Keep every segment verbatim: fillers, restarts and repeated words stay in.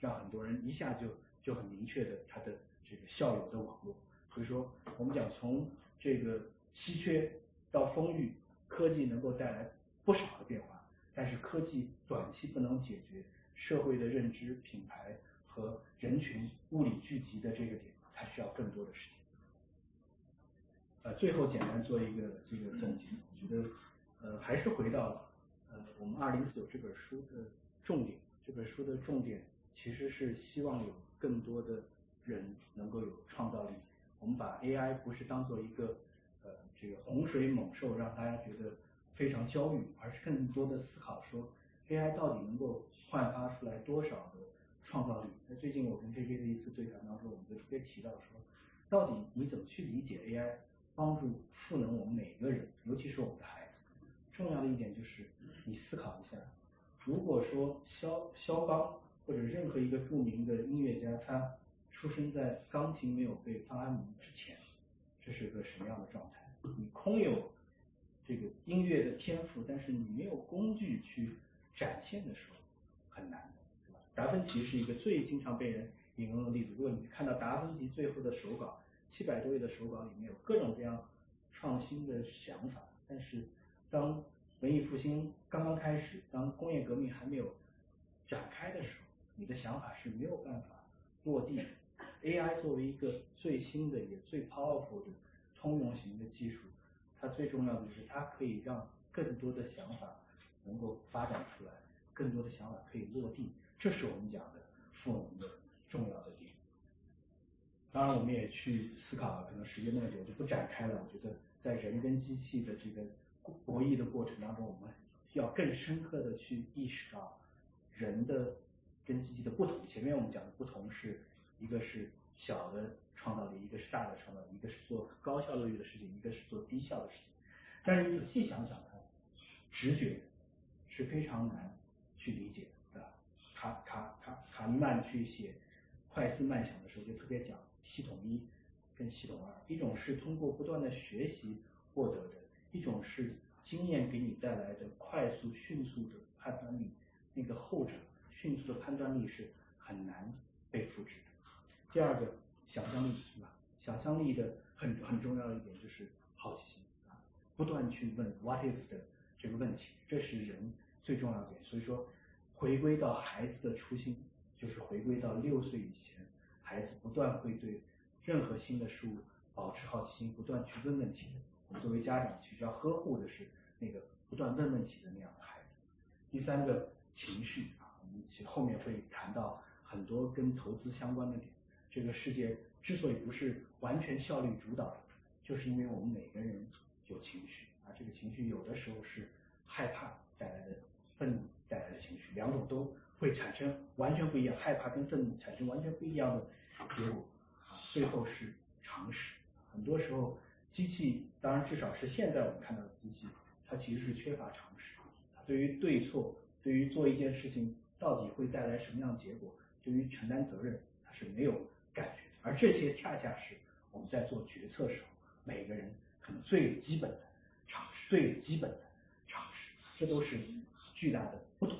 让很多人一下就就很明确的它的这个校友的网络。所以说，我们讲从这个稀缺到丰裕，科技能够带来不少的变化，但是科技短期不能解决社会的认知、品牌和人群物理聚集的这个点，它需要更多的时间。呃，最后简单做一个这个总结，我觉得呃还是回到呃我们二零四九这本书的重点，这本书的重点其实是希望有更多的人能够有创造力。我们把 A I 不是当做一个呃这个洪水猛兽，让大家觉得非常焦虑，而是更多的思考说 A I 到底能够焕发出来多少的创造力。在最近我跟 K K 的一次对谈当中，我们就特别提到说，到底你怎么去理解 A I 帮助赋能我们每个人，尤其是我们的孩子。重要的一点就是你思考一下，如果说肖肖邦或者任何一个著名的音乐家，他出生在钢琴没有被发明之前，这是个什么样的状态？你空有这个音乐的天赋，但是你没有工具去展现的时候，很难的，对吧？达芬奇是一个最经常被人引用的例子。如果你看到达芬奇最后的手稿，七百多页的手稿里面有各种各样创新的想法，但是当文艺复兴刚刚开始，当工业革命还没有展开的时候，你的想法是没有办法落地的。A I 作为一个最新的也最 powerful 的通用型的技术，它最重要的就是它可以让更多的想法能够发展出来，更多的想法可以落地，这是我们讲的赋能的重要的点。当然我们也去思考了，可能时间那么久就不展开了。我觉得在人跟机器的这个博弈的过程当中，我们要更深刻的去意识到人的跟机器的不同。前面我们讲的不同是一个是小的创造力，一个是大的创造力，一个是做高效率的事情，一个是做低效的事情。但是你仔细想想看，直觉是非常难去理解的。卡卡卡卡尼曼去写快思慢想的时候就特别讲系统一跟系统二，一种是通过不断的学习获得的，一种是经验给你带来的快速迅速的判断力，那个后者迅速的判断力是很难被复制的。第二个，想象力，是吧？想象力的很很重要的一点就是好奇心啊，不断去问 what if 的这个问题，这是人最重要的点。所以说，回归到孩子的初心，就是回归到六岁以前，孩子不断会对任何新的事物保持好奇心，不断去问问题的。我们作为家长，其实要呵护的是那个不断问问题的那样的孩子。第三个，情绪啊，我们其实后面会谈到很多跟投资相关的点。这个世界之所以不是完全效率主导的，就是因为我们每个人有情绪啊，这个情绪有的时候是害怕带来的、愤怒带来的情绪，两种都会产生完全不一样，害怕跟愤怒产生完全不一样的结果啊。最后是常识，很多时候机器，当然至少是现在我们看到的机器，它其实是缺乏常识，它对于对错，对于做一件事情到底会带来什么样的结果，对于承担责任，它是没有感觉。而这些恰恰是我们在做决策时候，每个人可能最基本的常识，最基本的常识，这都是巨大的不同。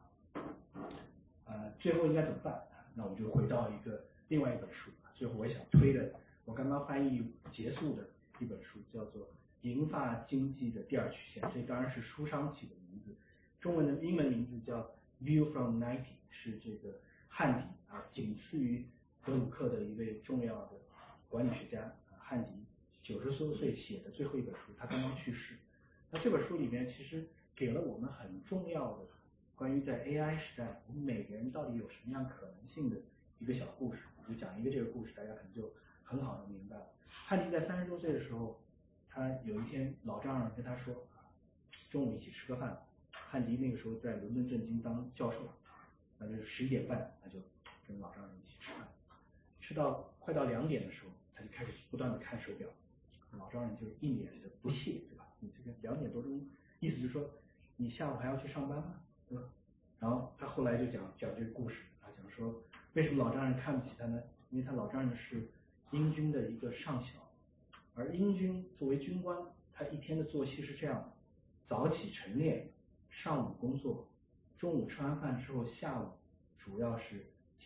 呃，最后应该怎么办？那我们就回到一个另外一本书，最后我想推的，我刚刚翻译结束的一本书，叫做《银发经济的第二曲线》，这当然是书商起的名字，中文的英文名字叫 View from ninety， 是这个汉迪啊，仅次于德鲁克的一位重要的管理学家啊，汉迪九十多岁写的最后一本书，他刚刚去世。那这本书里面其实给了我们很重要的关于在 A I 时代，我们每个人到底有什么样可能性的一个小故事。我就讲一个这个故事，大家可能就很好的明白了。汉迪在三十多岁的时候，他有一天老丈人跟他说啊，中午一起吃个饭。汉迪那个时候在伦敦政经当教授，那就是十一点半，那就跟老丈人一起吃饭。吃到快到两点的时候，他就开始不断的看手表。老丈人就一脸的不屑，对吧？你这个两点多钟，意思就是说你下午还要去上班吗？对吧？然后他后来就讲讲这个故事，他讲说为什么老丈人看不起他呢？因为他老丈人是英军的一个上校，而英军作为军官，他一天的作息是这样的：早起晨练，上午工作，中午吃完饭之后，下午主要是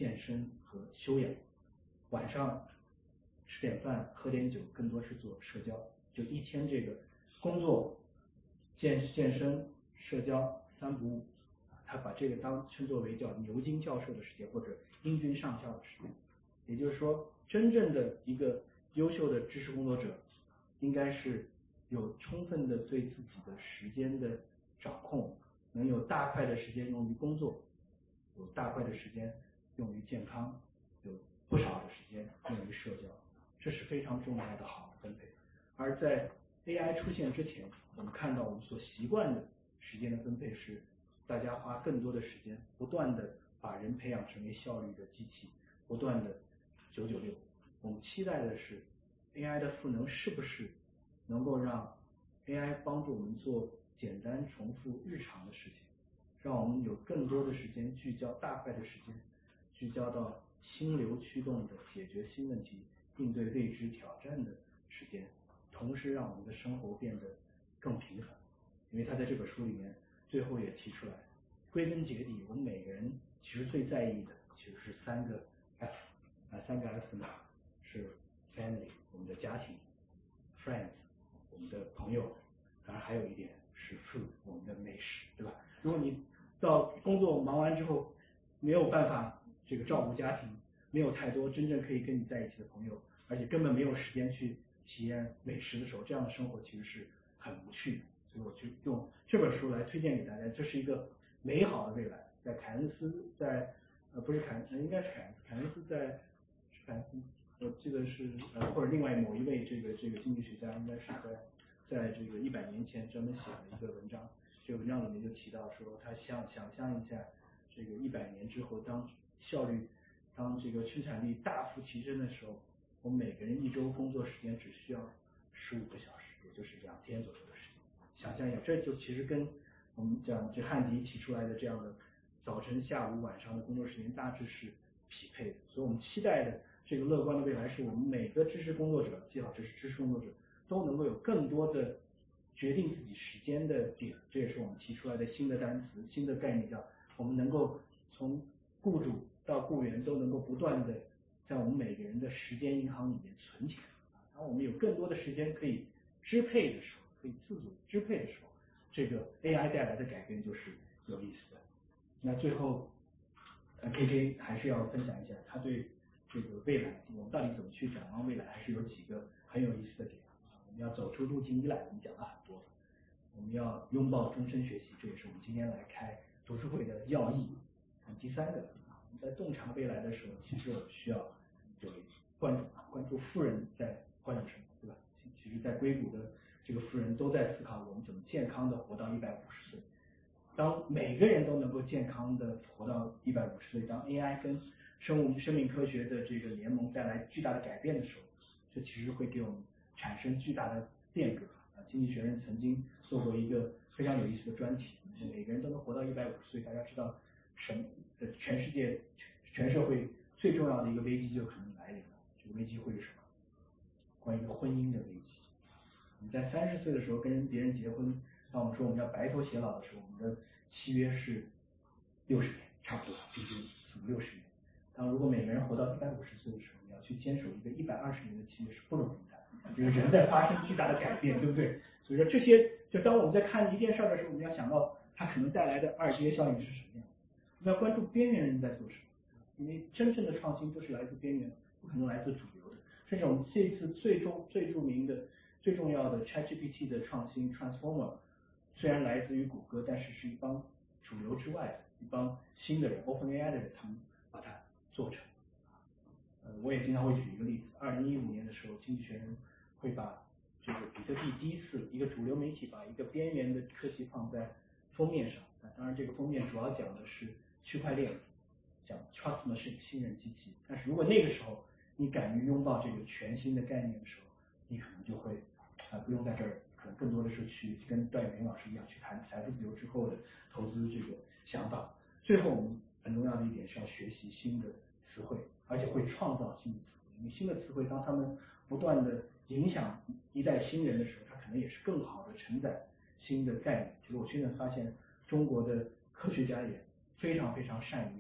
健身和修养，晚上吃点饭喝点酒，更多是做社交。就一天这个工作、健健身、社交三不误，他把这个当称作为叫牛津教授的时间或者英军上校的时间。也就是说，真正的一个优秀的知识工作者，应该是有充分的对自己的时间的掌控，能有大块的时间用于工作，有大块的时间用于健康，有不少的时间用于社交，这是非常重要的好的分配。而在 A I 出现之前，我们看到我们所习惯的时间的分配是，大家花更多的时间，不断的把人培养成为效率的机器，不断的九九六。我们期待的是 A I 的赋能是不是能够让 A I 帮助我们做简单重复日常的事情，让我们有更多的时间聚焦大块的时间，聚焦到心流驱动的解决新问题、应对未知挑战的时间，同时让我们的生活变得更平衡。因为他在这本书里面最后也提出来，归根结底，我们每个人其实最在意的其实是三个 F， 哪三个 F 呢？是 family， 我们的家庭 ；friends， 我们的朋友；当然还有一点是 food， 我们的美食，对吧？如果你到工作忙完之后，没有办法这个照顾家庭，没有太多真正可以跟你在一起的朋友，而且根本没有时间去体验美食的时候，这样的生活其实是很无趣的。所以我就用这本书来推荐给大家，这是一个美好的未来。在凯恩斯，在呃不是凯恩，应该是凯恩斯，凯恩斯在是凯恩斯，我记得是呃或者另外某一位这个这个经济学家，应该是在在这个一百年前专门写了一个文章，这个文章里面就提到说，他想想象一下这个一百年之后，当效率当这个生产力大幅提升的时候，我们每个人一周工作时间只需要十五个小时，也就是两天左右的时间。想象一下，这就其实跟我们讲这汉迪提出来的这样的早晨、下午、晚上的工作时间大致是匹配的。所以我们期待的这个乐观的未来，是我们每个知识工作者，既好这是知识工作者，都能够有更多的决定自己时间的点。这也是我们提出来的新的单词、新的概念，叫我们能够从雇主到雇员都能够不断的在我们每个人的时间银行里面存钱。当我们有更多的时间可以支配的时候，可以自主支配的时候，这个 A I 带来的改变就是有意思的。那最后，呃 K K 还是要分享一下他对这个未来，我们到底怎么去展望未来，还是有几个很有意思的点。我们要走出路径依赖，我们讲了很多。我们要拥抱终身学习，这也是我们今天来开读书会的要义。第三个，我们在洞察未来的时候，其实我们需要有关注关注富人在关注什么，对吧？其实，在硅谷的这个富人都在思考我们怎么健康的活到一百五十岁。当每个人都能够健康的活到一百五十岁，当 A I 跟生物生命科学的这个联盟带来巨大的改变的时候，这其实会给我们产生巨大的变革。啊，经济学人曾经做过一个非常有意思的专题，每个人都能活到一百五十岁，大家知道什么？呃，全世界全社会最重要的一个危机就可能来临了。这个危机会是什么？关于婚姻的危机。你在三十岁的时候跟别人结婚，当我们说我们要白头偕老的时候，我们的契约是六十年，差不多，平均四五六十年。当如果每个人活到一百五十岁的时候，你要去坚守一个一百二十年的契约是不容易的，因为人在发生巨大的改变，对不对？所以说这些，就当我们在看一件事的时候，我们要想到它可能带来的二阶效应是什么样的。我们要关注边缘人在做什么，因为真正的创新都是来自边缘，不可能来自主流的。甚至我们这一次最重最著名的、最重要的 ChatGPT 的创新 Transformer， 虽然来自于谷歌，但是是一帮主流之外的一帮新的人 ，OpenAI 的人，他们把它做成。呃，我也经常会举一个例子，二零一五年的时候，经济学人会把这个比特币第一次一个主流媒体把一个边缘的科技放在封面上。啊，当然这个封面主要讲的是区块链，讲 Trust Machine 信任机器。但是如果那个时候你敢于拥抱这个全新的概念的时候，你可能就会啊、呃、不用在这儿，可能更多的是去跟段永平老师一样去谈财富自由之后的投资这个想法。最后我们很重要的一点是要学习新的词汇，而且会创造新的词汇。因为新的词汇当他们不断的影响一代新人的时候，它可能也是更好的承载新的概念。其实我现在发现中国的科学家也非常非常善于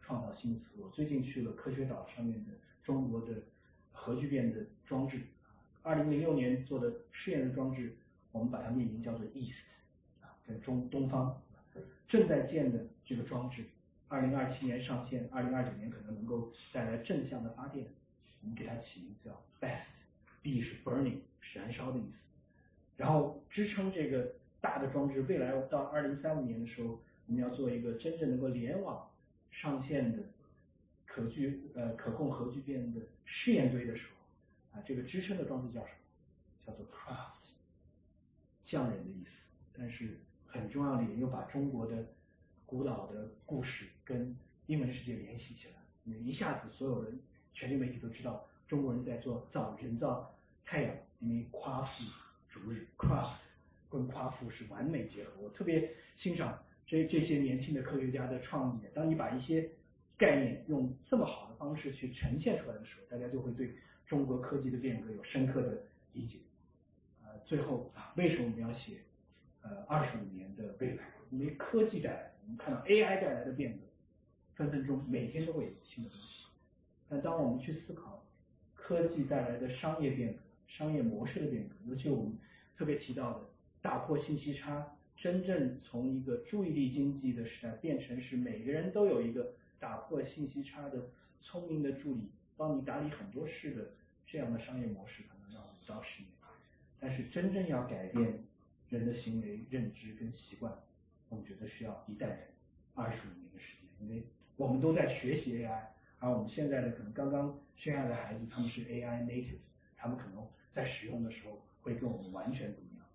创造新的词。我最近去了科学岛上面的中国的核聚变的装置，二零零六年做的试验的装置，我们把它命名叫做 East 啊，跟中东方。正在建的这个装置，二零二七年上线，二零二九年可能能够带来正向的发电，我们给它起名字叫 Best，B 是 burning 是燃烧的意思。然后支撑这个大的装置，未来到二零三五年的时候，我们要做一个真正能够联网上线的可聚呃可控核聚变的试验堆的时候，啊，这个支撑的装置叫什么？叫做 Craft， 匠人的意思。但是很重要的也又把中国的古老的故事跟英文世界联系起来，因为一下子所有人全球媒体都知道中国人在做造人造太阳，因为夸父逐日 ，craft 跟夸父是完美结合。我特别欣赏这这些年轻的科学家的创意。当你把一些概念用这么好的方式去呈现出来的时候，大家就会对中国科技的变革有深刻的理解。呃，最后啊，为什么我们要写呃二十五年的未来？因为科技带来，我们看到 A I 带来的变革，分分钟每天都会有新的东西。但当我们去思考科技带来的商业变革、商业模式的变革，尤其我们特别提到的打破信息差，真正从一个注意力经济的时代变成是每个人都有一个打破信息差的聪明的助理，帮你打理很多事的这样的商业模式，可能要五到十年。但是真正要改变人的行为、认知跟习惯，我们觉得需要一代人二十五年的时间，因为我们都在学习 A I， 而我们现在的可能刚刚生下来的孩子，他们是 A I native， 他们可能在使用的时候会跟我们完全不一样。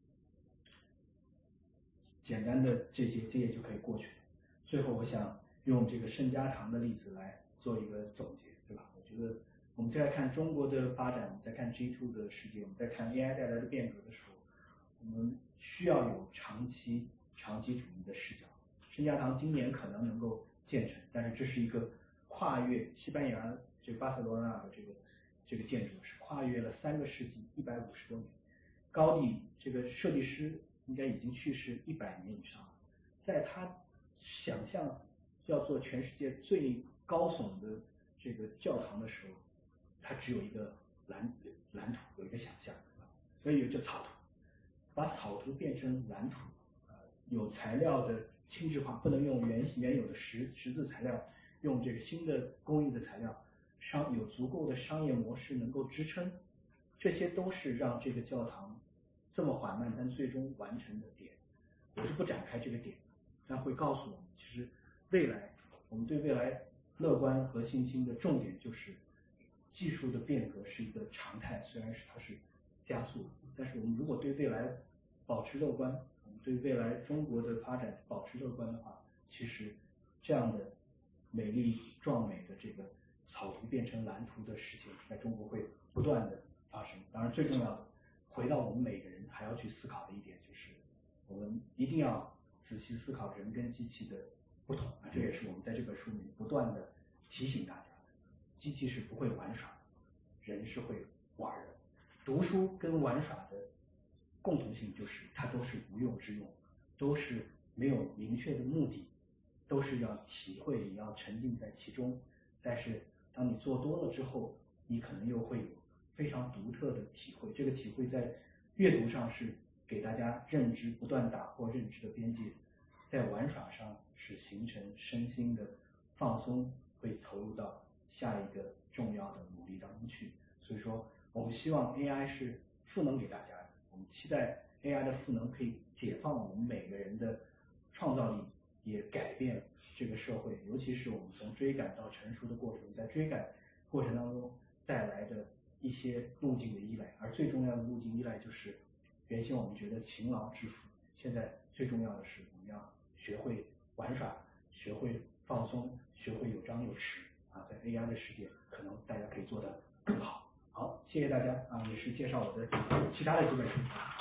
简单的这些这些就可以过去了。最后我想用这个圣家堂的例子来做一个总结，对吧？我觉得我们再看中国的发展，我们再看 G 二 的世界，我们再看 A I 带来的变革的时候，我们需要有长期长期主义的视角。圣家堂今年可能能够建成，但是这是一个跨越西班牙这个巴塞罗那的这个这个建筑，是跨越了三个世纪一百五十多年。高第这个设计师应该已经去世一百年以上了，在他想象要做全世界最高耸的这个教堂的时候，他只有一个蓝蓝图，有一个想象，所以有这草图，把草图变成蓝图，呃，有材料的轻质化，不能用原原有的石石字材料，用这个新的工艺的材料，商有足够的商业模式能够支撑，这些都是让这个教堂这么缓慢但最终完成的点。我是不展开这个点，但会告诉我们，其实未来我们对未来乐观和信心的重点就是技术的变革是一个常态，虽然是它是加速，但是我们如果对未来保持乐观，我们对未来中国的发展保持乐观的话，其实这样的美丽壮美的这个草图变成蓝图的事情，在中国会不断的发生。当然，最重要的，回到我们每个人还要去思考的一点就是，我们一定要仔细思考人跟机器的不同啊，这也是我们在这本书里不断的提醒大家的。机器是不会玩耍的，人是会玩的。读书跟玩耍的共同性就是，它都是无用之用，都是没有明确的目的，都是要体会，也要沉浸在其中。但是当你做多了之后，你可能又会有非常独特的体会。这个体会在阅读上是给大家认知不断打破认知的边界，在玩耍上是形成身心的放松，会投入到下一个重要的努力当中去。所以说，我们希望 A I 是赋能给大家的，我们期待 A I 的赋能可以解放我们每个人的创造力，也改变这个社会，尤其是我们从追赶到成熟的过程，在追赶过程当中带来的一些路径的依赖，而最重要的路径依赖就是原先我们觉得勤劳致富，现在最重要的是我们要学会玩耍，学会放松，学会有张有弛啊，在 A I 的世界，可能大家可以做得更好。好，谢谢大家啊，也是介绍我的其他的几本书。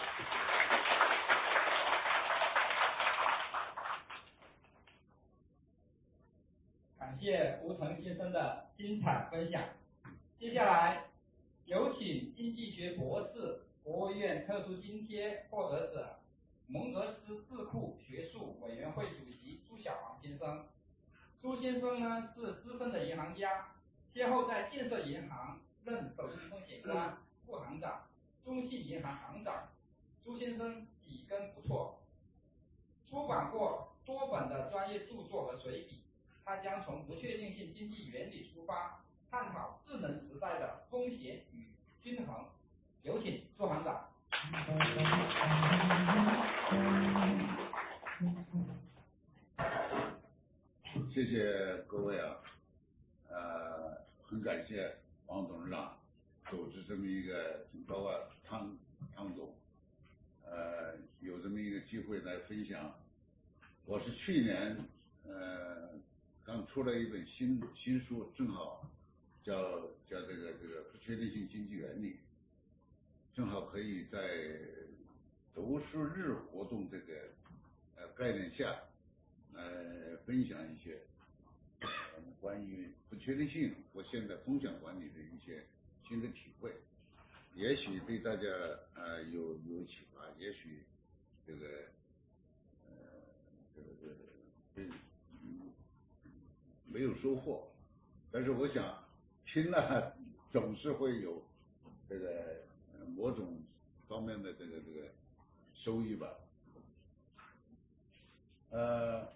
感谢吴腾先生的精彩分享。接下来有请经济学博士、国务院特殊津贴获得者、蒙格斯智库学术委员会主席朱晓航先生朱先生呢是资深的银行家，先后在建设银行任首席风险官、副行长，中信银行行长。朱先生笔耕不辍，出版过多本的专业著作和随笔。他将从不确定性经济原理出发，探讨智能时代的风险与均衡。有请朱行长。 谢谢各位啊，呃，很感谢王董事长组织这么一个包括汤汤总，呃，有这么一个机会来分享。我是去年呃刚出了一本新新书，正好叫叫这个这个不确定性经济原理，正好可以在读书日活动这个呃概念下，呃分享一些呃关于不确定性和现在风险管理的一些新的体会，也许对大家呃有有启发，也许这个呃这个这个对嗯没有收获，但是我想听了总是会有这个呃某种方面的这个这个收益吧。呃，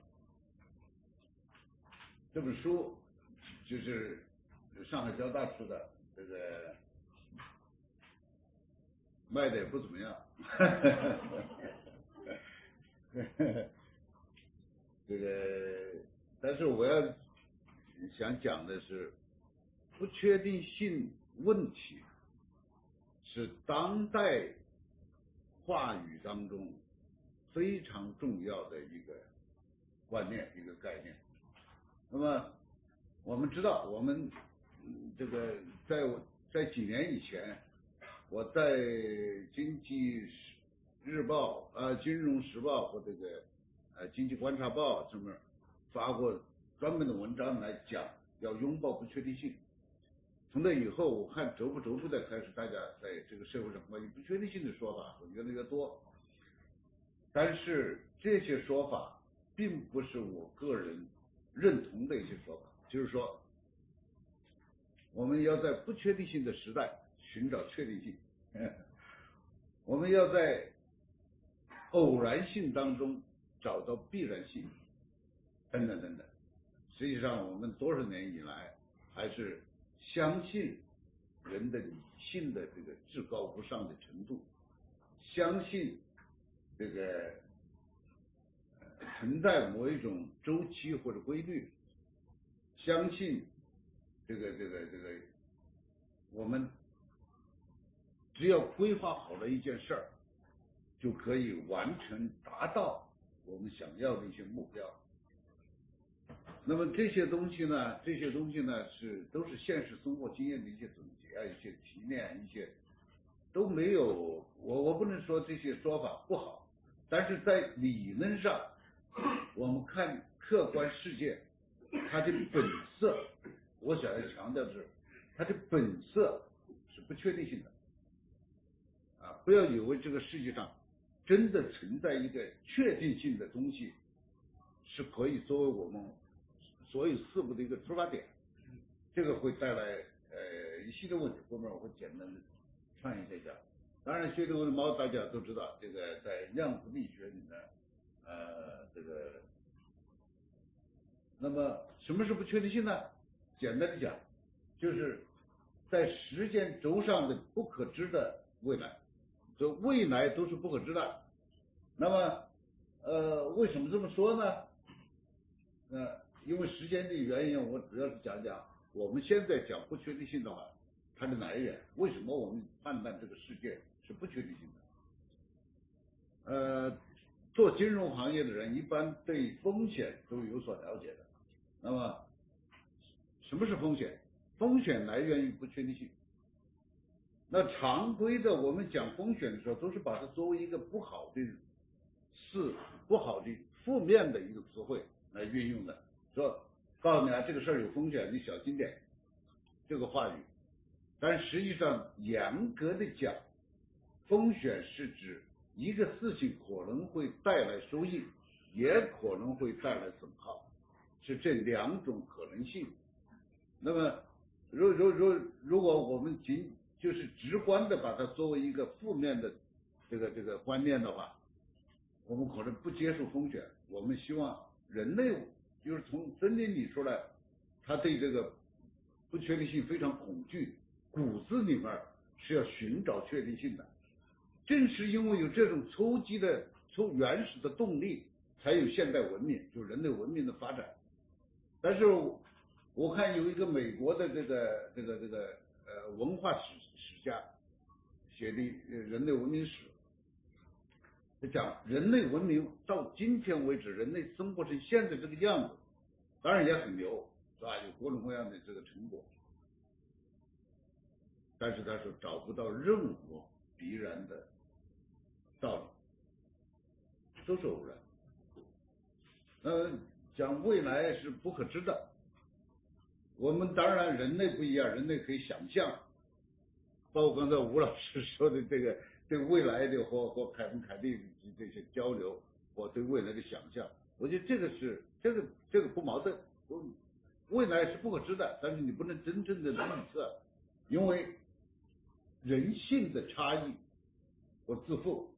这本书就是上海交大出的，这个卖的也不怎么样。这个，但是我要想讲的是，不确定性问题是当代话语当中非常重要的一个观念，一个概念。那么我们知道，我们这个在在几年以前，我在经济日报、呃金融时报和这个呃经济观察报上面发过专门的文章来讲要拥抱不确定性。从那以后，我看逐步逐步的开始，大家在这个社会上关于不确定性的说法越来越多，但是这些说法并不是我个人认同的一些说法，就是说我们要在不确定性的时代寻找确定性，我们要在偶然性当中找到必然性，等等等等。实际上我们多少年以来还是相信人的理性的这个至高无上的程度，相信这个呃存在某一种周期或者规律，相信这个这个这个我们只要规划好了一件事儿，就可以完成达到我们想要的一些目标。那么这些东西呢，这些东西呢是都是现实生活经验的一些总结啊，一些提炼，一些都没有，我我不能说这些说法不好，但是在理论上，我们看客观世界，它的本色，我想要强调的是，它的本色是不确定性的，啊，不要以为这个世界上真的存在一个确定性的东西，是可以作为我们所有事物的一个出发点，这个会带来呃一系列问题，后面我会简单的串一下讲。当然，薛定谔的猫大家都知道，这个在量子力学里面，呃，这个，那么什么是不确定性呢？简单的讲，就是在时间轴上的不可知的未来，这未来都是不可知的。那么，呃，为什么这么说呢？呃，因为时间的原因，我主要是讲讲我们现在讲不确定性的话，它的来源，为什么我们判断这个世界是不确定性的？呃，做金融行业的人一般对风险都有所了解的。那么，什么是风险？风险来源于不确定性。那常规的我们讲风险的时候，都是把它作为一个不好的事、不好的负面的一个词汇来运用的，说告诉你啊，这个事儿有风险，你小心点，这个话语。但实际上，严格的讲，风险是指一个事情可能会带来收益，也可能会带来损耗。 是这两种可能性。那么，如如如如果我们仅就是直观的把它作为一个负面的这个这个观念的话，我们可能不接受风险。我们希望人类就是从森林里出来，他对这个不确定性非常恐惧，骨子里面是要寻找确定性的。正是因为有这种抽机的、抽原始的动力，才有现代文明，就人类文明的发展。但是我看有一个美国的这个这个这个呃文化史史家写的人类文明史，他讲人类文明到今天为止，人类生活成现在这个样子，当然也很牛，是吧？有各种各样的这个成果，但是他说找不到任何必然的道理，都是偶然。呃，讲未来是不可知的。我们当然人类不一样，人类可以想象，包括刚才吴老师说的这个对未来的或或凯文凯利这些交流，或对未来的想象，我觉得这个是这个这个不矛盾。未来是不可知的，但是你不能真正的预测，因为人性的差异和自负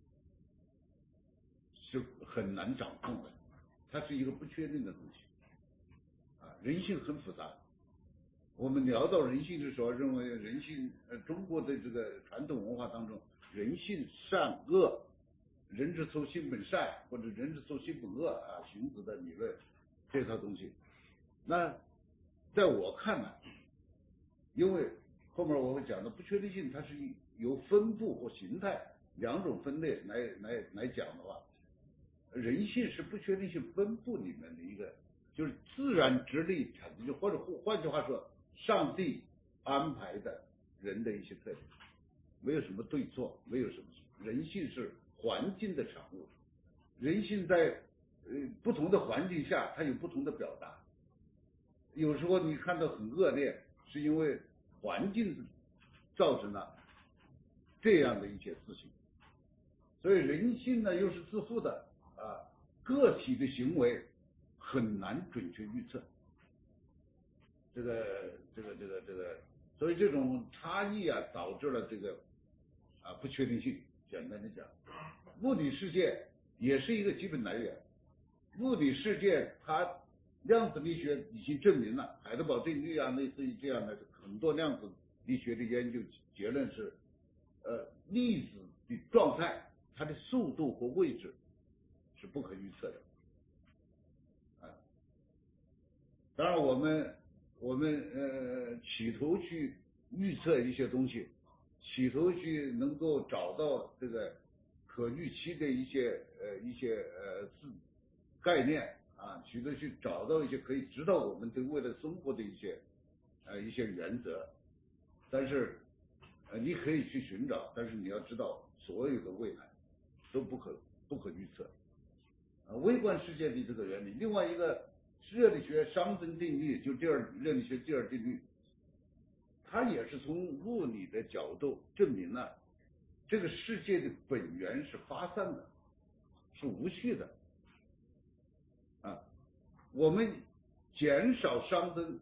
是很难掌控的，它是一个不确定的东西。啊，人性很复杂。我们聊到人性的时候，认为人性，呃，中国的这个传统文化当中，人性善恶，人之初性本善，或者人之初性本恶啊，荀子的理论这套东西。那在我看来，因为后面我会讲的不确定性，它是由分布或形态两种分类来来来讲的话，人性是不确定性分布里面的一个，就是自然之力产生，或者换句话说，上帝安排的人的一些特点，没有什么对错，没有什么，人性是环境的产物，人性在呃不同的环境下，它有不同的表达。有时候你看到很恶劣，是因为环境造成了这样的一些事情。所以人性呢又是自负的啊，个体的行为很难准确预测。这个这个这个这个，所以这种差异啊，导致了这个啊不确定性。简单的讲，物理世界也是一个基本来源。物理世界它量子力学已经证明了，海德堡定律啊，类似于这样的很多量子力学的研究结论是，呃，粒子的状态，它的速度和位置是不可预测的。啊，当然我们我们呃企图去预测一些东西，企图去能够找到这个可预期的一些呃一些呃字概念啊，企图去找到一些可以指导我们对未来生活的一些呃一些原则，但是呃你可以去寻找，但是你要知道所有的未来都不可不可预测。啊，微观世界的这个原理，另外一个热力学熵增定律，就第二热力学第二定律，它也是从物理的角度证明了这个世界的本源是发散的，是无序的。啊，我们减少熵增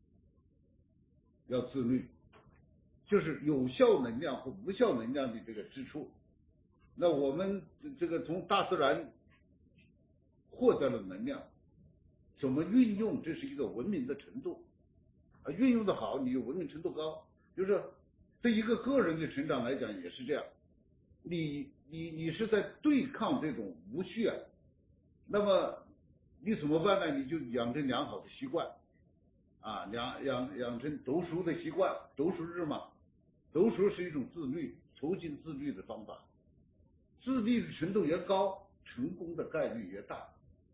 要自律，就是有效能量和无效能量的这个支出。那我们这个从大自然获得了能量，怎么运用，这是一个文明的程度啊，运用的好，你文明程度高。就是对一个个人的成长来讲也是这样，你你你是在对抗这种无序啊，那么你怎么办呢？你就养成良好的习惯啊，养养养成读书的习惯，读书日嘛，读书是一种自律，促进自律的方法，自律的程度越高，成功的概率越大。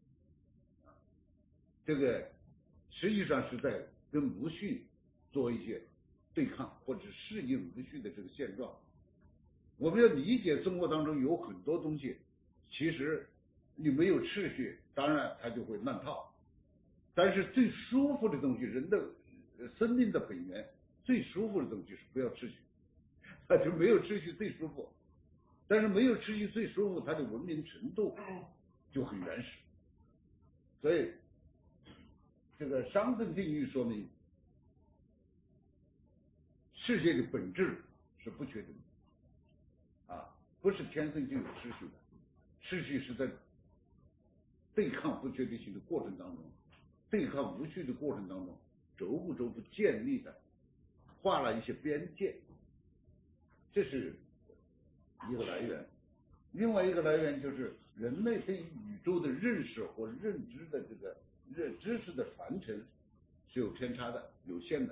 这个实际上是在跟无序做一些对抗，或者适应无序的这个现状。我们要理解生活当中有很多东西，其实你没有秩序，当然它就会乱套。但是最舒服的东西，人的生命的本源最舒服的东西是不要秩序，它就没有秩序最舒服。但是没有秩序最舒服，它的文明程度就很原始。所以这个熵增定律说明世界的本质是不确定的，啊，不是天生就有秩序的，秩序是在对抗不确定性的过程当中，对抗无序的过程当中，逐步逐步建立的，画了一些边界，这是一个来源。另外一个来源就是人类对宇宙的认识或认知的这个认知识的传承是有偏差的、有限的。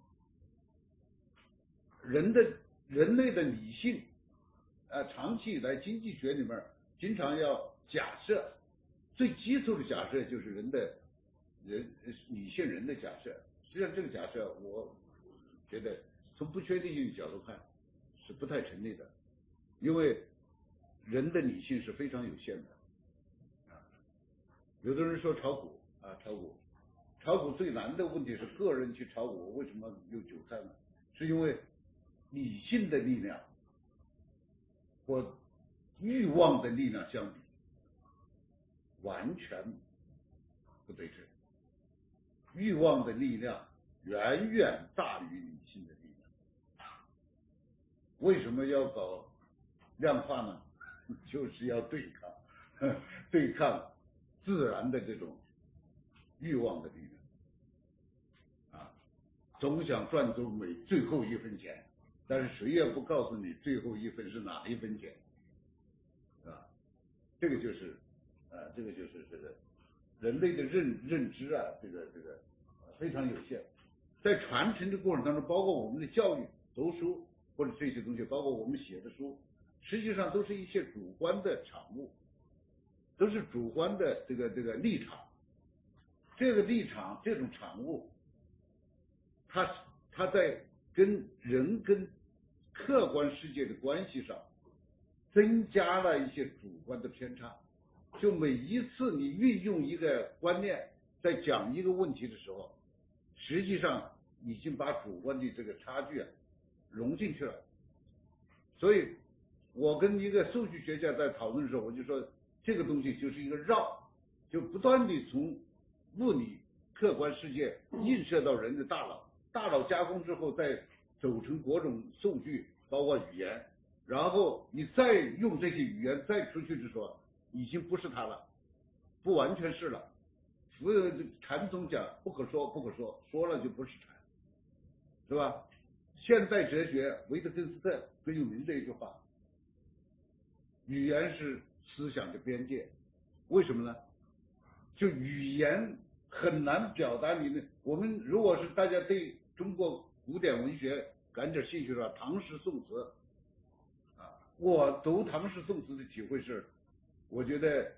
人的人类的理性，呃，长期以来经济学里面经常要假设，最基础的假设就是人的人理性人的假设。实际上这个假设，我觉得从不确定性的角度看是不太成立的，因为人的理性是非常有限的。啊，有的人说炒股啊，炒股，炒股最难的问题是个人去炒股，为什么有韭菜呢？是因为理性的力量和欲望的力量相比，完全不对称。欲望的力量远远大于理性的力量。为什么要搞量化呢？就是要对抗，对抗自然的这种欲望的力量。啊，总想赚走每最后一分钱，但是谁也不告诉你最后一分是哪一分钱，啊，这个就是，啊，这个就是这个人类的认认知啊，这个这个非常有限，在传承的过程当中，包括我们的教育、读书或者这些东西，包括我们写的书，实际上都是一些主观的产物，都是主观的这个这个立场，这个立场这种产物，它它在跟人跟客观世界的关系上增加了一些主观的偏差。就每一次你运用一个观念在讲一个问题的时候，实际上已经把主观的这个差距啊融进去了。所以我跟一个数据学家在讨论的时候，我就说这个东西就是一个绕，就不断地从物理客观世界映射到人的大脑，大脑加工之后再走成各种数据，包括语言，然后你再用这些语言再出去的时候，已经不是它了，不完全是了。所有禅宗讲不可说不可说，说了就不是禅，是吧？现代哲学维特根斯特很有名的一句话，语言是思想的边界。为什么呢？就语言很难表达你的。我们如果是大家对中国古典文学感点兴趣的话，唐诗宋词啊，我读唐诗宋词的体会是，我觉得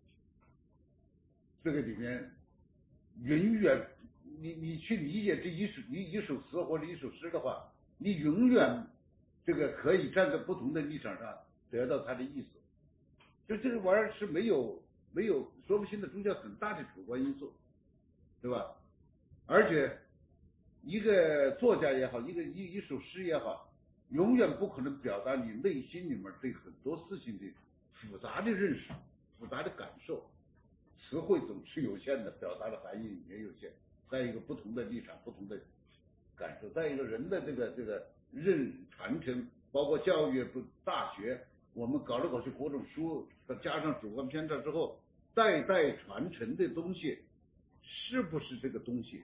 这个里面永远你你去理解这一首一一首词或者一首诗的话，你永远这个可以站在不同的立场上得到它的意思。就这个玩意儿是没有没有说不清的，中间很大的主观因素，对吧？而且一个作家也好，一个一一首诗也好，永远不可能表达你内心里面对很多事情的复杂的认识、复杂的感受。词汇总是有限的，表达的含义也有限。再一个，不同的立场、不同的感受；再一个，人的这个这个认传承，包括教育、不大学，我们搞来搞去各种书，加上主观偏差之后，代代传承的东西，是不是这个东西？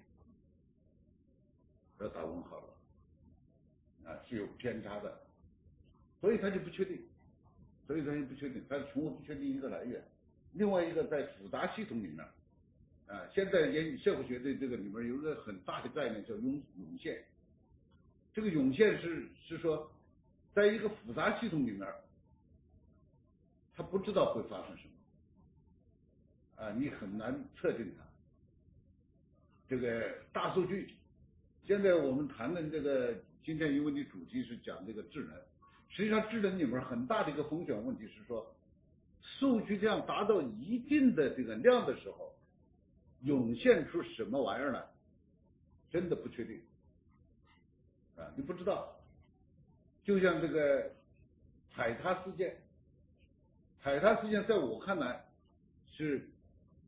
要打问号了，啊，是有偏差的，所以它就不确定，所以它就不确定，它是从我不确定一个来源。另外一个在复杂系统里面，啊，现在研社会学的这个里面有一个很大的概念叫涌涌现。这个涌现是是说，在一个复杂系统里面，他不知道会发生什么，啊，你很难测定它。这个大数据，现在我们谈论这个今天因为你主题是讲这个智能，实际上智能里面很大的一个风险问题是说，数据量达到一定的这个量的时候，涌现出什么玩意儿来，真的不确定，啊，你不知道。就像这个踩踏事件，踩踏事件在我看来是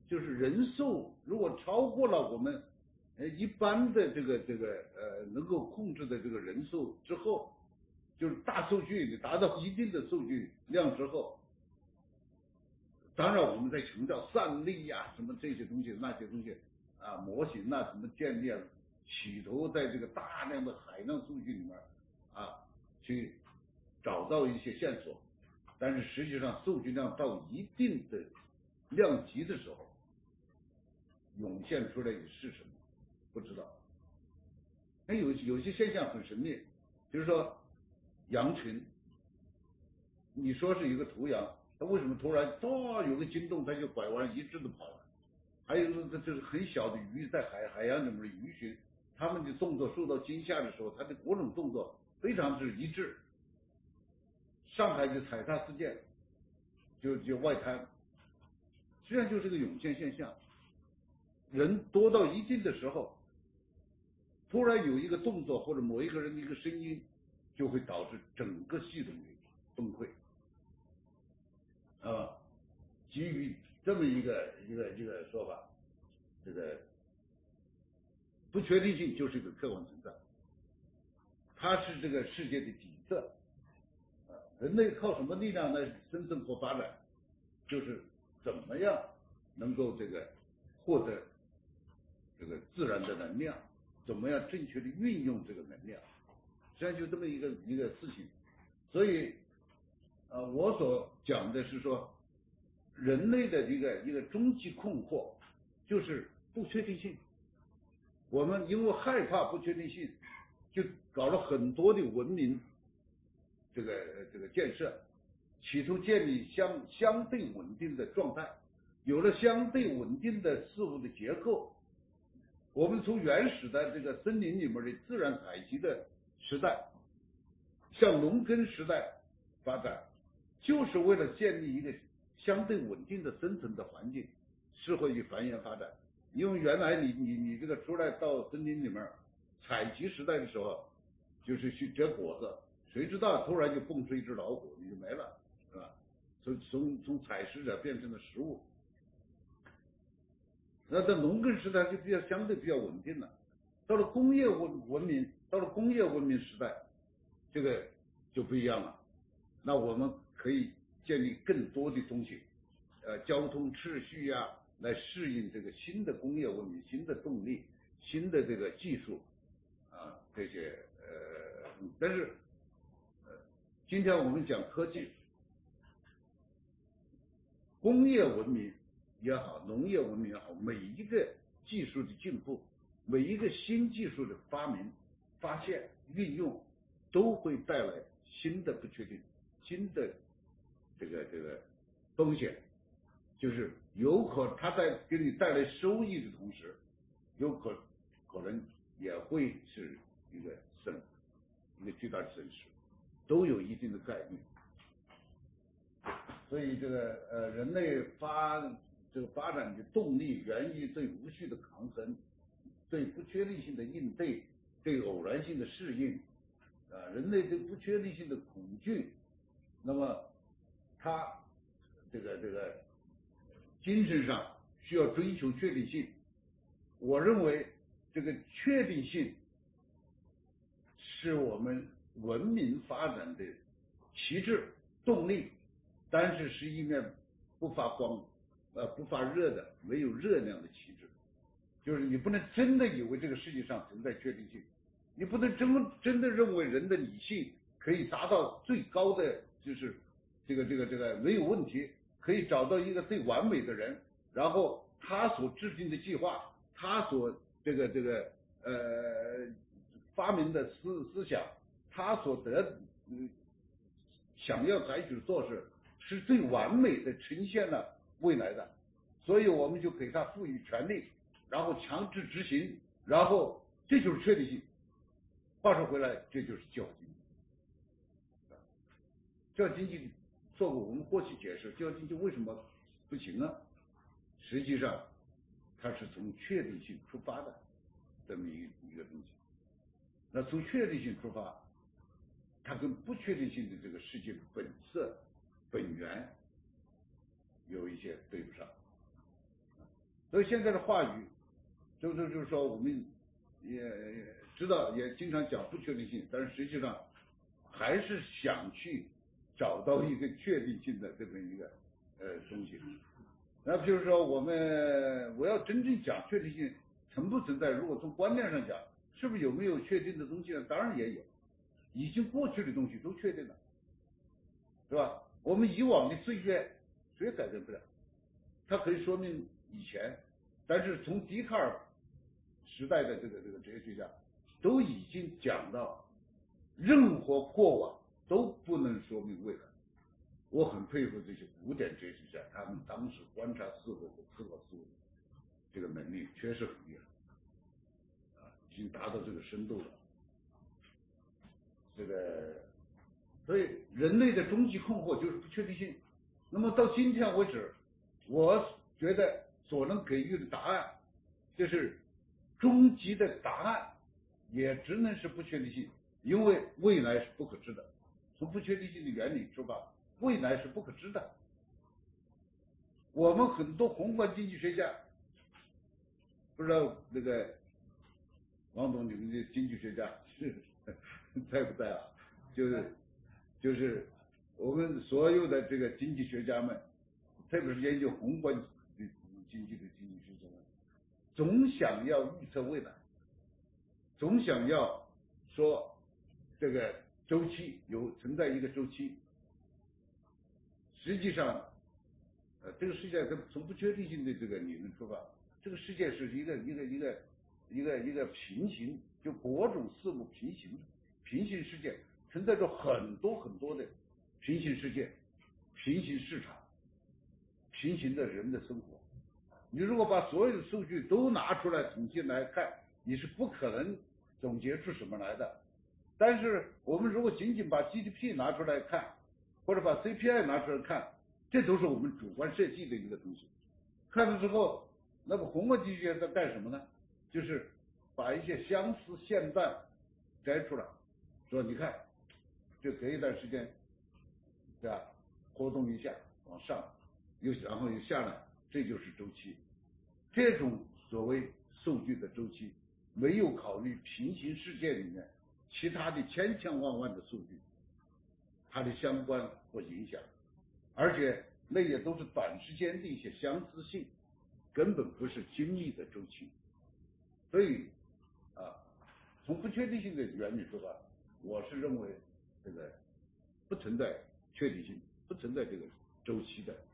就是人数如果超过了我们呃一般的这个这个呃能够控制的这个人数之后，就是大数据你达到一定的数据量之后，当然我们在强调算力呀、啊、什么这些东西那些东西啊模型啊什么建立啊，企图在这个大量的海量数据里面啊去找到一些线索，但是实际上数据量到一定的量级的时候，涌现出来的是什么不知道。那有有些现象很神秘，比如说羊群，你说是一个图羊，它为什么突然哦有个惊动，它就拐弯一致的跑了？还有一个就是很小的鱼在海海洋里面的鱼群，它们的动作受到惊吓的时候，它的各种动作非常之一致。上海的踩踏事件就就外滩，实际上就是个涌现现象。人多到一定的时候，突然有一个动作或者某一个人的一个声音，就会导致整个系统的崩溃。啊，基于这么一个一个一个说法，这个不确定性就是一个客观存在，它是这个世界的底色。啊，人类靠什么力量来生存和发展？就是怎么样能够这个获得这个自然的能量，怎么样正确的运用这个能量，实际上就这么一个一个事情。所以，呃，我所讲的是说，人类的一个一个终极困惑就是不确定性。我们因为害怕不确定性，就搞了很多的文明这个这个建设，企图建立相相对稳定的状态。有了相对稳定的事物的结构，我们从原始的这个森林里面的自然采集的时代，向农耕时代发展，就是为了建立一个相对稳定的生存的环境，适合于繁衍发展。因为原来你你你这个出来到森林里面采集时代的时候，就是去摘果子，谁知道突然就蹦出一只老虎，你就没了，是吧？从从从采食者变成了食物。那在农耕时代就比较相对比较稳定了。到了工业文文明，到了工业文明时代，这个就不一样了。那我们可以建立更多的东西，呃，交通秩序呀、啊，来适应这个新的工业文明、新的动力、新的这个技术啊，这些呃，但是呃，今天我们讲科技，工业文明也好，农业文明也好，每一个技术的进步，每一个新技术的发明、发现、运用，都会带来新的不确定、新的这个这个风险，就是有可它在给你带来收益的同时，有可可能也会是一个损，一个巨大的损失，都有一定的概率。所以这个呃，人类发这个发展的动力源于对无序的抗衡，对不确定性的应对，对偶然性的适应。啊，人类对不确定性的恐惧，那么他这个这个精神上需要追求确定性。我认为这个确定性是我们文明发展的旗帜动力，但是是一面不发光、呃不发热的、没有热量的旗帜。就是你不能真的以为这个世界上存在确定性，你不能真真的认为人的理性可以达到最高的，就是这个这个这个没有问题，可以找到一个最完美的人，然后他所制定的计划，他所这个这个呃发明的思思想，他所得嗯想要采取的做事，是最完美的呈现了未来的，所以我们就给他赋予权利，然后强制执行，然后这就是确定性。话说回来，这就是计划经济。计划经济做过我们过去解释，计划经济为什么不行呢？实际上，它是从确定性出发的这么一一个东西。那从确定性出发，它跟不确定性的这个世界的本色、本源有一些对不上。 所以现在的话语，就就就是说我们也知道，也经常讲不确定性，但是实际上还是想去找到一个确定性的这么一个呃东西。那比如说我们我要真正讲确定性存不存在，如果从观念上讲，是不是有没有确定的东西呢？当然也有，已经过去的东西都确定了，是吧？我们以往的岁月谁也改变不了，它可以说明以前，但是从笛卡尔时代的这个这个哲学家都已经讲到，任何过往都不能说明未来。我很佩服这些古典哲学家，他们当时观察事物和思考事物这个能力确实很厉害，啊，已经达到这个深度了。这个，所以人类的终极困惑就是不确定性。那么到今天为止，我觉得所能给予的答案，就是终极的答案，也只能是不确定性，因为未来是不可知的。从不确定性的原理出发，未来是不可知的。我们很多宏观经济学家，不知道那个王总，你们的经济学家是在不在啊？就是就是我们所有的这个经济学家们，特别是研究宏观经济的经济学家们，总想要预测未来，总想要说这个周期有存在一个周期。实际上，呃，这个世界从不确定性的这个理论出发，这个世界是一个一个一个一个一个平行，就各种事物平行平行世界，存在着很多很多的平行世界、平行市场、平行的人的生活。你如果把所有的数据都拿出来统计来看，你是不可能总结出什么来的。但是我们如果仅仅把 G D P 拿出来看，或者把 C P I 拿出来看，这都是我们主观设计的一个东西。看了之后，那么宏观经济学在干什么呢？就是把一些相似线段摘出来，说你看，就隔一段时间，对吧？波动一下往上，又然后又下来，这就是周期。这种所谓数据的周期，没有考虑平行世界里面其他的千千万万的数据，它的相关或影响，而且那也都是短时间的一些相似性，根本不是精密的周期。所以啊，从不确定性的原理出发，我是认为这个不存在确定性，不存在这个周期的。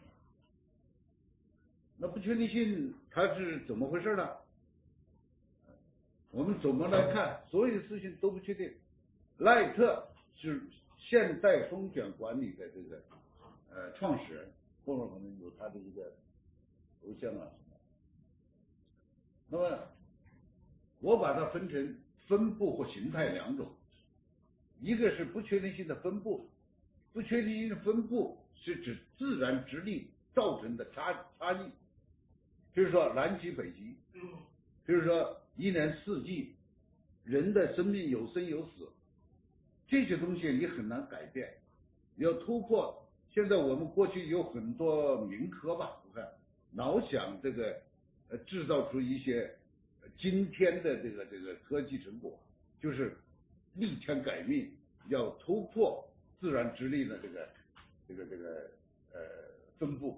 那不确定性它是怎么回事呢？我们怎么来看？所有的事情都不确定。赖特是现代风险管理的这个呃创始人，后面可能有他的一个头像啊什么。那么我把它分成分布或形态两种，一个是不确定性的分布，不确定性的分布是指自然直力造成的差差异，比如说南极北极，比如说一年四季，人的生命有生有死，这些东西你很难改变，你要突破。现在我们过去有很多民科吧，我看老想这个呃制造出一些今天的这个这个科技成果，就是逆天改命，要突破自然直力的这个这个这个呃分布。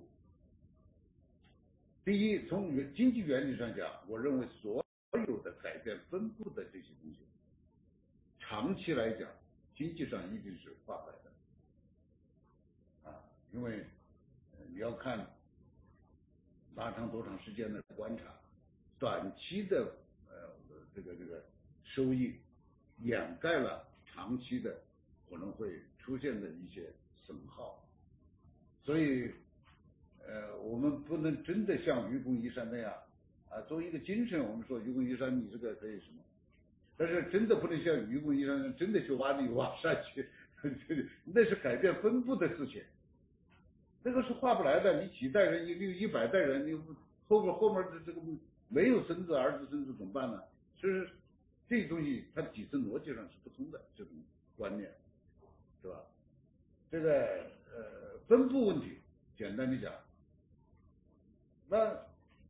第一，从经济原理上讲，我认为所有的改变分布的这些东西，长期来讲，经济上一定是划不来的，啊，因为你要看拉长多长时间的观察，短期的呃这个这个收益掩盖了长期的可能会出现的一些损耗，所以呃我们不能真的像愚公移山那样啊，作为一个精神，我们说愚公移山你这个可以什么，但是真的不能像愚公移山真的去挖地挖山去，那是改变分布的事情，这个是划不来的。你几代人，你一百代人，你后面后面的这个没有孙子儿子孙子怎么办呢？就是这东西它底层逻辑上是不通的，这种观念，是吧？这个呃分布问题，简单的讲，那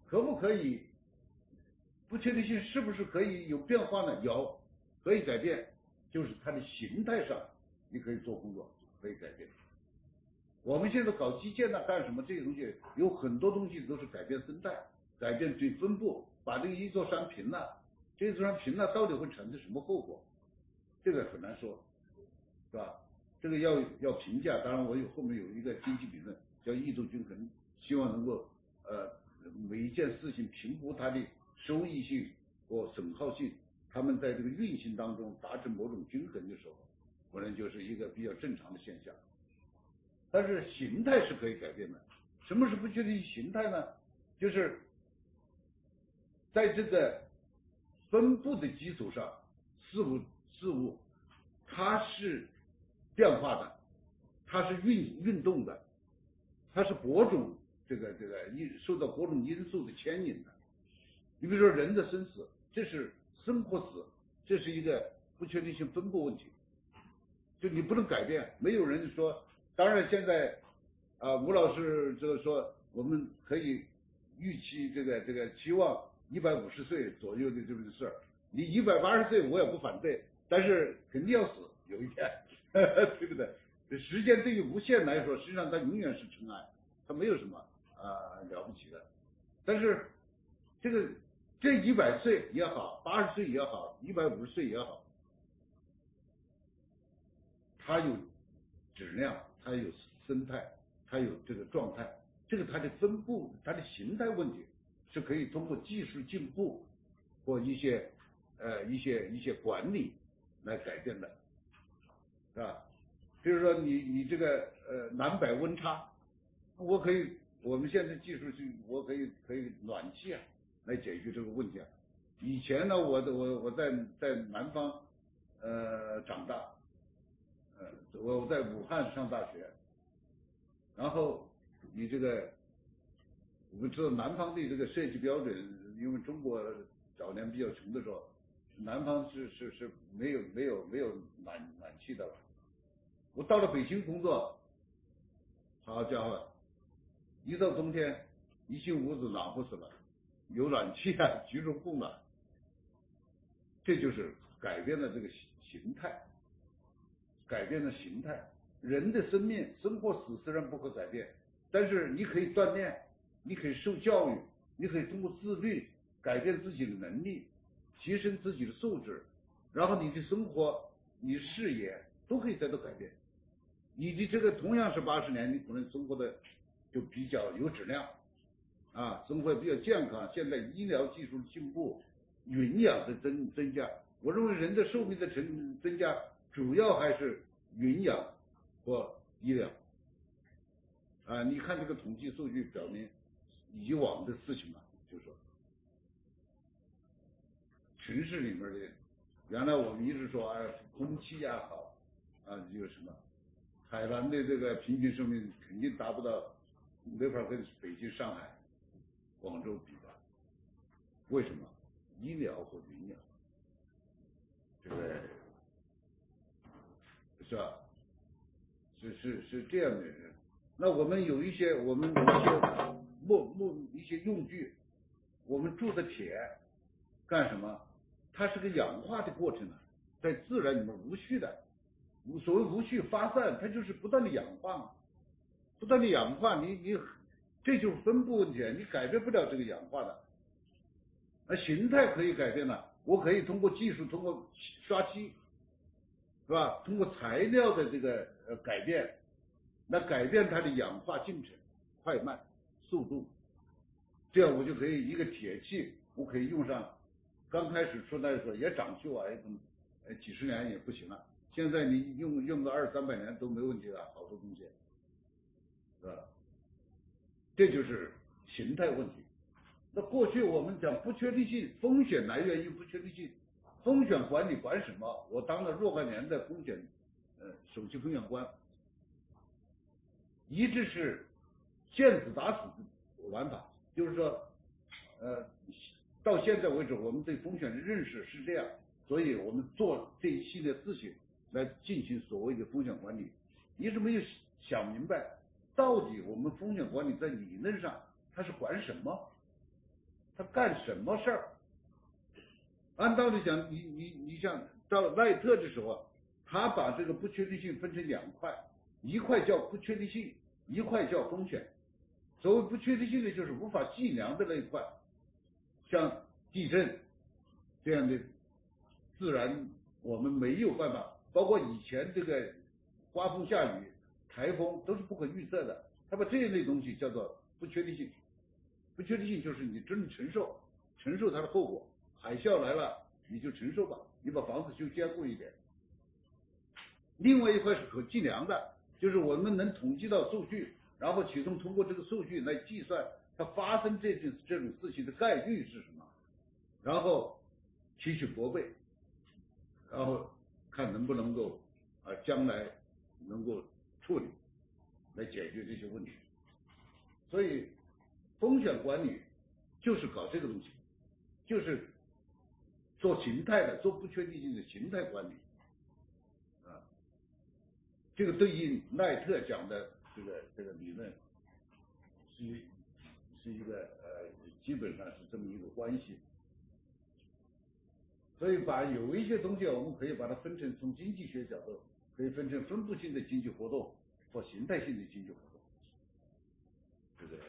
可不可以？不确定性是不是可以有变化呢？有，可以改变，就是它的形态上你可以做工作，可以改变。我们现在搞基建呢，干什么？这些东西有很多东西都是改变生态，改变对分布，把这个一座山平了，这座山平了到底会产生什么后果？这个很难说，是吧？这个要要评价。当然，我有后面有一个经济理论叫异度均衡，希望能够呃每一件事情评估它的收益性或损耗性，他们在这个运行当中达成某种均衡的时候，可能就是一个比较正常的现象。但是形态是可以改变的。什么是不确定形态呢？就是在这个分布的基础上，事物事物它是变化的，它是运运动的，它是各种这个这个因受到各种因素的牵引的。你比如说人的生死，这是生或死，这是一个不确定性分布问题，就你不能改变。没有人说，当然现在啊、呃，吴老师这个说我们可以预期这个这个期望一百五十岁左右的这个事儿，你一百八十岁我也不反对，但是肯定要死有一天，对不对？时间对于无限来说，实际上它永远是尘埃，它没有什么啊、呃、了不起的。但是这个这一百岁也好，八十岁也好，一百五十岁也好，它有质量，它有生态，它有这个状态，这个它的分布，它的形态问题是可以通过技术进步或一些呃一些一些管理来改变的，是吧？比如说你你这个呃南北温差，我可以我们现在技术是我可以可以暖气啊来解决这个问题啊。以前呢，我我我在在南方呃长大，呃我我在武汉上大学，然后你这个我们知道南方的这个设计标准，因为中国早年比较穷的时候，南方是是是没有没有没有暖暖气的了。我到了北京工作，好家伙，一到冬天，一进屋子暖和死了，有暖气啊，集中供暖，这就是改变了这个形态，改变了形态。人的生命生或死虽然不可改变，但是你可以锻炼，你可以受教育，你可以通过自律改变自己的能力，提升自己的素质，然后你的生活你的视野都可以得到改变。你的这个同样是八十年，你可能生活的就比较有质量啊，生活比较健康。现在医疗技术的进步，营养的增增加，我认为人的寿命的增增加主要还是营养或医疗啊。你看这个统计数据表明以往的事情嘛，就是说城市里面的，原来我们一直说哎空气呀好啊，有什么海南的这个平均寿命肯定达不到，没法跟北京、上海、广州比吧？为什么？医疗和营养，这个是吧？是是是这样的人。那我们有一些我们有一些木木一些用具，我们铸的铁干什么？它是个氧化的过程啊，在自然里面无序的。所谓无序发散，它就是不断的氧化嘛，不断的氧化，你你这就是分布问题，你改变不了这个氧化的。而形态可以改变了，我可以通过技术，通过刷漆，是吧？通过材料的这个呃改变，来改变它的氧化进程，快慢、速度，这样我就可以一个铁器，我可以用上，刚开始出来的时候也长锈啊，也可能呃几十年也不行了。现在你用用个二三百年都没问题了，好多东西，是吧？这就是形态问题。那过去我们讲不确定性，风险来源于不确定性，风险管理管什么？我当了若干年的风险呃首席风险官，一直是见子打死的玩法，就是说，呃，到现在为止，我们对风险的认识是这样，所以我们做这一系列事情来进行所谓的风险管理，一直没有想明白，到底我们风险管理在理论上它是管什么？ 他干什么事儿？按道理讲，你你你像到奈特的时候，他把这个不确定性分成两块，一块叫不确定性，一块叫风险。所谓不确定性的，就是无法计量的那一块，像地震这样的自然，我们没有办法，包括以前这个刮风下雨、台风都是不可预测的，他把这一类东西叫做不确定性。不确定性就是你真正承受，承受它的后果。海啸来了，你就承受吧，你把房子修坚固一点。另外一块是可计量的，就是我们能统计到数据，然后启动通过这个数据来计算它发生这件这种事情的概率是什么，然后提取拨备，然后看能不能够啊将来能够处理来解决这些问题。所以风险管理就是搞这个东西，就是做形态的，做不确定性的形态管理啊。这个对应奈特讲的这个这个理论是是一个呃基本上是这么一个关系。所以把有一些东西我们可以把它分成，从经济学角度可以分成分布性的经济活动或形态性的经济活动。这个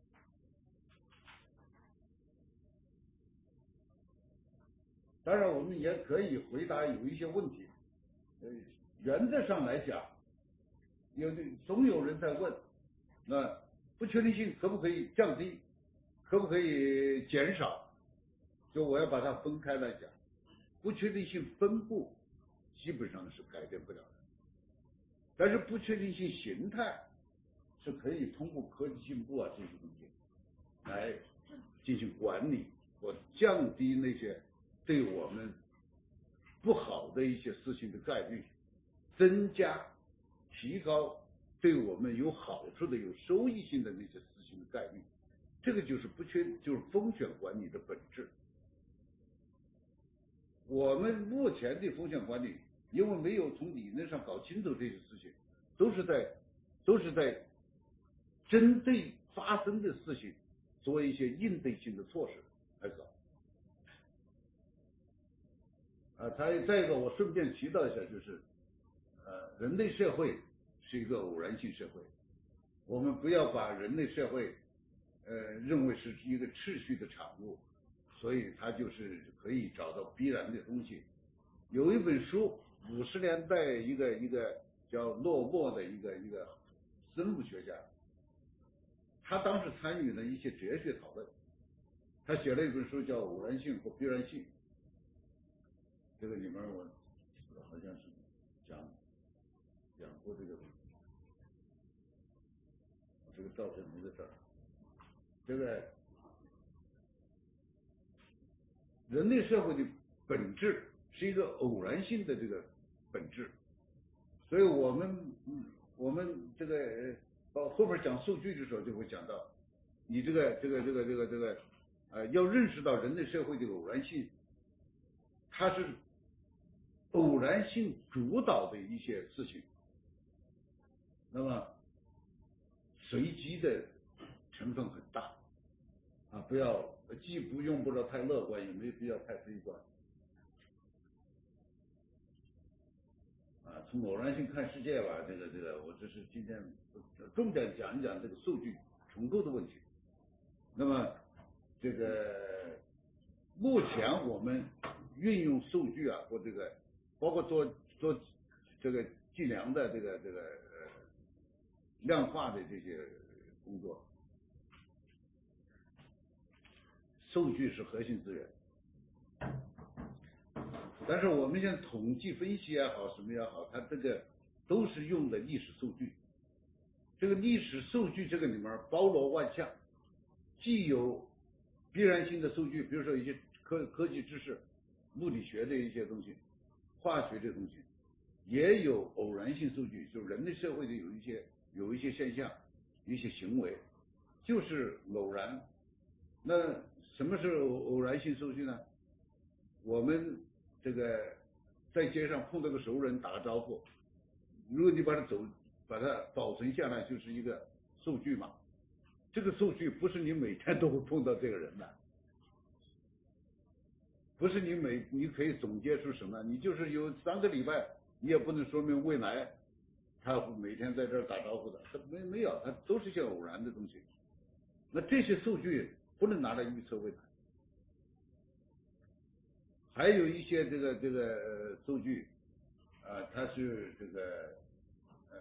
当然我们也可以回答有一些问题，呃，原则上来讲，有的总有人在问，那不确定性可不可以降低，可不可以减少？就我要把它分开来讲，不确定性分布基本上是改变不了的，但是不确定性形态是可以通过科技进步啊这些东西来进行管理或降低那些对我们不好的一些事情的概率，增加提高对我们有好处的有收益性的那些事情的概率，这个就是不确就是风险管理的本质。我们目前的风险管理因为没有从理论上搞清楚这些事情，都是在都是在针对发生的事情做一些应对性的措施来搞。啊，再再一个，我顺便提到一下，就是呃，人类社会是一个偶然性社会，我们不要把人类社会呃认为是一个秩序的产物，所以它就是可以找到必然的东西。有一本书，五十年代一个一个叫诺莫的一个一个生物学家，他当时参与了一些哲学讨论，他写了一本书叫《偶然性和必然性》。这个里面我好像是讲讲过这个东西，这个照片没在这儿。这个人类社会的本质是一个偶然性的这个本质，所以我们我们这个到后面讲数据的时候就会讲到，你这个这个这个这个这个呃要认识到人类社会的偶然性，它是偶然性主导的一些事情，那么随机的成分很大啊，不要既不用不着太乐观，也没必要太悲观啊。从偶然性看世界吧，这个这个，我这是今天重点讲一讲这个数据重构的问题。那么这个目前我们运用数据啊，或这个包括做做这个计量的这个这个呃量化的这些工作，数据是核心资源。但是我们现在统计分析也好，什么也好，它这个都是用的历史数据。这个历史数据这个里面包罗万象，既有必然性的数据，比如说一些科科技知识、物理学的一些东西、化学的东西，也有偶然性数据，就是人类社会的有一些有一些现象、一些行为，就是偶然。那什么是偶然性数据呢？我们这个在街上碰到个熟人打个招呼，如果你把它走把它保存下来，就是一个数据嘛。这个数据不是你每天都会碰到这个人的， 不是你每你可以总结出什么，你就是有三个礼拜，你也不能说明未来他每天在这儿打招呼的，他没没有，他都是些偶然的东西。那这些数据不能拿来预测未来。还有一些这个这个呃数据，啊、呃，它是这个呃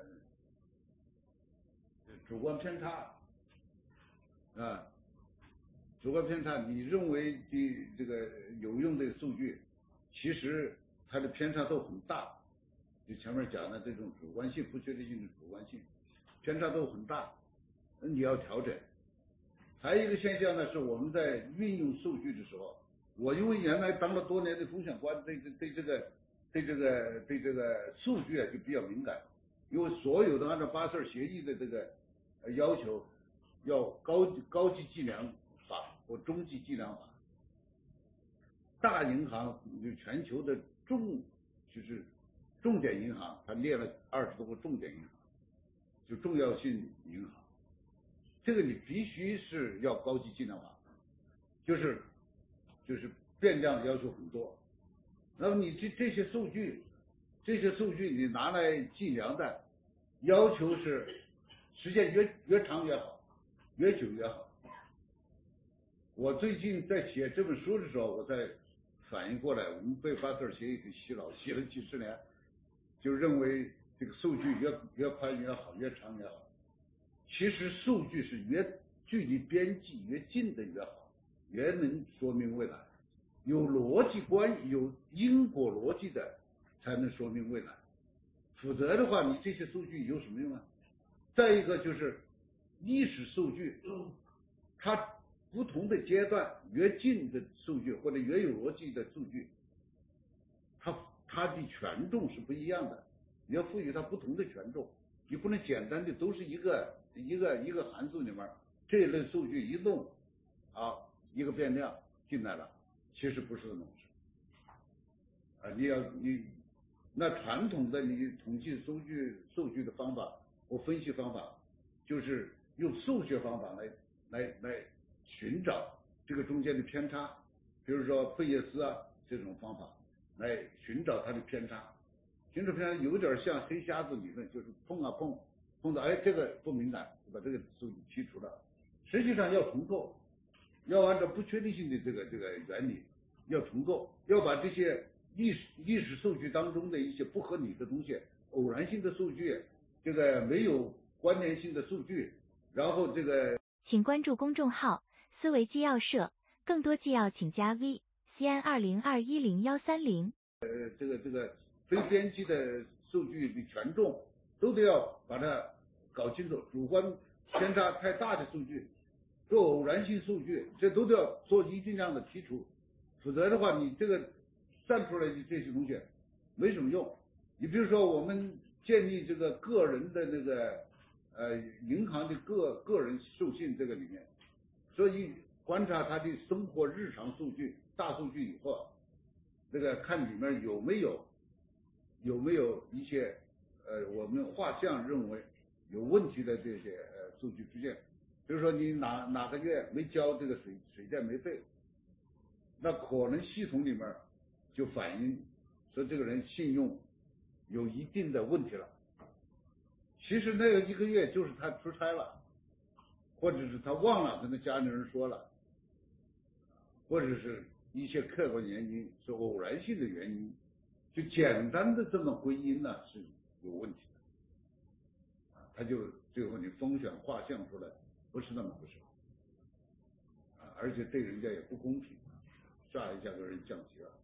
主观偏差啊，主观偏差，你认为的这个有用的数据，其实它的偏差都很大。就前面讲的这种主观性、不确定性的主观性，偏差都很大，那你要调整。还有一个现象呢，是我们在运用数据的时候，我因为原来当了多年的风险官，对对对这个对这个对这个数据啊就比较敏感，因为所有的按照巴塞尔协议的这个要求，要高高级计量法或中级计量法。大银行就全球的重就是重点银行，它列了二十多个重点银行，就重要性银行。这个你必须是要高级计量法，就是就是变量要求很多。那么你这这些数据，这些数据你拿来计量的，要求是时间越越长越好，越久越好。我最近在写这本书的时候，我才反应过来，我们被巴塞尔协议给洗脑，洗了几十年，就认为这个数据越越宽越好，越长越好。其实数据是越距离边际越近的越好，越能说明未来。有逻辑关有因果逻辑的才能说明未来，否则的话，你这些数据有什么用啊？再一个就是历史数据，它不同的阶段越近的数据或者越有逻辑的数据，它它的权重是不一样的，你要赋予它不同的权重，你不能简单的都是一个一个一个函数里面这一类数据一弄啊一个变量进来了，其实不是那么回事啊！你要你那传统的你统计数据数据的方法或分析方法，就是用数学方法来来来寻找这个中间的偏差，比如说贝叶斯啊这种方法来寻找它的偏差。寻找偏差有点像黑匣子理论，就是碰啊碰碰到哎这个不敏感，就把这个数据剔除了。实际上要重构，要按照不确定性的这个这个原理要重构，要把这些历史历史数据当中的一些不合理的东西，偶然性的数据，这个没有关联性的数据，然后这个请关注公众号思维纪要社，更多纪要请加 V C N 二零二一零幺三零。 呃，这个这个非边际的数据的权重都得要把它搞清楚，主观偏差太大的数据，做偶然性数据，这都得要做一定量的剔除，否则的话，你这个算出来的这些东西没什么用。你比如说，我们建立这个个人的那个呃银行的个个人授信这个里面，所以观察他的生活日常数据、大数据以后，这个看里面有没有有没有一些呃我们画像认为有问题的这些呃数据出现。比如说你哪哪个月没交这个水水电煤费，那可能系统里面就反映说这个人信用有一定的问题了。其实那个一个月就是他出差了，或者是他忘了跟他家里人说了，或者是一些客观原因，是偶然性的原因，就简单的这么归因呢是有问题的，啊，他就最后你风险画像出来不是那么回事，啊，而且对人家也不公平，唰一下给人降级了，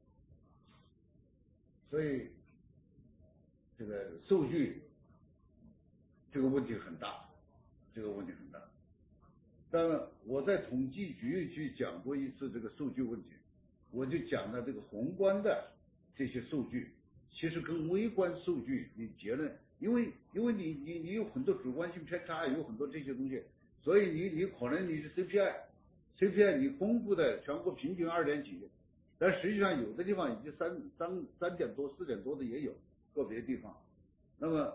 所以这个数据这个问题很大，这个问题很大。当然我在统计局去讲过一次这个数据问题，我就讲了这个宏观的这些数据其实跟微观数据的结论，因为因为你你你有很多主观性偏差，有很多这些东西，所以你你可能你是 C P I C P I 你公布的全国平均二点几，但实际上有的地方已经三三三点多四点多的也有，个别地方，那么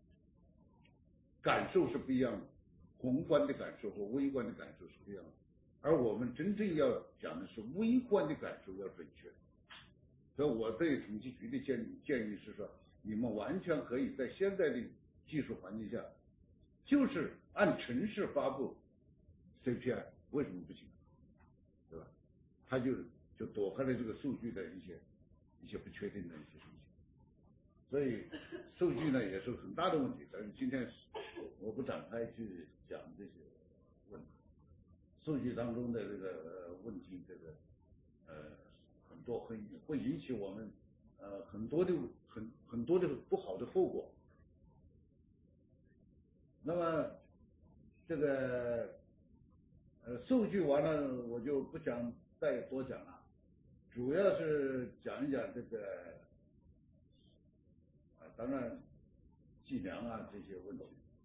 感受是不一样的，宏观的感受和微观的感受是不一样的。 而我们真正要讲的是微观的感受要准确。所以我对统计局的建议建议是说，你们完全可以在现在的技术环境下，就是按城市发布 C P I， 为什么不行？对吧？他就就躲开了这个数据的一些一些不确定的一些东西。所以数据呢也是很大的问题，但是今天我不展开去讲这些问题。数据当中的这个呃问题，这个呃很多会会引起我们呃很多的很很多的不好的后果。那么这个呃数据完了，我就不想再多讲了，主要是讲一讲这个啊，当然计量啊这些问题。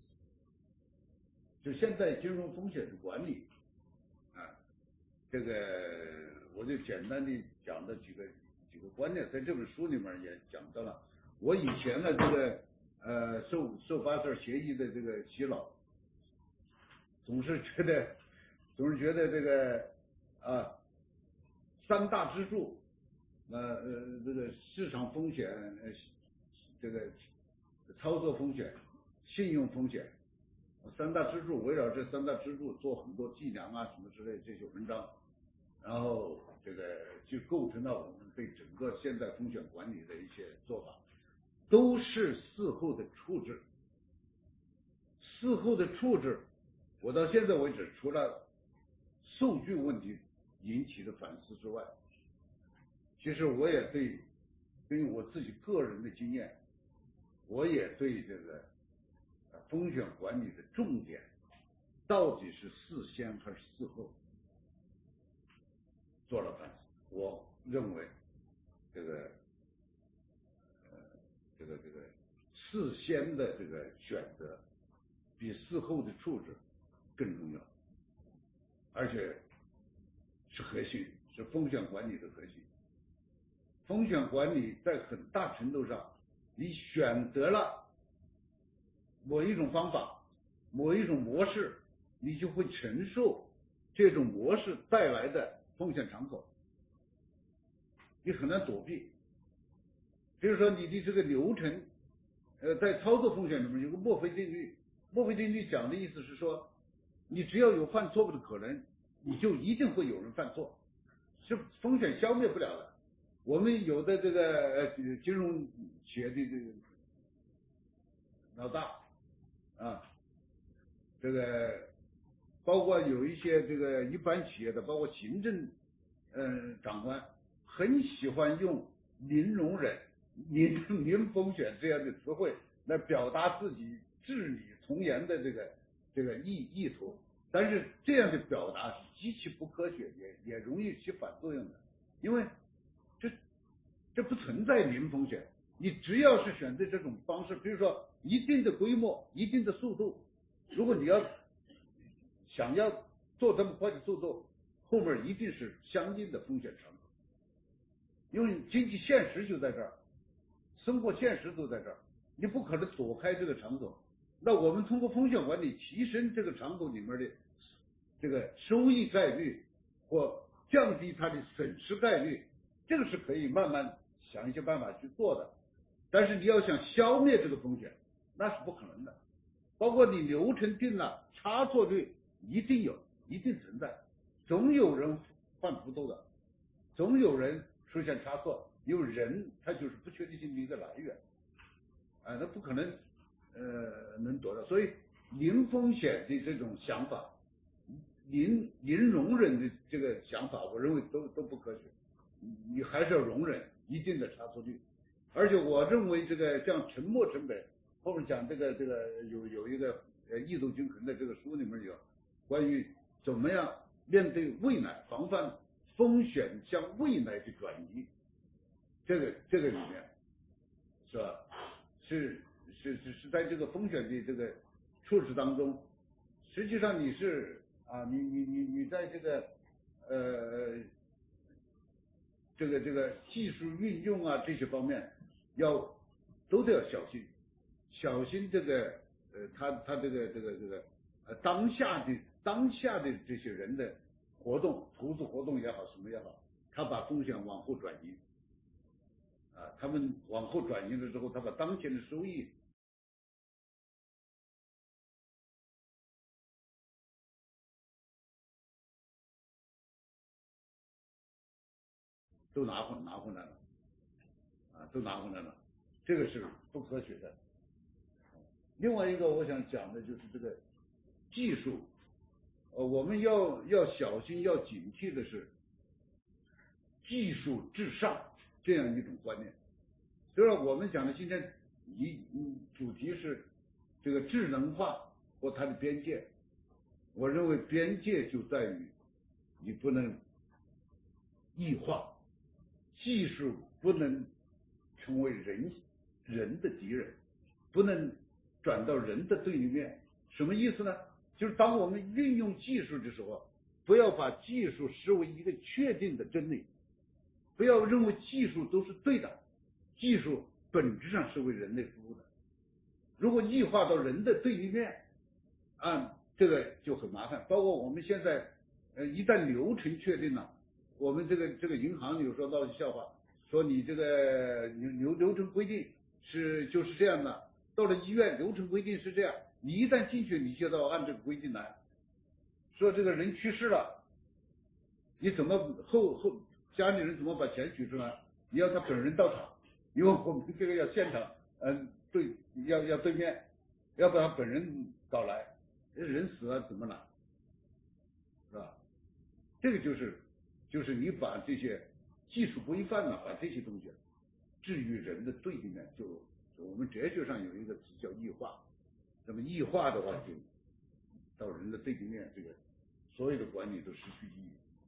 就现在金融风险的管理啊，这个我就简单的讲的几个几个观念，在这本书里面也讲到了。我以前的这个呃受受巴塞尔协议的这个洗脑，总是觉得总是觉得这个啊三大支柱，呃呃这个市场风险，呃这个操作风险、信用风险。三大支柱，围绕这三大支柱做很多计量啊什么之类这些文章，然后这个就构成了我们对整个现代风险管理的一些做法，都是事后的处置。事后的处置，我到现在为止，除了数据问题引起的反思之外，其实我也对，根据我自己个人的经验，我也对这个风险管理的重点到底是事先还是事后做了反思。我认为这个呃这个这个事先的这个选择比事后的处置更重要，而且是核心，是风险管理的核心。风险管理在很大程度上，你选择了某一种方法，某一种模式，你就会承受这种模式带来的风险敞口，你很难躲避。比如说你的这个流程，呃，在操作风险里面有个墨菲定律，墨菲定律讲的意思是说，你只要有犯错误的可能，你就一定会有人犯错，是风险消灭不了的。我们有的这个呃金融企业的这个老大啊，这个包括有一些这个一般企业的，包括行政呃长官，很喜欢用零容忍、零零风险这样的词汇来表达自己治理从严的这个这个意意图，但是这样的表达是极其不科学，也也容易起反作用的，因为这这不存在零风险。你只要是选择这种方式，比如说一定的规模、一定的速度，如果你要想要做这么快的速度，后面一定是相应的风险敞口，因为经济现实就在这儿，生活现实都在这儿，你不可能躲开这个敞口。那我们通过风险管理提升这个敞口里面的这个收益概率或降低它的损失概率，这个是可以慢慢想一些办法去做的。但是你要想消灭这个风险，那是不可能的。包括你流程定了，差错率一定有，一定存在，总有人犯糊涂的，总有人出现差错，因为人他就是不确定性的一个来源，啊，那不可能呃能躲到。所以零风险的这种想法，零零容忍的这个想法，我认为都都不科学，你还是要容忍一定的差错率。而且我认为这个像沉没成本，后面讲这个这个有有一个呃异度均衡的这个书里面有关于怎么样面对未来防范风险向未来的转移，这个这个里面是吧？是是是是在这个风险的这个处置当中，实际上你是啊，你你你你在这个呃这个这个技术运用啊这些方面。要都得要小心，小心这个呃，他他这个这个这个呃当下的当下的这些人的活动，投资活动也好，什么也好，他把风险往后转移，啊，他们往后转移了之后，他把当前的收益都拿回拿回来了，啊，都拿回来了，这个是不科学的。另外一个我想讲的就是这个技术，呃，我们要要小心要警惕的是技术至上这样一种观念。虽然我们讲的今天一主题是这个智能化或它的边界，我认为边界就在于你不能异化，技术不能成为人人的敌人，不能转到人的对立面。什么意思呢？就是当我们运用技术的时候，不要把技术视为一个确定的真理，不要认为技术都是对的，技术本质上是为人类服务的。如果异化到人的对立面，啊，这个就很麻烦。包括我们现在，呃，一旦流程确定了，我们这个这个银行有时候闹笑话，说你这个流流程规定是就是这样的，到了医院流程规定是这样，你一旦进去，你就要按这个规定来。说这个人去世了，你怎么后后家里人怎么把钱取出来？你要他本人到场，因为我们这个要现场，嗯，对，要要对面，要把他本人搞来，人死了怎么拿？是吧？这个就是就是你把这些技术规范呢，把这些东西置于人的对立面，就我们哲学上有一个词叫异化。那么异化的话，就到人的对立面，这个所有的管理都失去意义。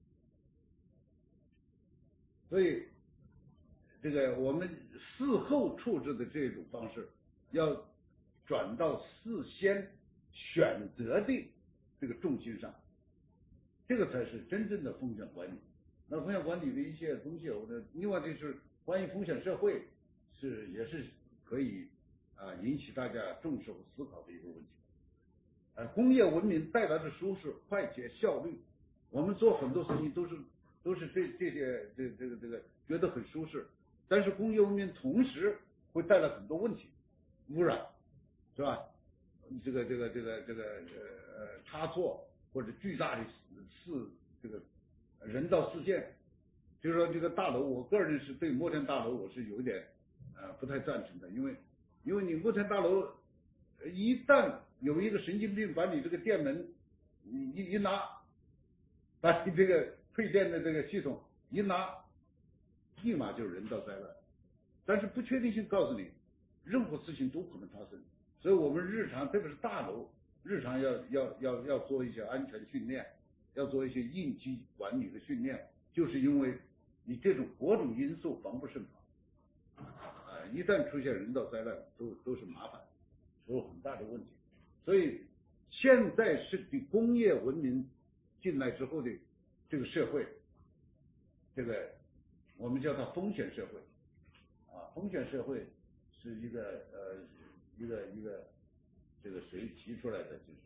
所以这个我们事后处置的这种方式，要转到事先选择的这个重心上，这个才是真正的风险管理。那风险管理的一些东西，我的另外就是关于风险社会，是也是可以啊引起大家重视和思考的一个问题。呃，工业文明带来的舒适、快捷、效率，我们做很多事情都是都是这这些这这个这个觉得很舒适，但是工业文明同时会带来很多问题，污染，是吧？这个这个这个这个呃差错或者巨大的事这个人道事件，就是说这个大楼，我个人是对摩天大楼我是有点呃不太赞成的，因为因为你摩天大楼一旦有一个神经病把你这个电门一一拿，把你这个配电的这个系统一拿，立马就是人道灾难。但是不确定性告诉你，任何事情都可能发生，所以我们日常特别是大楼，日常要要要要做一些安全训练，要做一些应急管理的训练，就是因为你这种各种因素防不胜防，啊，一旦出现人道灾难，都都是麻烦，都有很大的问题。所以现在是比工业文明进来之后的这个社会，这个我们叫它风险社会，啊，风险社会是一个呃一个一个这个谁提出来的，就是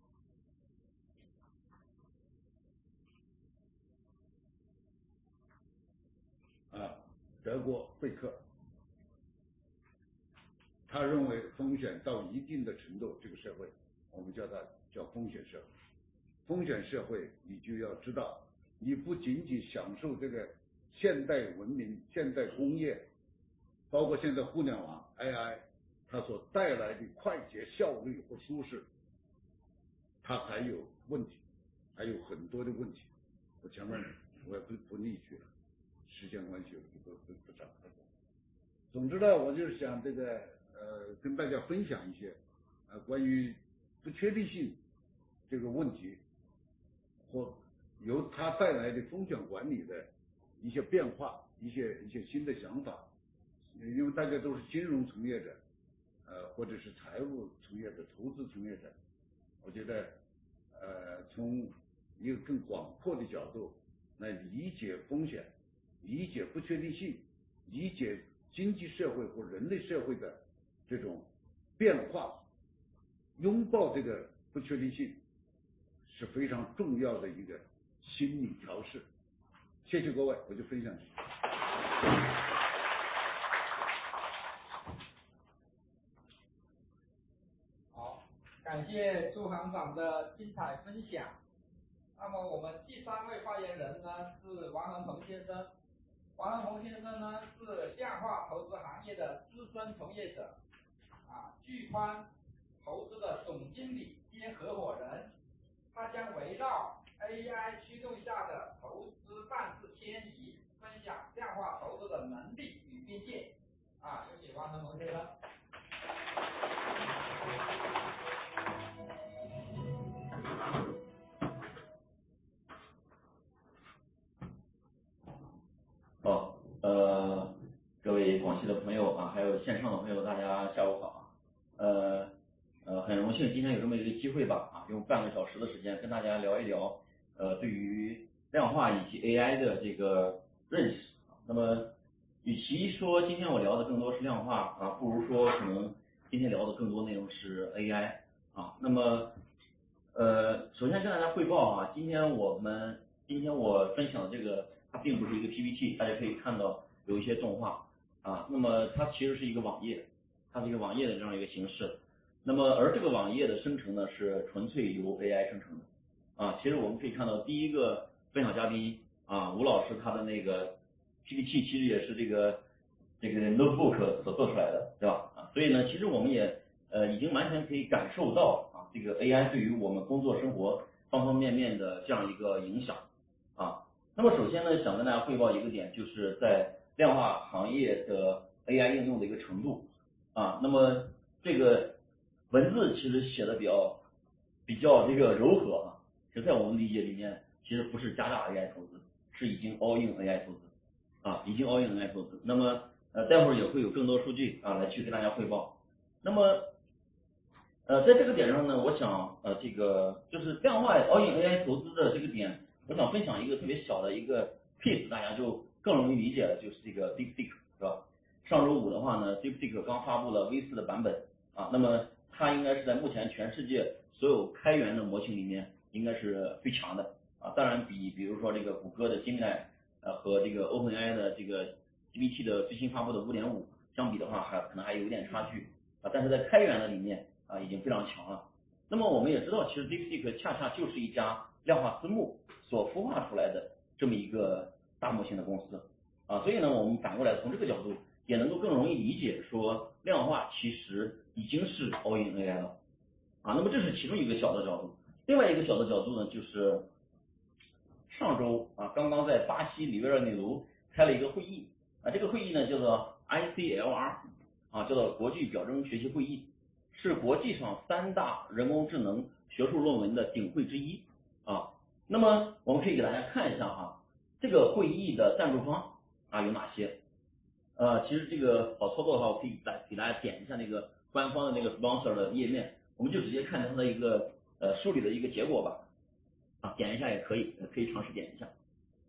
啊德国贝克，他认为风险到一定的程度，这个社会我们叫它叫风险社会。风险社会，你就要知道，你不仅仅享受这个现代文明、现代工业，包括现在互联网 A I， 它所带来的快捷、效率和舒适，它还有问题，还有很多的问题。我前面我也不不例举了，时间关系我就不不不展开讲。总之呢，我就是想这个呃跟大家分享一些呃关于不确定性这个问题，或由它带来的风险管理的一些变化，一些一些新的想法。因为大家都是金融从业者，呃，或者是财务从业者、投资从业者，我觉得，呃，从一个更广阔的角度来理解风险，理解不确定性，理解经济社会或人类社会的这种变化，拥抱这个不确定性，是非常重要的一个心理调试。谢谢各位，我就分享。 好，感谢朱行长的精彩分享。那么我们第三位发言人呢是王恒鹏先生。王恒鹏先生呢是量化投资行业的资深从业者，啊，巨宽投资的总经理兼合伙人。他将围绕 A I 驱动下的投资范式迁移，分享量化投资的能力与边界。啊，有请王恒鹏先生。 好，呃，各位广西的朋友啊，还有线上的朋友，大家下午好啊。呃呃，很荣幸今天有这么一个机会吧，啊，用半个小时的时间跟大家聊一聊，呃，对于量化以及 A I 的这个认识。那么，与其说今天我聊的更多是量化啊，不如说可能今天聊的更多内容是 A I 啊。那么，呃，首先跟大家汇报啊，今天我们今天我分享的这个。它并不是一个 P P T， 大家可以看到有一些动画啊，那么它其实是一个网页，它是一个网页的这样一个形式。那么而这个网页的生成呢是纯粹由 A I 生成的啊。其实我们可以看到第一个分享嘉宾啊，吴老师他的那个 P P T 其实也是这个这个 notebook 所做出来的，对吧？啊，所以呢，其实我们也呃已经完全可以感受到啊，这个 A I 对于我们工作生活方方面面的这样一个影响啊。那么首先呢，想跟大家汇报一个点，就是在量化行业的 A I 应用的一个程度啊。那么这个文字其实写的比较比较这个柔和啊，其实在我们理解里面，其实不是加大 A I 投资，是已经 all in A I 投资啊，已经 all in A I 投资。那么呃，待会儿也会有更多数据啊来去跟大家汇报。那么呃，在这个点上呢，我想呃这个就是量化 all in A I 投资的这个点。我想分享一个特别小的一个 case， 大家就更容易理解了，就是这个 DeepSeek， 是吧？上周五的话呢 ，DeepSeek 刚发布了 V 四 的版本啊，那么它应该是在目前全世界所有开源的模型里面，应该是最强的啊。当然比比如说这个谷歌的 Gemini 呃和这个 OpenAI 的这个 G P T 的最新发布的 五点五 相比的话，还可能还有一点差距啊。但是在开源的里面啊，已经非常强了。那么我们也知道，其实 DeepSeek 恰恰就是一家量化私募所孵化出来的这么一个大模型的公司啊，所以呢，我们反过来从这个角度也能够更容易理解说，量化其实已经是 all in A I 了啊。那么这是其中一个小的角度，另外一个小的角度呢，就是上周啊，刚刚在巴西里约热内卢开了一个会议啊，这个会议呢叫做 I C L R 啊，叫做国际表征学习会议，是国际上三大人工智能学术论文的顶会之一啊。那么我们可以给大家看一下哈，这个会议的赞助方啊有哪些？呃，其实这个好操作的话，我可以来给大家点一下那个官方的那个 sponsor 的页面，我们就直接看它的一个呃梳理的一个结果吧。啊，点一下也可以，可以尝试点一下。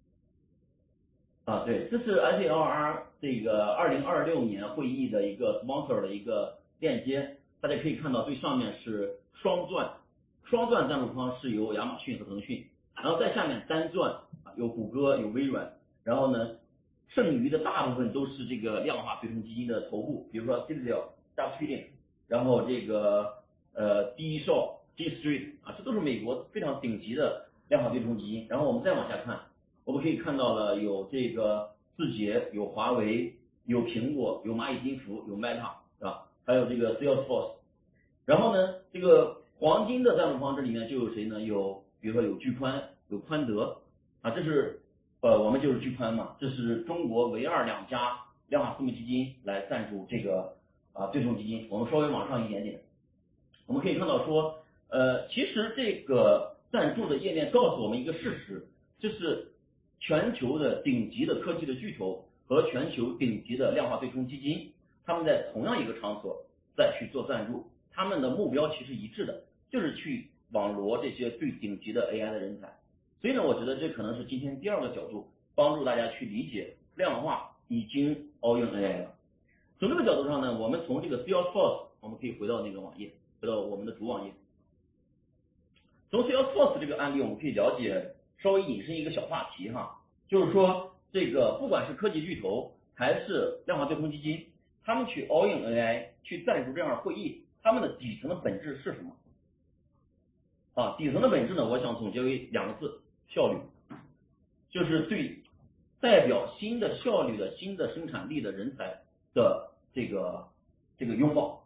啊，对，这是 I C L R 这个二零二六年会议的一个 sponsor 的一个链接，大家可以看到最上面是双钻，双钻赞助方是由亚马逊和腾讯。然后在下面单钻啊，有谷歌有微软，然后呢，剩余的大部分都是这个量化对冲基金的头部，比如说 Citadel、Jump Trading， 然后这个呃第一少、G Street 啊，这都是美国非常顶级的量化对冲基金。然后我们再往下看，我们可以看到了有这个字节、有华为、有苹果、有蚂蚁金服、有 Meta， 是吧？还有这个 Salesforce。然后呢，这个黄金的赞助方这里面就有谁呢？有比如说有巨宽、有宽德啊，这是呃我们就是巨宽嘛，这是中国唯二两家量化私募基金来赞助这个啊对冲基金。我们稍微往上一点点，我们可以看到说，呃，其实这个赞助的页面告诉我们一个事实，就是全球的顶级的科技的巨头和全球顶级的量化对冲基金，他们在同样一个场所再去做赞助，他们的目标其实一致的，就是去网罗这些最顶级的 A I 的人才。所以呢，我觉得这可能是今天第二个角度，帮助大家去理解量化已经 all in A I 了。从这个角度上呢，我们从这个 Salesforce， 我们可以回到那个网页，回到我们的主网页。从 Salesforce 这个案例，我们可以了解稍微引申一个小话题哈，就是说这个不管是科技巨头还是量化对冲基金，他们去 all in A I 去赞助这样的会议，他们的底层的本质是什么？啊，底层的本质呢，我想总结为两个字：效率，就是对代表新的效率的新的生产力的人才的这个这个拥抱。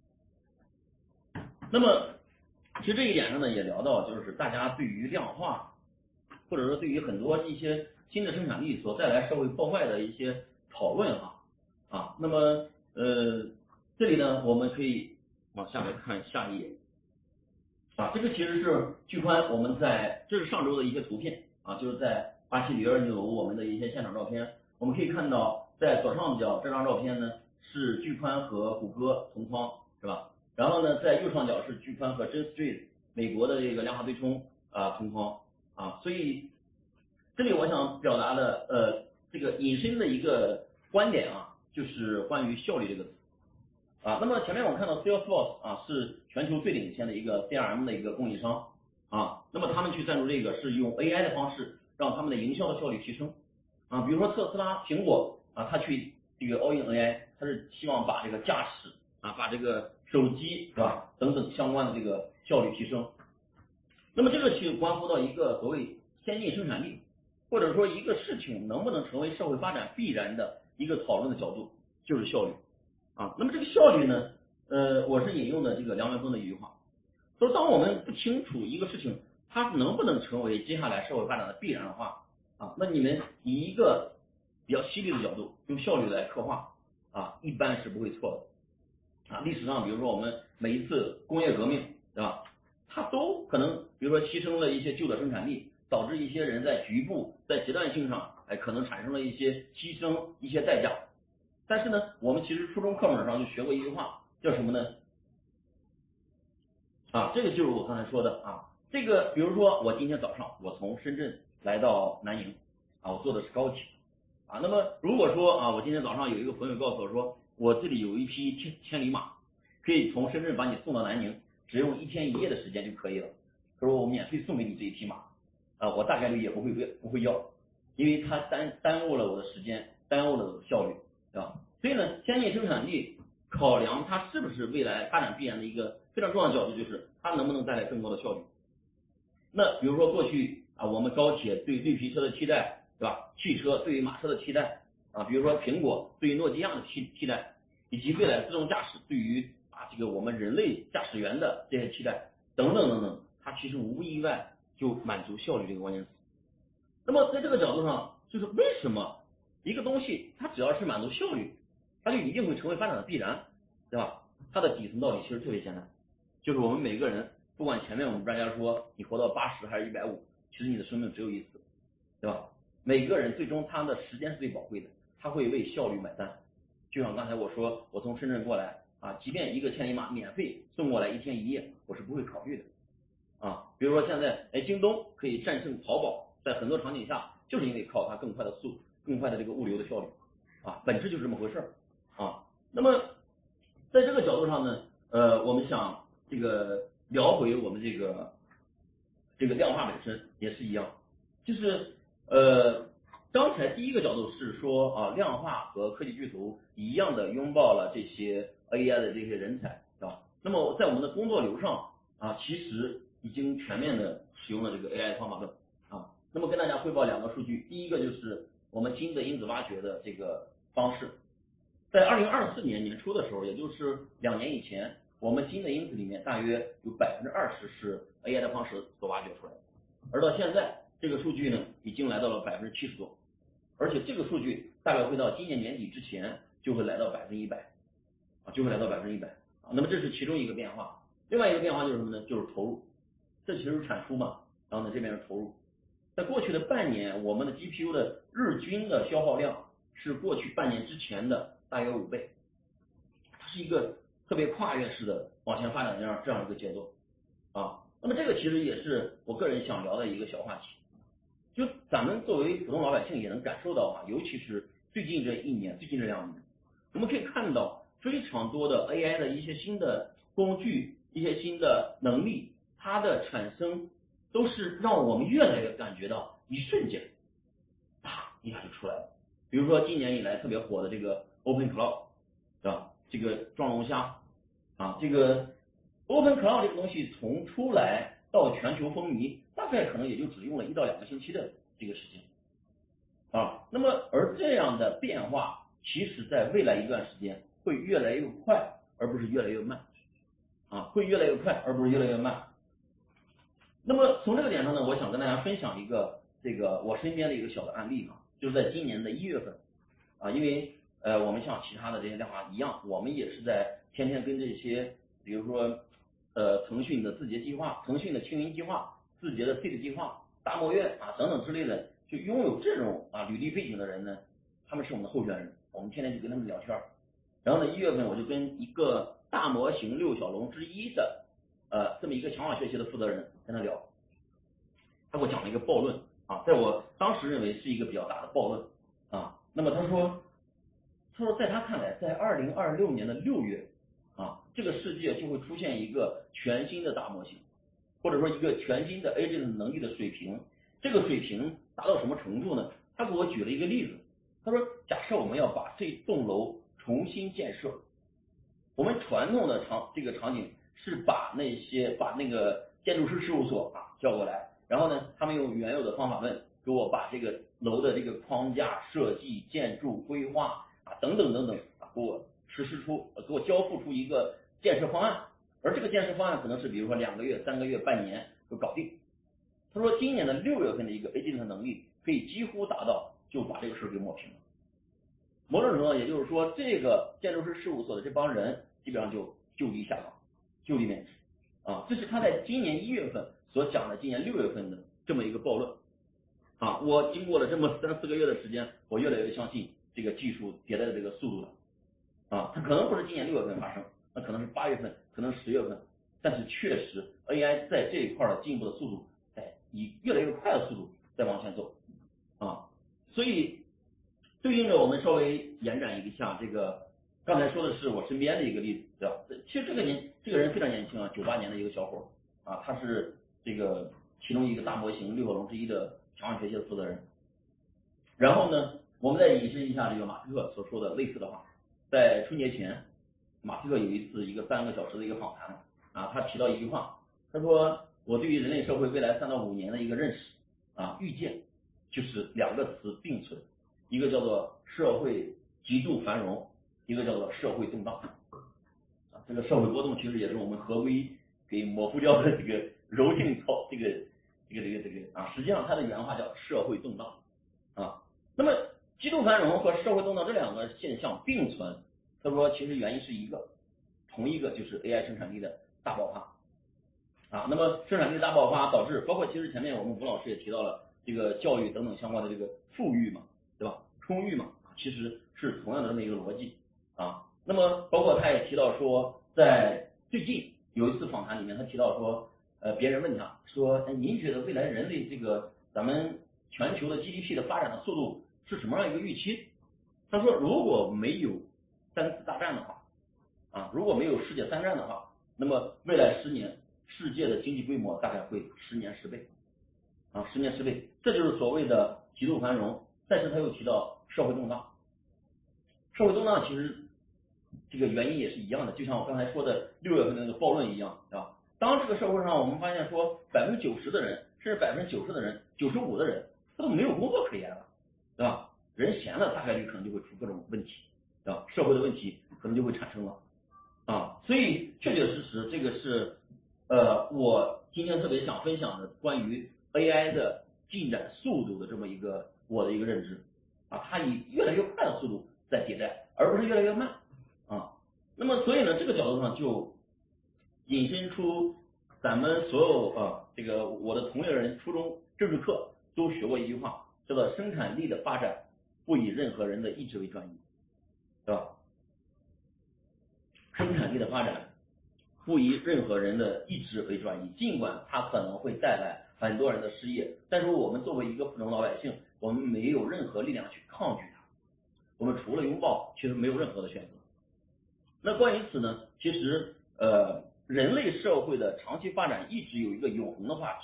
那么其实这一点上呢，也聊到就是大家对于量化，或者说对于很多一些新的生产力所带来社会破坏的一些讨论啊啊，那么呃这里呢，我们可以往下来看下一页啊，这个其实是巨宽我们在这是上周的一些图片啊，就是在巴西里尔纽我们的一些现场照片，我们可以看到在左上角这张照片呢是巨宽和谷歌同框是吧？然后呢，在右上角是巨宽和 Jane Street 美国的这个量化对冲啊同框啊，所以这里我想表达的呃这个引申的一个观点啊，就是关于效率这个词啊。那么前面我们看到 Salesforce 啊是全球最领先的一个 C R M 的一个供应商啊，那么他们去赞助这个是用 A I 的方式让他们的营销的效率提升啊，比如说特斯拉、苹果啊，它去这个 all in A I， 它是希望把这个驾驶啊，把这个手机是吧等等相关的这个效率提升。那么这个去关乎到一个所谓先进生产力，或者说一个事情能不能成为社会发展必然的一个讨论的角度，就是效率啊。那么这个效率呢，呃，我是引用的这个梁文峰的一句话，说当我们不清楚一个事情它能不能成为接下来社会发展的必然的话啊，那你们以一个比较犀利的角度用效率来刻画啊，一般是不会错的啊。历史上比如说我们每一次工业革命对吧，它都可能比如说牺牲了一些旧的生产力，导致一些人在局部在阶段性上哎可能产生了一些牺牲一些代价。但是呢，我们其实初中课本上就学过一句话，叫什么呢？啊，这个就是我刚才说的啊，这个比如说我今天早上我从深圳来到南宁啊，我坐的是高铁啊，那么如果说啊，我今天早上有一个朋友告诉我说，我这里有一匹千千里马，可以从深圳把你送到南宁，只用一天一夜的时间就可以了。他说我免费送给你这一匹马啊，我大概率也不会不会要，因为它耽耽误了我的时间，耽误了我的效率，对吧？所以呢，先进生产力考量它是不是未来发展必然的一个非常重要的角度，就是它能不能带来更高的效率。那比如说过去啊，我们高铁对绿皮车的替代，对吧？汽车对于马车的替代啊，比如说苹果对于诺基亚的替替代，以及未来自动驾驶对于啊这个我们人类驾驶员的这些替代等等等等，它其实无一意外就满足效率这个关键词。那么在这个角度上，就是为什么一个东西它只要是满足效率，它就一定会成为发展的必然，对吧？它的底层道理其实特别简单，就是我们每个人，不管前面我们专家说你活到八十还是一百五，其实你的生命只有一次，对吧？每个人最终他的时间是最宝贵的，他会为效率买单。就像刚才我说，我从深圳过来啊，即便一个千里马免费送过来一天一夜，我是不会考虑的啊。比如说现在，哎，京东可以战胜淘宝，在很多场景下，就是因为靠它更快的速、更快的这个物流的效率啊，本质就是这么回事啊。那么在这个角度上呢，呃，我们想这个聊回我们这个这个量化本身也是一样，就是呃，刚才第一个角度是说啊，量化和科技巨头一样的拥抱了这些 A I 的这些人才，是吧？那么在我们的工作流上啊，其实已经全面的使用了这个 A I 方法论啊。那么跟大家汇报两个数据，第一个就是我们新的因子挖掘的这个方式，在二零二四年年初的时候，也就是两年以前，我们新的因子里面大约有百分之二十是 A I 的方式所挖掘出来的，而到现在这个数据呢，已经来到了百分之七十多，而且这个数据大概会到今年年底之前就会来到百分之一百啊，就会来到百分之一百啊。那么这是其中一个变化，另外一个变化就是什么呢？就是投入，这其实是产出嘛，然后呢这边是投入。在过去的半年，我们的 G P U 的日均的消耗量是过去半年之前的大约五倍，它是一个特别跨越式的往前发展的这样这样一个节奏啊。那么这个其实也是我个人想聊的一个小话题，就咱们作为普通老百姓也能感受到啊，尤其是最近这一年、最近这两年，我们可以看到非常多的 A I 的一些新的工具、一些新的能力，它的产生都是让我们越来越感觉到一瞬间，啪一下就出来了。比如说今年以来特别火的这个 Open Cloud， 对吧？这个壮龙虾啊，这个 Open Cloud 这个东西从出来到全球风靡，大概可能也就只用了一到两个星期的这个时间啊。那么而这样的变化，其实在未来一段时间会越来越快，而不是越来越慢啊，会越来越快，而不是越来越慢。那么从这个点上呢，我想跟大家分享一个这个我身边的一个小的案例啊，就是在今年的一月份啊，因为呃我们像其他的这些电话一样，我们也是在天天跟这些，比如说呃腾讯的字节计划、腾讯的青云计划、字节的 Seed 计划、大漠院啊等等之类的，就拥有这种啊履历背景的人呢，他们是我们的候选人，我们天天就跟他们聊天。然后呢，一月份我就跟一个大模型六小龙之一的呃这么一个强化学习的负责人跟他聊，他给我讲了一个暴论啊，在我当时认为是一个比较大的暴论啊。那么他说，他说在他看来，在二零二六年的六月啊，这个世界就会出现一个全新的大模型，或者说一个全新的 agent 能力的水平。这个水平达到什么程度呢？他给我举了一个例子，他说，假设我们要把这栋楼重新建设，我们传统的场这个场景是把那些把那个建筑师事务所啊叫过来，然后呢，他们用原有的方法论给我把这个楼的这个框架设计、建筑规划啊等等等等啊给我实施出，给我交付出一个建设方案，而这个建设方案可能是比如说两个月、三个月、半年就搞定。他说，今年的六月份的一个 agent 能力可以几乎达到就把这个事给抹平了。某种程度上，也就是说，这个建筑师事务所的这帮人基本上就就地下岗、就地面试啊。这是他在今年一月份所讲的今年六月份的这么一个暴论啊。我经过了这么三四个月的时间，我越来越相信这个技术迭代的这个速度了啊。它可能不是今年六月份发生，那可能是八月份，可能是十月份，但是确实 A I 在这一块的进步的速度，在以越来越快的速度在往前走啊。所以对应着我们稍微延展一下，这个刚才说的是我身边的一个例子，对吧？其实这个年这个人非常年轻啊，九八年的一个小伙啊，他是这个其中一个大模型六小龙之一的强化学习的负责人。然后呢，我们再引申一下这个马斯克所说的类似的话，在春节前，马斯克有一次一个三个小时的一个访谈啊，他提到一句话，他说我对于人类社会未来三到五年的一个认识啊预见，就是两个词并存。一个叫做社会极度繁荣，一个叫做社会动荡啊。这个社会波动其实也是我们合规给模糊掉的这个柔性操这个这个这个这个啊，实际上它的原话叫社会动荡啊。那么极度繁荣和社会动荡这两个现象并存，他说其实原因是一个，同一个就是 A I 生产力的大爆发啊。那么生产力大爆发导致，包括其实前面我们吴老师也提到了这个教育等等相关的这个富裕嘛，对吧？充裕嘛，其实是同样的这么一个逻辑啊。那么包括他也提到说，在最近有一次访谈里面，他提到说，呃，别人问他说，哎，您觉得未来人类这个咱们全球的 G D P 的发展的速度是什么样一个预期？他说，如果没有三次大战的话，啊，如果没有世界三战的话，那么未来十年世界的经济规模大概会十年十倍，啊，十年十倍，这就是所谓的极度繁荣。但是他又提到社会动荡，社会动荡其实这个原因也是一样的，就像我刚才说的六月份的那个暴论一样，对吧？当这个社会上我们发现说百分之九十的人，甚至百分之九十的人、九十五的人，他都没有工作可言了，对吧？人闲了，大概率可能就会出各种问题，对吧？社会的问题可能就会产生了啊。所以确确实实，这个是呃我今天特别想分享的关于 A I 的进展速度的这么一个我的一个认知啊，它以越来越快的速度在迭代，而不是越来越慢啊。那么所以呢，这个角度上就引申出咱们所有啊，这个我的同龄人初中政治课都学过一句话，叫做生产力的发展不以任何人的意志为转移，对吧？生产力的发展不以任何人的意志为转移，尽管它可能会带来很多人的失业，但是我们作为一个普通老百姓，我们没有任何力量去抗拒它，我们除了拥抱，其实没有任何的选择。那关于此呢，其实呃，人类社会的长期发展一直有一个永恒的话题，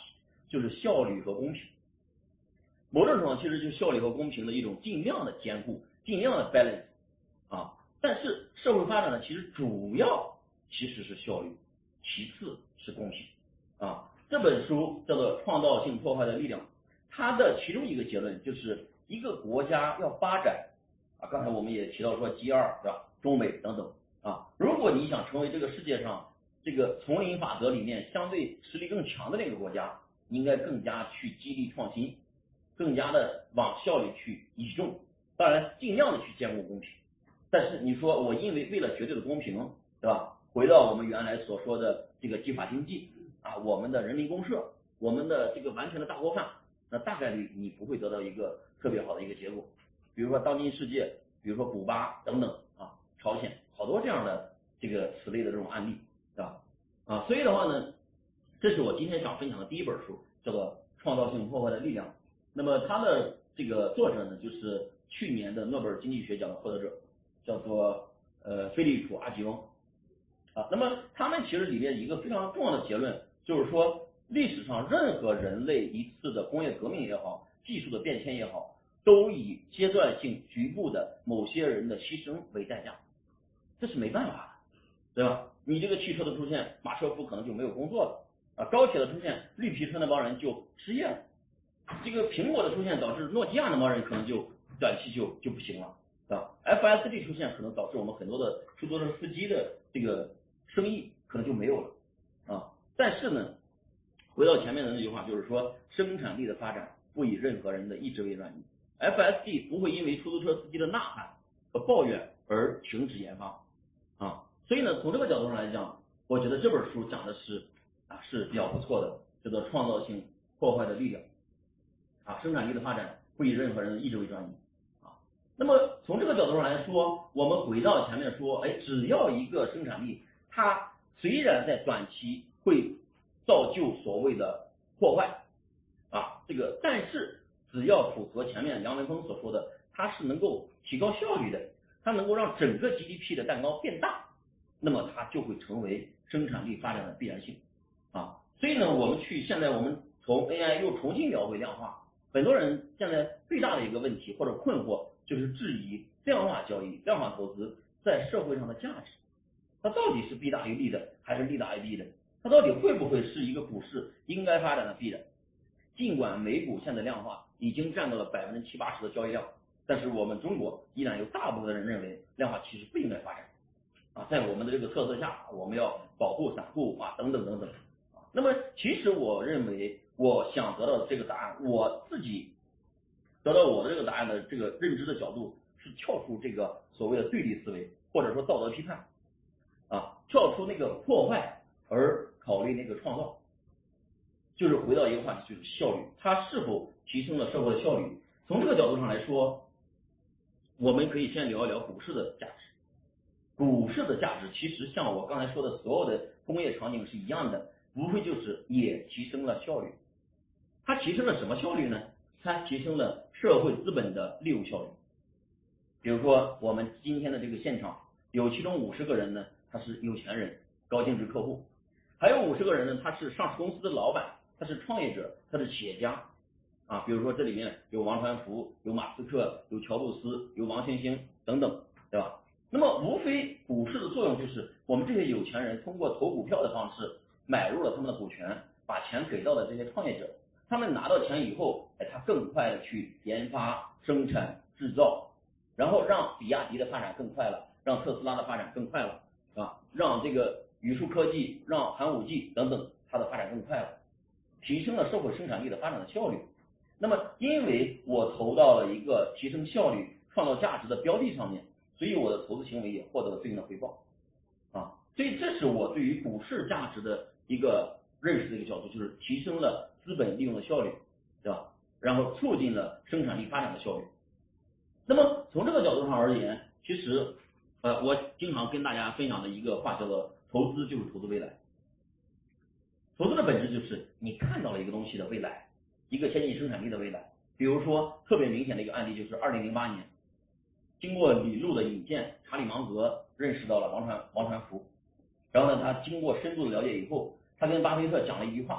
就是效率和公平。某种程度上，其实就是效率和公平的一种尽量的兼顾，尽量的 balance 啊。但是社会发展呢，其实主要其实是效率，其次是公平啊。这本书叫做《创造性破坏的力量》，它的其中一个结论就是一个国家要发展啊，刚才我们也提到说 G 二 对吧，中美等等啊，如果你想成为这个世界上这个丛林法则里面相对实力更强的那个国家，你应该更加去激励创新，更加的往效率去倚重，当然尽量的去兼顾公平。但是你说我因为为了绝对的公平，对吧？回到我们原来所说的这个计划经济啊，我们的人民公社，我们的这个完全的大锅饭，那大概率你不会得到一个特别好的一个结果。比如说当今世界，比如说古巴等等啊，朝鲜，好多这样的这个此类的这种案例，对吧？啊，所以的话呢，这是我今天想分享的第一本书，叫做《创造性破坏的力量》。那么它的这个作者呢，就是去年的诺贝尔经济学奖的获得者，叫做呃菲利普·阿吉翁啊。那么他们其实里面一个非常重要的结论就是说，历史上任何人类一次的工业革命也好，技术的变迁也好，都以阶段性局部的某些人的牺牲为代价，这是没办法的，对吧？你这个汽车的出现，马车夫可能就没有工作了啊；高铁的出现，绿皮车那帮人就失业了；这个苹果的出现，导致诺基亚那帮人可能就短期就就不行了，对吧 ？F S D 出现，可能导致我们很多的出租车司机的这个生意可能就没有了啊。但是呢，回到前面的那句话，就是说生产力的发展不以任何人的意志为转移。F S D 不会因为出租车司机的呐喊和抱怨而停止研发啊。所以呢，从这个角度上来讲，我觉得这本书讲的是啊是比较不错的，叫做创造性破坏的力量啊，生产力的发展不以任何人的意志为转移啊。那么从这个角度上来说，我们回到前面说，哎，只要一个生产力，它虽然在短期会造就所谓的破坏啊，这个但是只要符合前面杨文峰所说的，它是能够提高效率的，它能够让整个 G D P 的蛋糕变大，那么它就会成为生产力发展的必然性啊。所以呢，我们去现在我们从 A I 又重新聊回量化，很多人现在最大的一个问题或者困惑就是质疑量化交易、量化投资在社会上的价值，它到底是弊大于利的还是利大于弊的？它到底会不会是一个股市应该发展的必然？尽管美股现在量化已经占到了百分之七八十的交易量，但是我们中国依然有大部分人认为量化其实不应该发展啊，在我们的这个特色下，我们要保护散户啊，等等等等啊。那么其实我认为，我想得到的这个答案，我自己得到我的这个答案的这个认知的角度是跳出这个所谓的对立思维，或者说道德批判啊，跳出那个破坏而考虑那个创造。就是回到一个话题，就是效率，它是否提升了社会的效率？从这个角度上来说，我们可以先聊一聊股市的价值。股市的价值其实像我刚才说的所有的工业场景是一样的，无非就是也提升了效率。它提升了什么效率呢？它提升了社会资本的利用效率。比如说我们今天的这个现场，有其中五十个人呢，他是有钱人、高净值客户，还有五十个人呢，他是上市公司的老板，他是创业者，他是企业家啊。比如说这里面有王传福，有马斯克，有乔布斯，有王星星等等，对吧？那么无非股市的作用就是我们这些有钱人通过投股票的方式买入了他们的股权，把钱给到了这些创业者，他们拿到钱以后，哎，他更快的去研发、生产、制造，然后让比亚迪的发展更快了，让特斯拉的发展更快了啊，让这个宇树科技、让寒武纪等等它的发展更快了，提升了社会生产力的发展的效率。那么因为我投到了一个提升效率、创造价值的标的上面，所以我的投资行为也获得了对应的回报啊。所以这是我对于股市价值的一个认识的一个角度，就是提升了资本利用的效率，对吧？然后促进了生产力发展的效率。那么从这个角度上而言，其实呃，我经常跟大家分享的一个话叫做投资就是投资未来。投资的本质就是你看到了一个东西的未来，一个先进生产力的未来。比如说特别明显的一个案例就是二零零八年，经过李路的引荐，查理芒格认识到了王传王传福，然后呢，他经过深度的了解以后，他跟巴菲特讲了一句话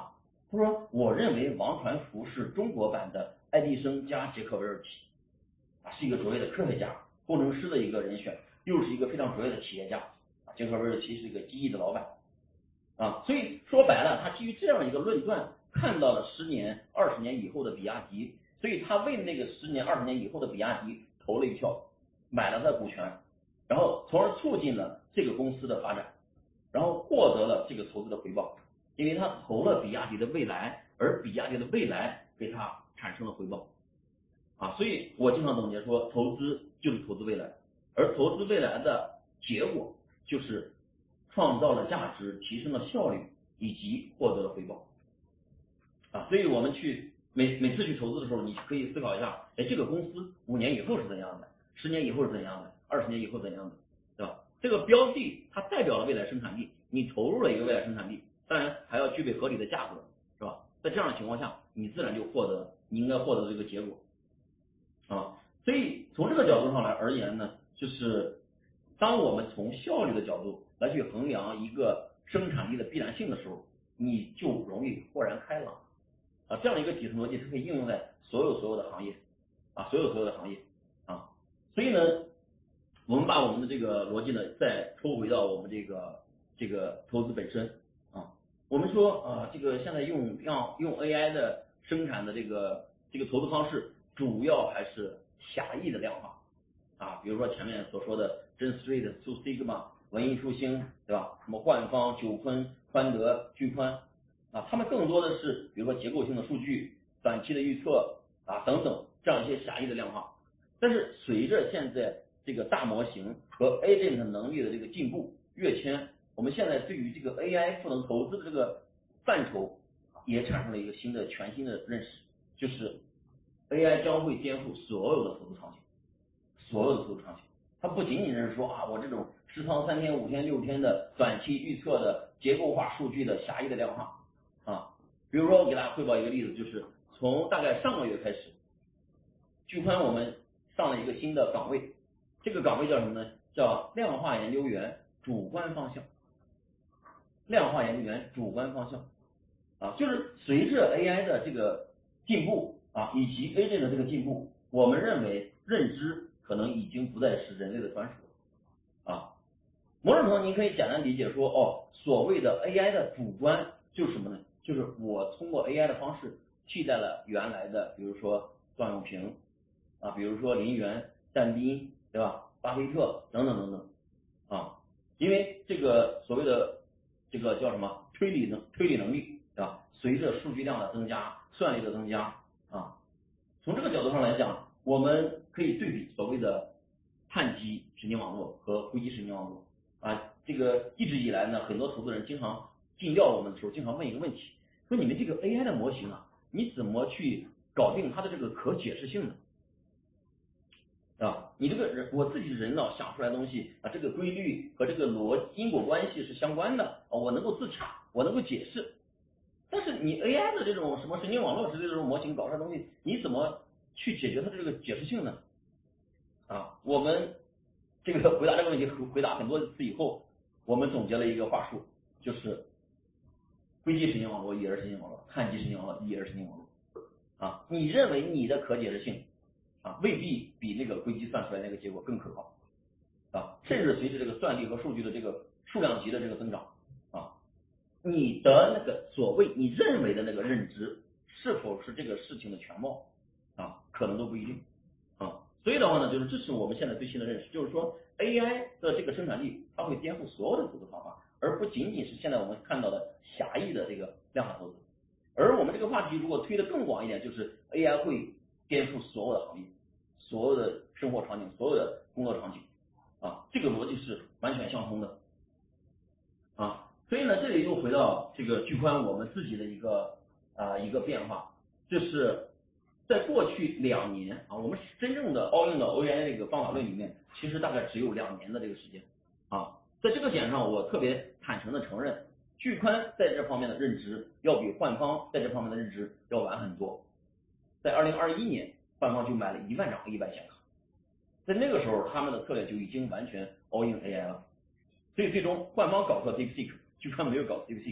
他说我认为王传福是中国版的爱迪生加杰克韦尔奇，啊，是一个卓越的科学家、工程师的一个人选，又是一个非常卓越的企业家。啊，杰克韦尔奇是一个机翼的老板。啊，所以说白了，他基于这样一个论断，看到了十年、二十年以后的比亚迪，所以他为那个十年、二十年以后的比亚迪投了一票，买了他的股权，然后从而促进了这个公司的发展，然后获得了这个投资的回报，因为他投了比亚迪的未来，而比亚迪的未来给他产生了回报。啊，所以我经常总结说，投资就是投资未来，而投资未来的结果就是创造了价值，提升了效率，以及获得了回报。啊，所以我们去每每次去投资的时候，你可以思考一下，哎，这个公司五年以后是怎样的，十年以后是怎样的，二十年以后怎样的，对吧？这个标的它代表了未来生产力，你投入了一个未来生产力，当然还要具备合理的价格，是吧？在这样的情况下，你自然就获得你应该获得的这个结果。啊，所以从这个角度上来而言呢，就是当我们从效率的角度来去衡量一个生产力的必然性的时候，你就容易豁然开朗。啊，这样一个底层逻辑它可以应用在所有所有的行业，啊，所有所有的行业啊。所以呢，我们把我们的这个逻辑呢再抽回到我们这个这个投资本身啊。我们说啊，这个现在用让用 A I 的生产的这个这个投资方式，主要还是狭义的量化啊，比如说前面所说的真 Street、Two Sigma、文艺复兴，对吧？什么焕方、九坤、宽德、巨宽啊，他们更多的是比如说结构性的数据、短期的预测啊等等这样一些狭义的量化。但是随着现在这个大模型和 agent 能力的这个进步跃迁，我们现在对于这个 A I 赋能投资的这个范畴也产生了一个新的全新的认识，就是 A I 将会颠覆所有的投资场景，所有的投资场景。它不仅仅是说啊，我这种持仓三天、五天、六天的短期预测的结构化数据的狭义的量化啊。比如说我给大家汇报一个例子，就是从大概上个月开始，巨宽我们上了一个新的岗位，这个岗位叫什么呢？叫量化研究员主观方向。量化研究员主观方向啊，就是随着 A I 的这个进步啊，以及 A I 的这个进步，我们认为认知可能已经不再是人类的专属啊。某种程度您可以简单理解说，哦，所谓的 A I 的主观就是什么呢？就是我通过 A I 的方式替代了原来的，比如说段永平啊，比如说林园、但斌，对吧？巴菲特等等等等啊，因为这个所谓的这个叫什么推理能推理能力，对吧？随着数据量的增加，算力的增加啊，从这个角度上来讲，我们可以对比所谓的碳基神经网络和硅基神经网络啊。这个一直以来呢，很多投资人经常尽调我们的时候，经常问一个问题，说你们这个 A I 的模型啊，你怎么去搞定它的这个可解释性呢？啊，你这个人我自己的人脑想出来的东西啊，这个规律和这个逻因果关系是相关的啊，我能够自洽，我能够解释。但是你 A I 的这种什么神经网络之类的这种模型搞出来的东西，你怎么去解决它的这个解释性呢？啊，我们这个回答这个问题回答很多次以后，我们总结了一个话术，就是硅基神经网络、E R 神经网络、碳基神经网络、E R 神经网络啊，你认为你的可解释性啊，未必比那个硅基算出来那个结果更可靠啊，甚至随着这个算力和数据的这个数量级的这个增长啊，你的那个所谓你认为的那个认知是否是这个事情的全貌啊，可能都不一定啊。所以的话呢，就是这是我们现在最新的认识，就是说 A I 的这个生产力它会颠覆所有的投资方法，而不仅仅是现在我们看到的狭义的这个量化投资。而我们这个话题如果推得更广一点，就是 A I 会颠覆所有的行业，所有的生活场景，所有的工作场景啊，这个逻辑是完全相通的啊。所以呢，这里又回到这个巨宽我们自己的一个啊一个变化，就是在过去两年啊，我们真正的 all in 的 O E I 这个方法论里面，其实大概只有两年的这个时间啊。在这个点上，我特别坦诚的承认，巨宽在这方面的认知要比焕方在这方面的认知要晚很多。在二零二一年，焕方就买了一万张 A 一百显卡，在那个时候，他们的策略就已经完全 all in A I 了。所以最终焕方搞出了 DeepSeek，巨宽没有搞 DeepSeek，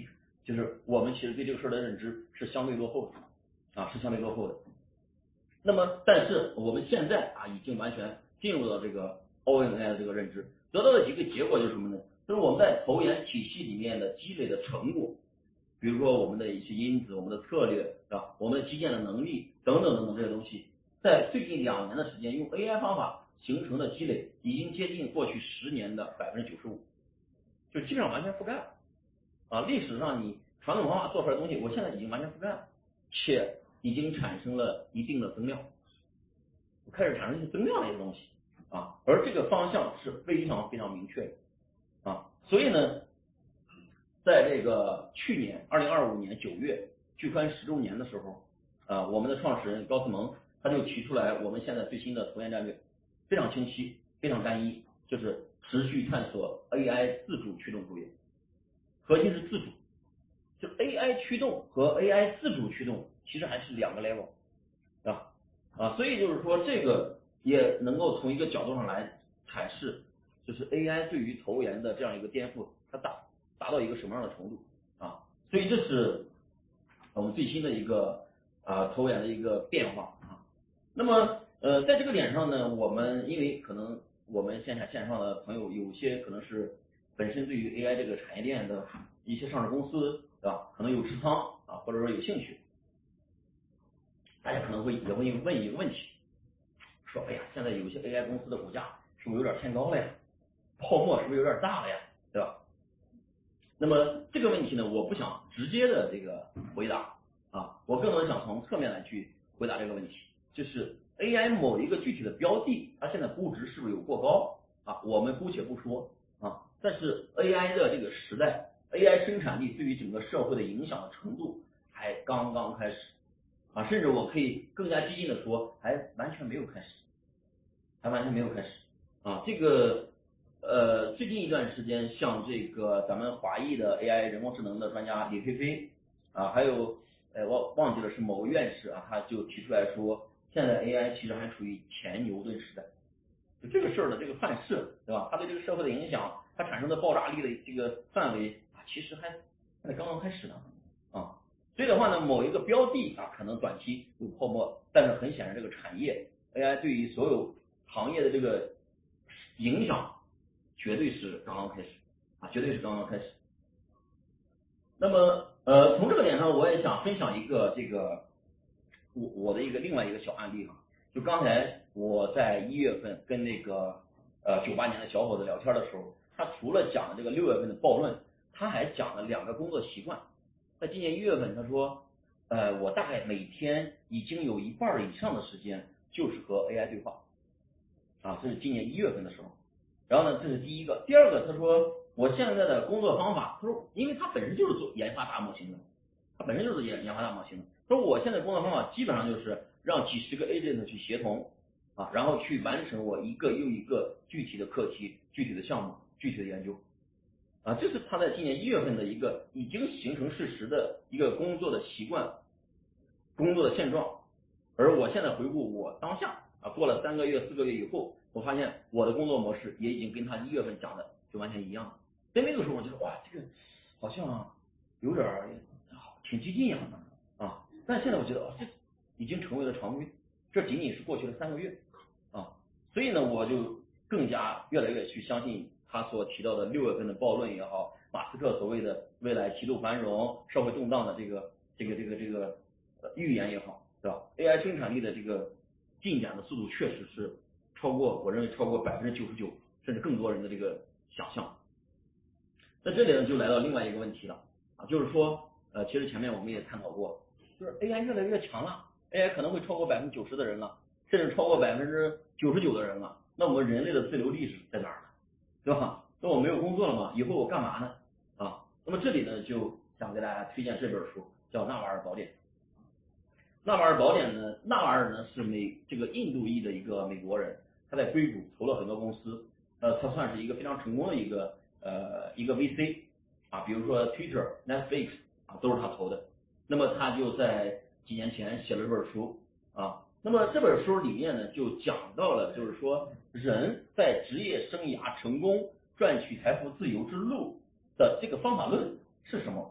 就是我们其实对这个事儿的认知是相对落后的啊，是相对落后的。那么但是我们现在啊已经完全进入到这个 All in A I 的这个认知，得到的几个结果就是什么呢？就是我们在投研体系里面的积累的成果，比如说我们的一些因子、我们的策略，是吧？我们的基建的能力等等等等这些东西，在最近两年的时间，用 A I 方法形成的积累，已经接近过去十年的百分之九十五，就基本上完全覆盖了啊！历史上你传统方法做出来的东西，我现在已经完全覆盖了，且已经产生了一定的增量，开始产生一些增量的一些东西啊，而这个方向是非常非常明确的啊，所以呢，在这个去年二零二五年九月聚川十周年的时候，啊，我们的创始人高思蒙他就提出来，我们现在最新的投研战略非常清晰，非常单一，就是持续探索 A I 自主驱动投研，核心是自主，就 A I 驱动和 A I 自主驱动其实还是两个 level， 啊啊，所以就是说这个也能够从一个角度上来阐释，就是 A I 对于投研的这样一个颠覆，它达达到一个什么样的程度啊？所以这是我们最新的一个啊投研的一个变化啊。那么呃，在这个点上呢，我们因为可能我们线下线上的朋友有些可能是本身对于 A I 这个产业链的一些上市公司，对吧？可能有持仓啊，或者说有兴趣，大家可能会也会问一个问题，说哎呀，现在有些 A I 公司的股价是不是有点偏高了呀？泡沫是不是有点大了呀？对吧？那么这个问题呢，我不想直接的这个回答啊，我更多的想从侧面来去回答这个问题，就是 A I 某一个具体的标的，它现在估值是不是有过高啊？我们姑且不说啊，但是 A I 的这个时代 ，A I 生产力对于整个社会的影响的程度还刚刚开始啊，甚至我可以更加激进的说，还完全没有开始，还完全没有开始啊，这个。呃，最近一段时间，像这个咱们华裔的 A I 人工智能的专家李飞飞啊，还有呃我忘记了是某个院士啊，他就提出来说，现在 A I 其实还处于前牛顿时代，就这个事儿的这个范式，对吧？它对这个社会的影响，它产生的爆炸力的这个范围啊，其实还还刚刚开始呢啊。所以的话呢，某一个标的啊，可能短期有泡沫，但是很显然这个产业 A I 对于所有行业的这个影响。绝对是刚刚开始啊，绝对是刚刚开始。那么呃，从这个点上，我也想分享一个这个我我的一个另外一个小案例哈。就刚才我在一月份跟那个呃九八年的小伙子聊天的时候，他除了讲了这个六月份的暴论，他还讲了两个工作习惯。在今年一月份，他说呃我大概每天已经有一半以上的时间就是和 A I 对话啊，这是今年一月份的时候。然后呢，这是第一个。第二个，他说我现在的工作方法，他说因为他本身就是做研发大模型的，他本身就是研研发大模型的。他说我现在工作方法基本上就是让几十个 agent 去协同啊，然后去完成我一个又一个具体的课题、具体的项目、具体的研究啊，这是他在今年一月份的一个已经形成事实的一个工作的习惯、工作的现状。而我现在回顾我当下啊，过了三个月、四个月以后。我发现我的工作模式也已经跟他一月份讲的就完全一样了，所以那个时候我觉得哇，这个好像有点挺激进呀啊，但现在我觉得哦，这已经成为了常规，这仅仅是过去了三个月啊，所以呢，我就更加越来越去相信他所提到的六月份的暴论也好，马斯克所谓的未来极度繁荣、社会动荡的这个这个这个这个预言也好，对吧 ？A I 生产力的这个进展的速度确实是。超过我认为超过百分之九十九甚至更多人的这个想象。在这里呢，就来到另外一个问题了啊，就是说呃，其实前面我们也探讨过，就是 A I 越来越强了 ，A I 可能会超过百分之九十的人了，甚至超过百分之九十九的人了。那我们人类的自留地是在哪儿呢？对吧？那我没有工作了嘛，以后我干嘛呢？啊，那么这里呢，就想给大家推荐这本书，叫《纳瓦尔宝典》。纳瓦尔宝典呢，纳瓦尔呢是美这个印度裔的一个美国人。他在硅谷投了很多公司，呃，他算是一个非常成功的一个呃一个 V C 啊，比如说 Twitter、Netflix 啊，都是他投的。那么他就在几年前写了这本书啊，那么这本书里面呢，就讲到了，就是说人在职业生涯成功、赚取财富自由之路的这个方法论是什么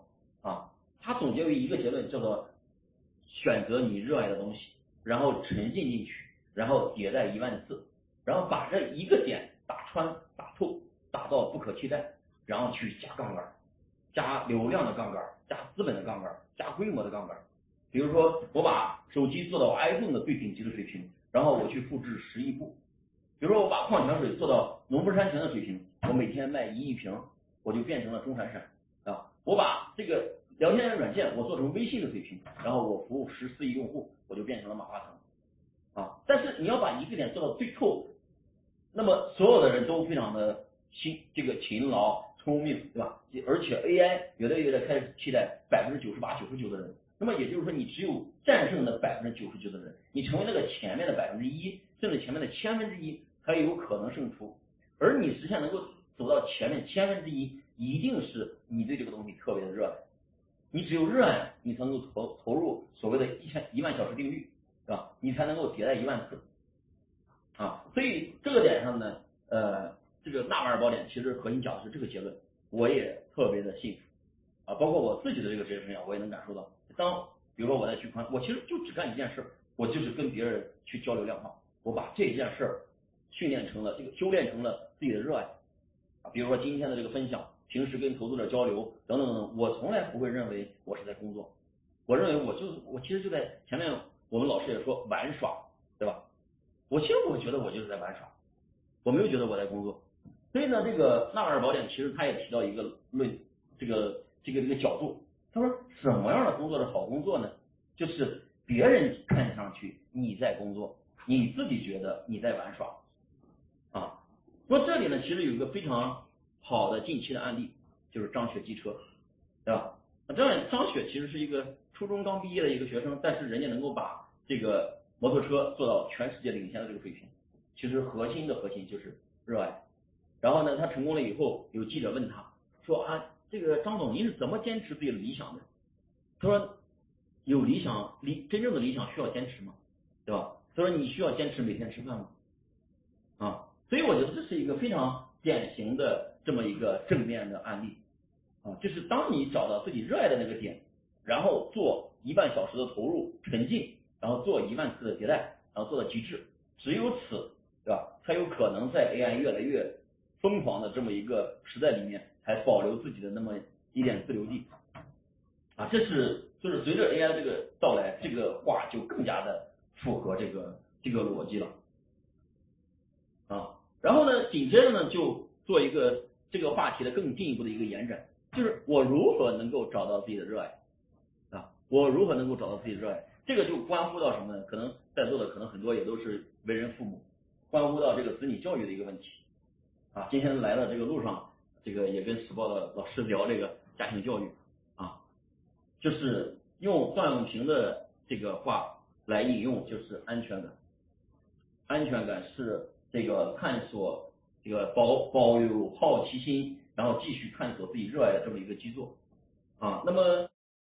啊，他总结为一个结论，叫做选择你热爱的东西，然后沉浸进去，然后迭代一万次，然后把这一个点打穿打透，打到不可替代，然后去加杠杆，加流量的杠杆，加资本的杠杆，加规模的杠杆。比如说我把手机做到 iPhone 的最顶级的水平，然后我去复制十亿部。比如说我把矿泉水做到农夫山泉的水平，我每天卖一亿瓶，我就变成了钟闪闪啊。我把这个聊天软件我做成微信的水平，然后我服务十四亿用户，我就变成了马化腾啊。但是你要把一个点做到最透，那么所有的人都非常的勤这个勤劳聪明，对吧？而且 A I 越来越的开始替代百分之九十八、九十九的人。那么也就是说，你只有战胜了百分之九十九的人，你成为那个前面的百分之一，甚至前面的千分之一，才有可能胜出。而你实现能够走到前面千分之一，一定是你对这个东西特别的热爱。你只有热爱，你才能够投投入所谓的一千一万小时定律，对吧？你才能够迭代一万次啊。所以这个点上呢，呃，这个纳瓦尔宝典其实核心讲的是这个结论，我也特别的幸福啊。包括我自己的这个职业生涯，我也能感受到。当比如说我在聚宽，我其实就只干一件事，我就是跟别人去交流量化，我把这件事训练成了这个修炼成了自己的热爱啊。比如说今天的这个分享，平时跟投资者交流等等等等，我从来不会认为我是在工作，我认为我就是我其实就在前面我们老师也说玩耍，对吧？我其实我觉得我就是在玩耍，我没有觉得我在工作。所以呢，这个纳瓦尔宝典其实他也提到一个论这个这个这个角度。他说什么样的工作是好工作呢？就是别人看上去你在工作，你自己觉得你在玩耍啊。说这里呢，其实有一个非常好的近期的案例，就是张雪机车，对吧？那张雪张雪其实是一个初中刚毕业的一个学生，但是人家能够把这个摩托车做到全世界领先的这个水平，其实核心的核心就是热爱。然后呢，他成功了以后，有记者问他说啊，这个张总，您是怎么坚持自己的理想的？他说，有理想，理真正的理想需要坚持吗？对吧？他说你需要坚持每天吃饭吗？啊，所以我觉得这是一个非常典型的这么一个正面的案例啊，就是当你找到自己热爱的那个点，然后做一万小时的投入沉浸，然后做一万次的迭代，然后做到极致，只有此，对吧？才有可能在 A I 越来越疯狂的这么一个时代里面，还保留自己的那么一点自留地啊，这是就是随着 A I 这个到来，这个话就更加的符合这个这个逻辑了啊。然后呢，紧接着呢就做一个这个话题的更进一步的一个延展，就是我如何能够找到自己的热爱啊？我如何能够找到自己的热爱？这个就关乎到什么呢？可能在座的可能很多也都是为人父母，关乎到这个子女教育的一个问题啊。今天来到这个路上，这个也跟时报的老师聊这个家庭教育啊，就是用段永平的这个话来引用，就是安全感。安全感是这个探索这个保保有好奇心，然后继续探索自己热爱的这么一个基座啊。那么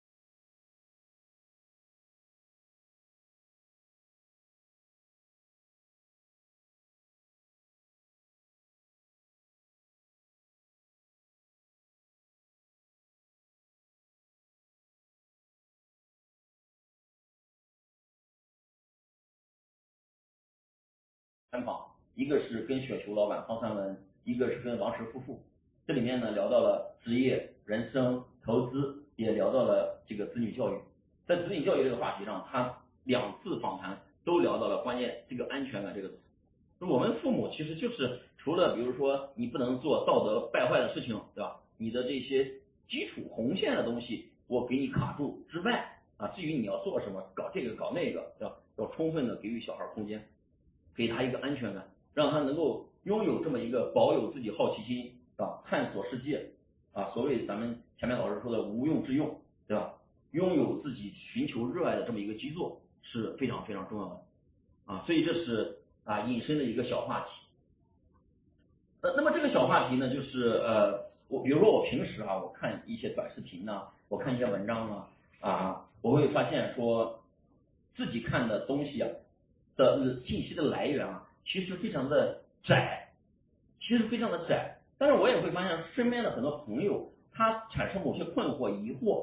采访，一个是跟雪球老板方三文，一个是跟王石夫妇。这里面呢聊到了职业、人生、投资，也聊到了这个子女教育。在子女教育这个话题上，他两次访谈都聊到了关键这个安全感这个词。我们父母其实就是除了比如说你不能做道德败坏的事情，对吧？你的这些基础红线的东西我给你卡住之外啊，至于你要做什么，搞这个搞那个，对吧？要充分的给予小孩空间。给他一个安全感，让他能够拥有这么一个保有自己好奇心啊，探索世界啊，所谓咱们前面老师说的无用之用，对吧？拥有自己寻求热爱的这么一个基座是非常非常重要的啊，所以这是啊引申的一个小话题。呃，那么这个小话题呢，就是呃，我比如说我平时啊，我看一些短视频呢、啊，我看一些文章啊，啊，我会发现说自己看的东西啊。的信息的来源啊，其实非常的窄，其实非常的窄。但是我也会发现身边的很多朋友，他产生某些困惑、疑惑，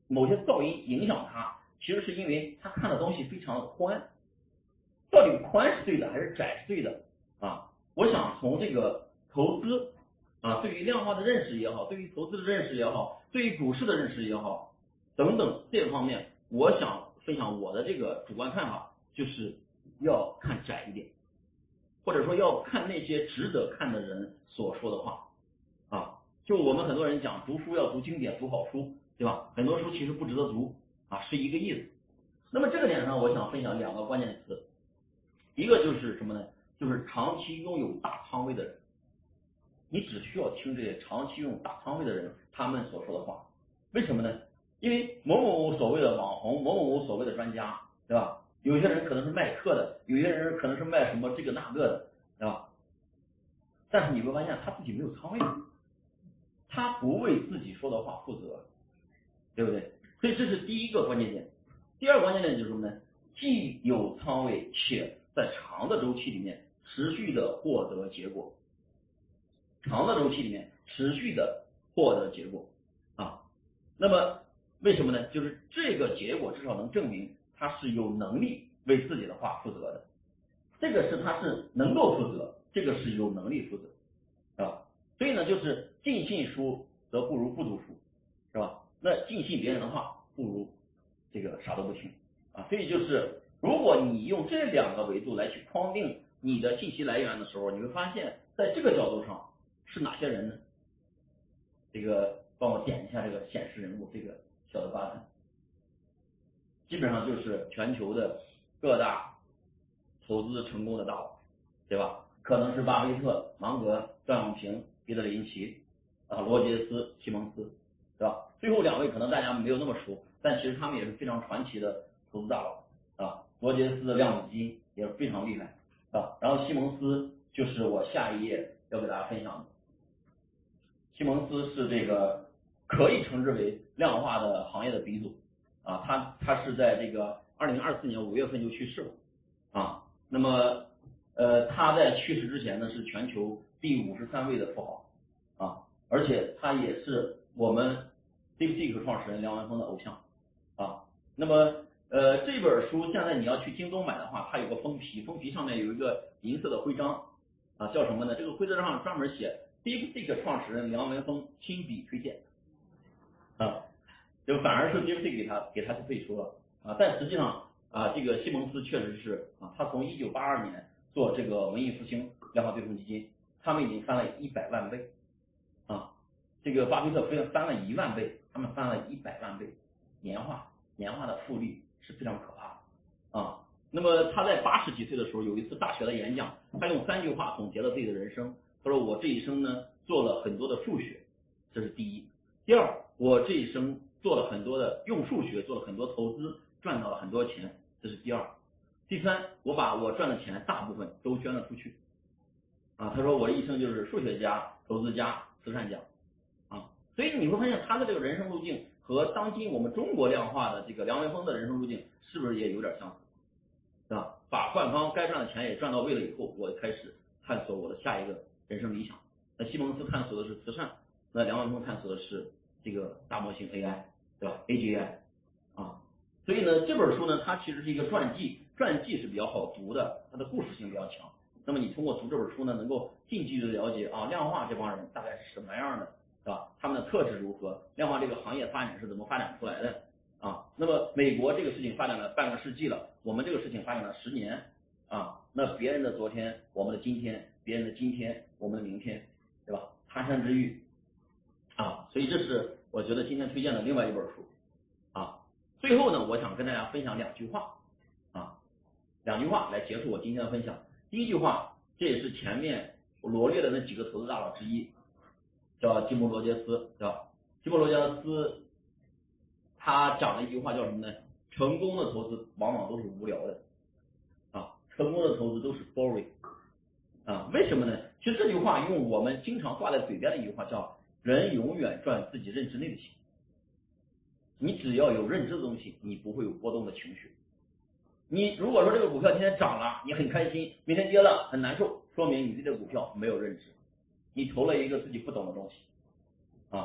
某些噪音影响他，其实是因为他看的东西非常的宽。到底宽是对的还是窄是对的啊？我想从这个投资啊，对于量化的认识也好，对于投资的认识也好，对于股市的认识也好，等等这方面，我想分享我的这个主观看法，就是要看窄一点，或者说要看那些值得看的人所说的话啊。就我们很多人讲读书要读经典，读好书，对吧？很多书其实不值得读啊，是一个意思。那么这个点上，我想分享两个关键词，一个就是什么呢？就是长期拥有大仓位的人，你只需要听这些长期拥有大仓位的人他们所说的话。为什么呢？因为某某所谓的网红，某某所谓的专家，对吧？有些人可能是卖课的，有些人可能是卖什么这个那个的，对吧？但是你会发现他自己没有仓位，他不为自己说的话负责，对不对？所以这是第一个关键点。第二个关键点就是什么呢？既有仓位，且在长的周期里面持续的获得结果，长的周期里面持续的获得结果啊。那么为什么呢？就是这个结果至少能证明他是有能力为自己的话负责的，这个是他是能够负责，这个是有能力负责啊。所以呢，就是尽信书则不如不读书，是吧？那尽信别人的话，不如这个啥都不听啊。所以就是如果你用这两个维度来去框定你的信息来源的时候，你会发现在这个角度上是哪些人呢？这个帮我点一下这个显示人物这个小的 button， 基本上就是全球的各大投资成功的大佬，对吧？可能是巴菲特、芒格、段永平、彼得林奇啊、罗杰斯、西蒙斯，对吧？最后两位可能大家没有那么熟，但其实他们也是非常传奇的投资大佬啊。罗杰斯的量子基金也是非常厉害啊。然后西蒙斯就是我下一页要给大家分享的。西蒙斯是这个可以称之为量化的行业的鼻祖啊，他他是在这个二零二四年五月份就去世了啊。那么呃他在去世之前呢是全球第五十三位的富豪啊，而且他也是我们 DeepSeek 创始人梁文峰的偶像啊。那么呃这本书现在你要去京东买的话，它有个封皮，封皮上面有一个银色的徽章啊，叫什么呢？这个徽章上专门写DeepSeek 创始人梁文峰亲笔推荐啊，就反而是 DeepSeek 给他给他去背书了啊。但实际上啊，这个西蒙斯确实是啊，他从一九八二年做这个文艺复兴量化对冲基金，他们已经翻了一百万倍啊。这个巴菲特翻翻了一万倍，他们翻了一百万倍，年化年化的复利是非常可怕的啊。那么他在八十几岁的时候有一次大学的演讲，他用三句话总结了自己的人生。他说我这一生呢做了很多的数学，这是第一。第二，我这一生做了很多的用数学做了很多投资，赚到了很多钱，这是第二。第三，我把我赚的钱大部分都捐了出去啊。他说我一生就是数学家、投资家、慈善家啊。所以你会发现他的这个人生路径和当今我们中国量化的这个梁文峰的人生路径是不是也有点相似，对吧？把冠方该赚的钱也赚到位了以后，我开始探索我的下一个人生理想。那西蒙斯探索的是慈善，那梁文峰探索的是这个大模型 A I， 对吧 ？A G I 啊。所以呢，这本书呢，它其实是一个传记，传记是比较好读的，它的故事性比较强。那么你通过读这本书呢，能够近距离的了解啊，量化这帮人大概是什么样的，对吧？他们的特质如何？量化这个行业发展是怎么发展出来的啊？那么美国这个事情发展了半个世纪了，我们这个事情发展了十年啊。那别人的昨天，我们的今天；别人的今天，我们的明天，对吧？他山之玉啊。所以这是我觉得今天推荐的另外一本书啊。最后呢，我想跟大家分享两句话啊，两句话来结束我今天的分享。第一句话，这也是前面我罗列的那几个投资大佬之一，叫吉姆罗杰斯，对吧？吉姆罗杰斯他讲了一句话叫什么呢？成功的投资往往都是无聊的啊，成功的投资都是 boring 啊。为什么呢？其实这句话用我们经常挂在嘴边的一句话叫人永远赚自己认知内的钱。你只要有认知的东西，你不会有波动的情绪。你如果说这个股票今天涨了，你很开心，明天跌了很难受，说明你对这个股票没有认知，你投了一个自己不懂的东西啊。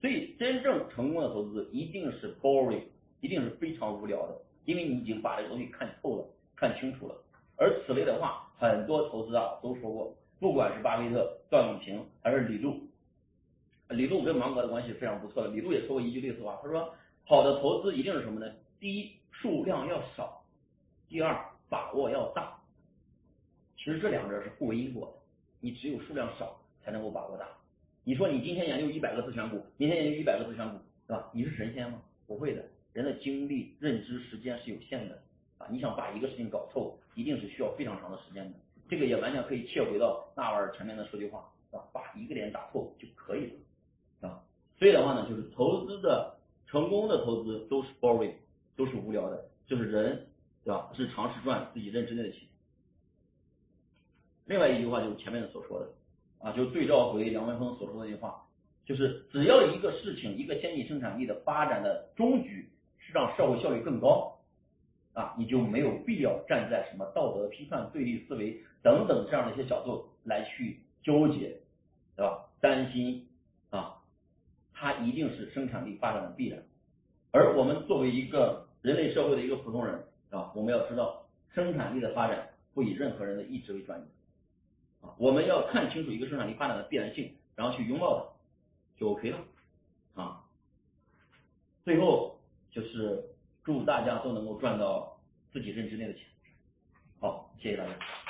所以真正成功的投资一定是 boring， 一定是非常无聊的，因为你已经把这个东西看透了，看清楚了。而此类的话，很多投资啊都说过，不管是巴菲特、段永平还是李路，李路跟芒格的关系非常不错的。李路也说过一句类似话，他说好的投资一定是什么呢？第一，数量要少；第二，把握要大。其实这两者是互为因果的，你只有数量少才能够把握大。你说你今天研究一百个自选股，明天研究一百个自选股，对吧？你是神仙吗？不会的，人的精力、认知、时间是有限的啊！你想把一个事情搞透，一定是需要非常长的时间的。这个也完全可以切回到纳瓦尔前面的说句话，是吧？把一个点打透就可以了啊！所以的话呢，就是投资的成功的投资都是 boring， 都是无聊的，就是人，对吧？是尝试赚自己认知内的钱。另外一句话就是前面的所说的啊，就对照回梁文峰所说的一句话，就是只要一个事情，一个先进生产力的发展的终局是让社会效率更高啊，你就没有必要站在什么道德批判、对立思维等等这样的一些角度来去纠结，对吧？担心啊，它一定是生产力发展的必然。而我们作为一个人类社会的一个普通人啊，我们要知道生产力的发展不以任何人的意志为转移啊，我们要看清楚一个生产力发展的必然性，然后去拥抱它，就 OK 了啊。最后就是祝大家都能够赚到自己认知内的钱。好，谢谢大家。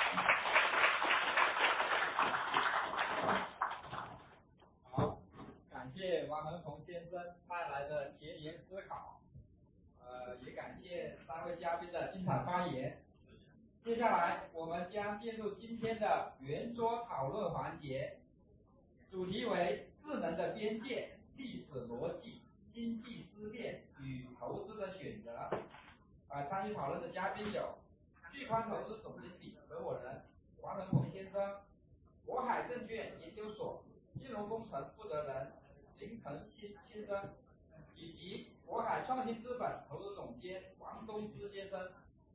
好，感谢王文宏先生带来的前沿思考，呃，也感谢三位嘉宾的精彩发言。接下来我们将进入今天的圆桌讨论环节，主题为智能的边界、历史逻辑、经济思辨与投资的选择。呃，参与讨论的嘉宾有聚宽投资总经理合伙人王文宏先生，国海证券研究所金融工程负责人林腾新先生，以及国海创新资本投资总监王东之先生。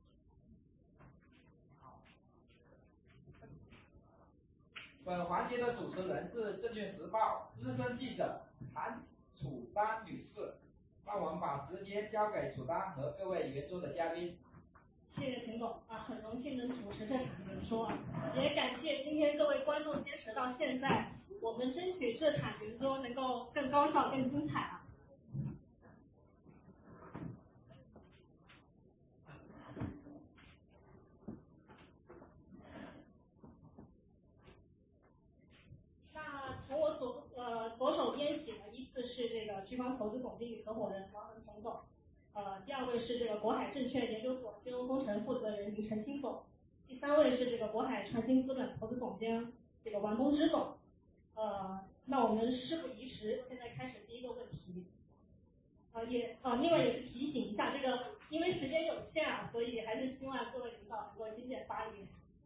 本环节的主持人是证券时报资深记者谭楚丹女士。让我们把时间交给楚丹和各位圆桌的嘉宾。 谢谢陈总啊，很荣幸能主持这场圆桌啊，也感谢今天各位观众坚持到现在，我们争取这场圆桌能够更高效、更精彩啊。那从我左呃左手边起呢，依次是这个聚宽投资总经理合伙人王文宏总。呃，第二位是这个国海证券研究所金融工程负责人林晨新总，第三位是这个国海创新资本投资总监这个王东之总。呃，那我们事不宜迟，现在开始第一个问题。呃，也呃，另外也是提醒一下，这个因为时间有限啊，所以还是希望各位领导能够精简发言。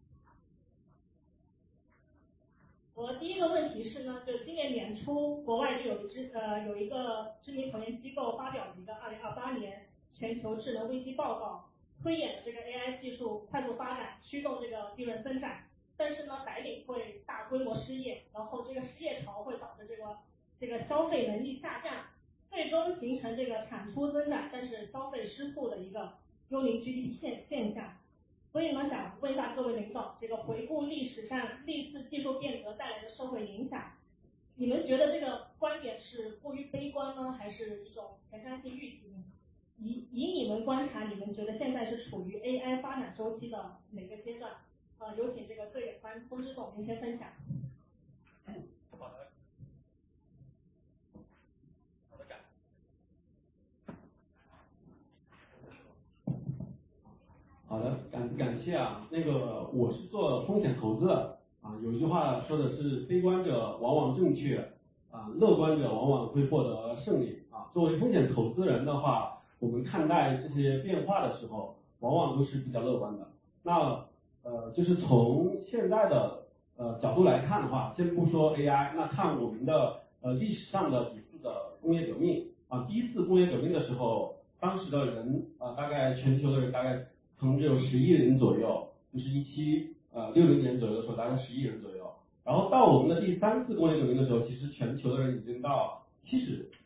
我第一个问题是呢，就今年年初，国外就有一支呃有一个知名投研机构发表了一个二零二八年全球智能危机报告，推演这个 A I 技术快速发展，驱动这个利润增长，但是呢，白领会大规模失业，然后这个失业潮会导致这个这个消费能力下降，最终形成这个产出增长，但是消费失速的一个幽灵 G D P 现现象。所以呢，想问一下各位领导，这个回顾历史上历次技术变革带来的社会影响，你们觉得这个观点是过于悲观呢，还是一种前瞻性预期呢？以以你们观察，你们觉得现在是处于 A I 发展周期的哪个阶段？呃，有请这个最远端通知总您先分享。 好的，好的，感。好的，感感谢啊，那个我是做风险投资的啊，有一句话说的是悲观者往往正确啊，乐观者往往会获得胜利啊。作为风险投资人的话，我们看待这些变化的时候，往往都是比较乐观的。那呃，就是从现在的呃角度来看的话，先不说 A I， 那看我们的呃历史上的几次的工业革命啊，第一次工业革命的时候，当时的人啊、呃，大概全球的人大概可能只有十亿人左右，就是一七呃六零年左右的时候，大概十亿人左右。然后到我们的第三次工业革命的时候，其实全球的人已经到七十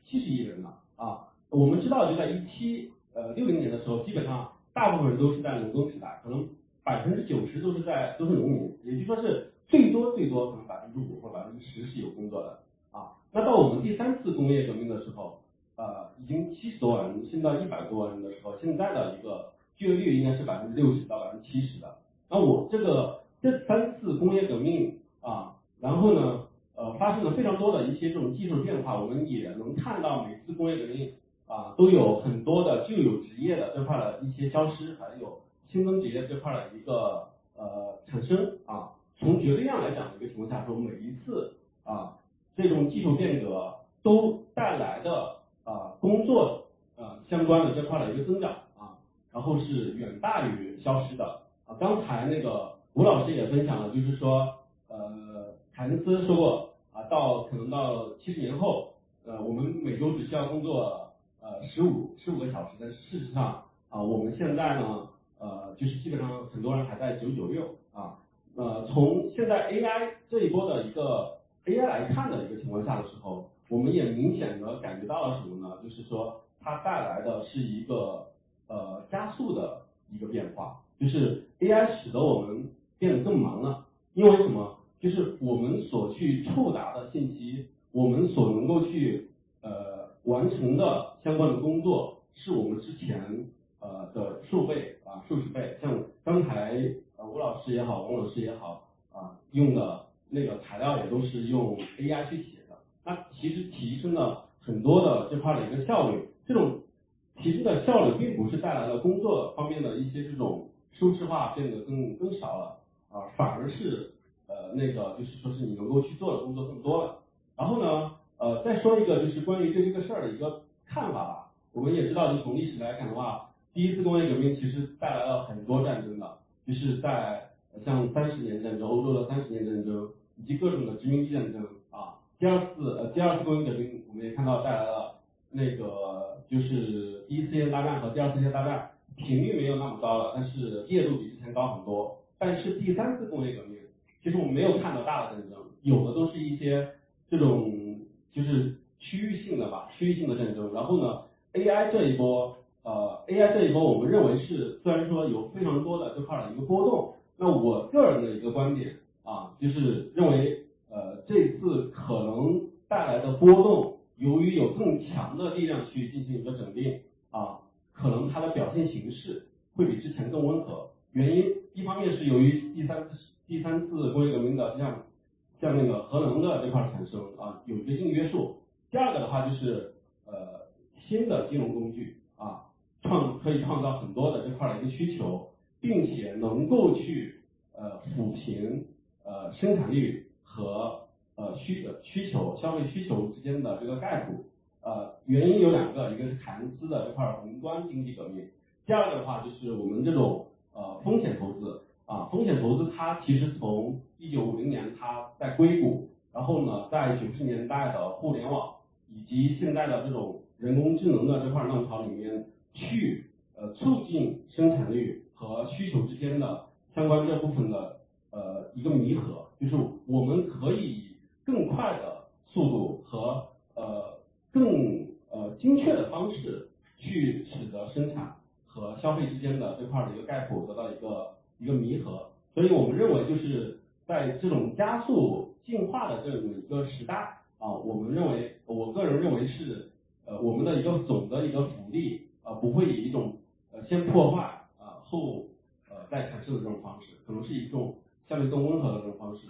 七十亿人了啊。我们知道就在一七呃六零年的时候，基本上大部分人都是在农耕时代，可能百分之九十都是在都是农民，也就说是最多最多可能百分之五或百分之十是有工作的啊。那到我们第三次工业革命的时候，呃，已经七十多万人，升到一百多万人的时候，现在的一个就业率应该是百分之六十到百分之七十的。那我这个这三次工业革命啊，然后呢，呃，发生了非常多的一些这种技术变化，我们也能看到每次工业革命啊都有很多的旧有职业的这块的一些消失，还有新增职业这块的一个呃产生啊。从绝对量来讲的一个情况下说，每一次啊这种技术变革都带来的啊工作呃相关的这块的一个增长啊，然后是远大于消失的啊。刚才那个吴老师也分享了，就是说呃凯恩斯说过啊，到可能到七十年后，呃我们每周只需要工作呃十五十五个小时，但是事实上啊我们现在呢呃就是基本上很多人还在九九六啊。呃，从现在 A I 这一波的一个 A I 来看的一个情况下的时候，我们也明显的感觉到了什么呢？就是说它带来的是一个呃加速的一个变化，就是 A I 使得我们变得更忙了。因为什么？就是我们所去触达的信息，我们所能够去呃完成的相关的工作，是我们之前呃的数倍啊数十倍。像刚才呃吴老师也好，王老师也好啊，用的那个材料也都是用 A I 去写的，那其实提升了很多的这块的一个效率。这种提升的效率并不是带来了工作方面的一些这种舒适化变得更更少了啊，反而是呃那个就是说是你能够去做的工作更多了。然后呢呃再说一个就是关于对这个事儿的一个看法吧。我们也知道，就从历史来看的话，第一次工业革命其实带来了很多战争的，就是在像三十年战争、欧洲的三十年战争以及各种的殖民地战争啊。第二次呃第二次工业革命我们也看到带来了那个就是第一次世界大战和第二次世界大战频率没有那么高了，但是烈度比之前高很多。但是第三次工业革命，其实我们没有看到大的战争，有的都是一些这种就是区域性的吧，区域性的战争。然后呢 A I 这一波呃 A I 这一波我们认为是虽然说有非常多的这块的一个波动，那我个人的一个观点啊，就是认为呃这次可能带来的波动，由于有更强的力量去进行一个整并啊，可能它的表现形式会比之前更温和。原因一方面是由于第三次第三次工业革命的像像那个核能的这块产生啊，有一个硬约束。第二个的话就是呃新的金融工具啊，创可以创造很多的这块的一个需求，并且能够去呃抚平呃生产率和呃需需求消费需求之间的这个 gap。呃原因有两个，一个是凯恩斯的这块宏观经济革命，第二个的话就是我们这种呃风险投资啊，风险投资它其实从一九五零年它在硅谷，然后呢在九十年代的互联网以及现在的这种人工智能的这块浪潮里面去呃促进生产率和需求之间的相关这部分的呃一个弥合，就是我们可以以更快的速度和呃更呃精确的方式去使得生产和消费之间的这块的一个 gap 得到一个一个弥合。所以我们认为就是在这种加速进化的这种一个时代啊，我们认为我个人认为是呃我们的一个总的一个福利啊，不会以一种呃先破坏啊后呃再产生的这种方式，可能是以一种相对更温和的这种方式。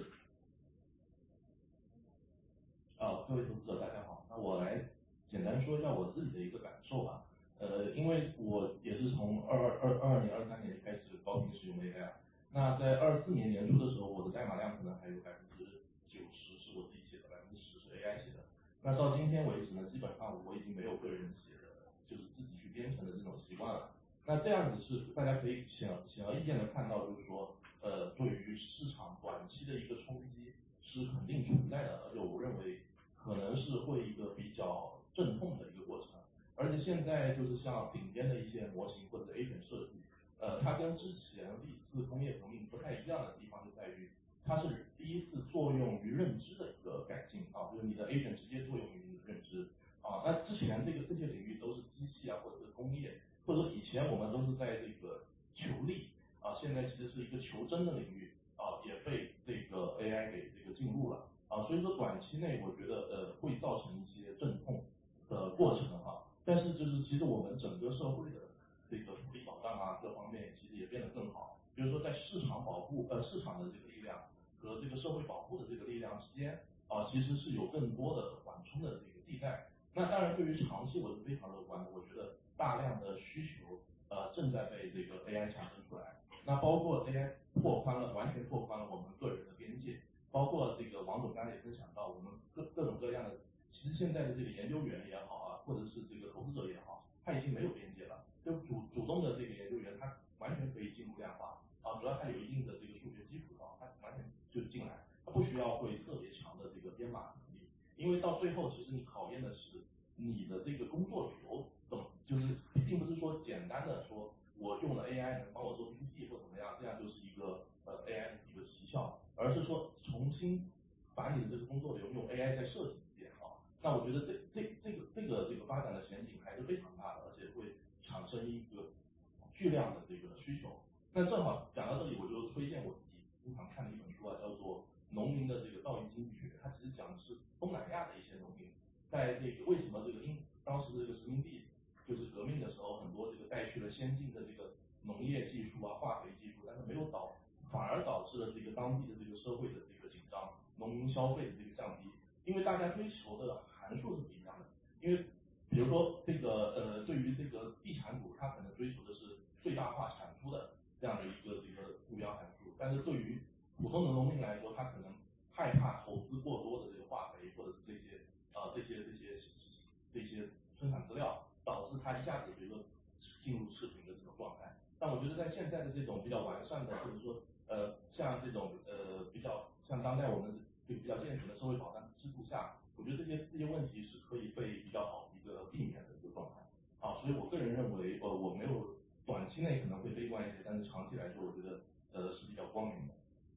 啊，各位投资者大家好，那我来简单说一下我自己的一个感受吧。呃，因为我也是从二二二二年、二三年开始高频使用 A I， 那在二四年年初的时候，我的代码量可能还有百分之九十是我自己写的，百分之十是 A I 写的。那到今天为止呢，基本上我已经没有个人写的，就是自己去编程的这种习惯了。那这样子是大家可以显显而易见的看到，就是说，呃，对于市场短期的一个冲击是肯定存在的，而且我认为可能是会一个比较阵痛的一个过程。而且现在就是像顶尖的一些模型或者 agent 设计，呃，它跟之前历次工业革命不太一样的地方就在于，它是第一次作用于认知的一个改进啊，就是你的 agent 直接作用于你的认知啊。 那之前这个这些领域都是机器啊，或者是工业，或者说以前我们都是在这个求利啊，现在其实是一个求真的领域啊，也被这个 A I 给这个进入了啊，所以说短期内我觉得呃会造成一些阵痛的过程哈、啊，但是就是其实我们整个社会的这个福利保障啊各方面其实也变得更好，比如说在市场保护呃市场的这个力量和这个社会保护的这个力量之间啊，其实是有更多的缓冲的这个地带。那当然，对于长期我是非常乐观的。我觉得大量的需求呃正在被这个 A I 产生出来。那包括 A I 拓宽了，完全拓宽了我们个人的边界。包括这个王总刚才也分享到，我们各各种各样的，其实现在的这个研究员也好啊，或者是这个投资者也好，他已经没有边界了。就主主动的这个研究员，他完全可以进入量化啊，只要他有一定的这个数学基础啊，他完全就进来，他不需要会特别强的这个编码能力。因为到最后，其实你考验的是你的这个工作流怎么，就是并不是说简单的说我用了 A I 能帮我做 P P T 或怎么样，这样就是一个呃 A I 的一个奇效，而是说重新把你的这个工作流用 A I 再设计一遍啊。那我觉得这这这个这个这个发展的前景还是非常大的，而且会产生一个巨量的这个需求。那正好讲到这里，我就推荐我自己经常看的一本书啊，叫做《农民的这个造诣经济学》，它其实讲的是东南亚的一些农民，在这个为什么这个因当时这个殖民地就是革命的时候，很多这个带去了先进的这个农业技术啊、化肥技术，但是没有导，反而导致了这个当地的这个社会的这个紧张，农民消费的这个降低，因为大家追求的函数是不一样的。因为比如说这个呃，对于这个地产股，它可能追求的是最大化产出的这样的一个这个目标函数，但是对于普通的农民来说，他可能害怕投资过多的这个化肥或者是这些呃这些这些这些生产资料，导致他一下子比如说进入赤贫的这种状态。但我觉得在现在的这种比较完善的，或者说呃像这种呃比较像当代我们这个比较健全的社会保障制度下，我觉得这些这些问题是可以被比较好的一个避免的一个状态啊。所以我个人认为，呃我没有短期内可能会悲观一些，但是长期来说，我觉得呃是比较光明的。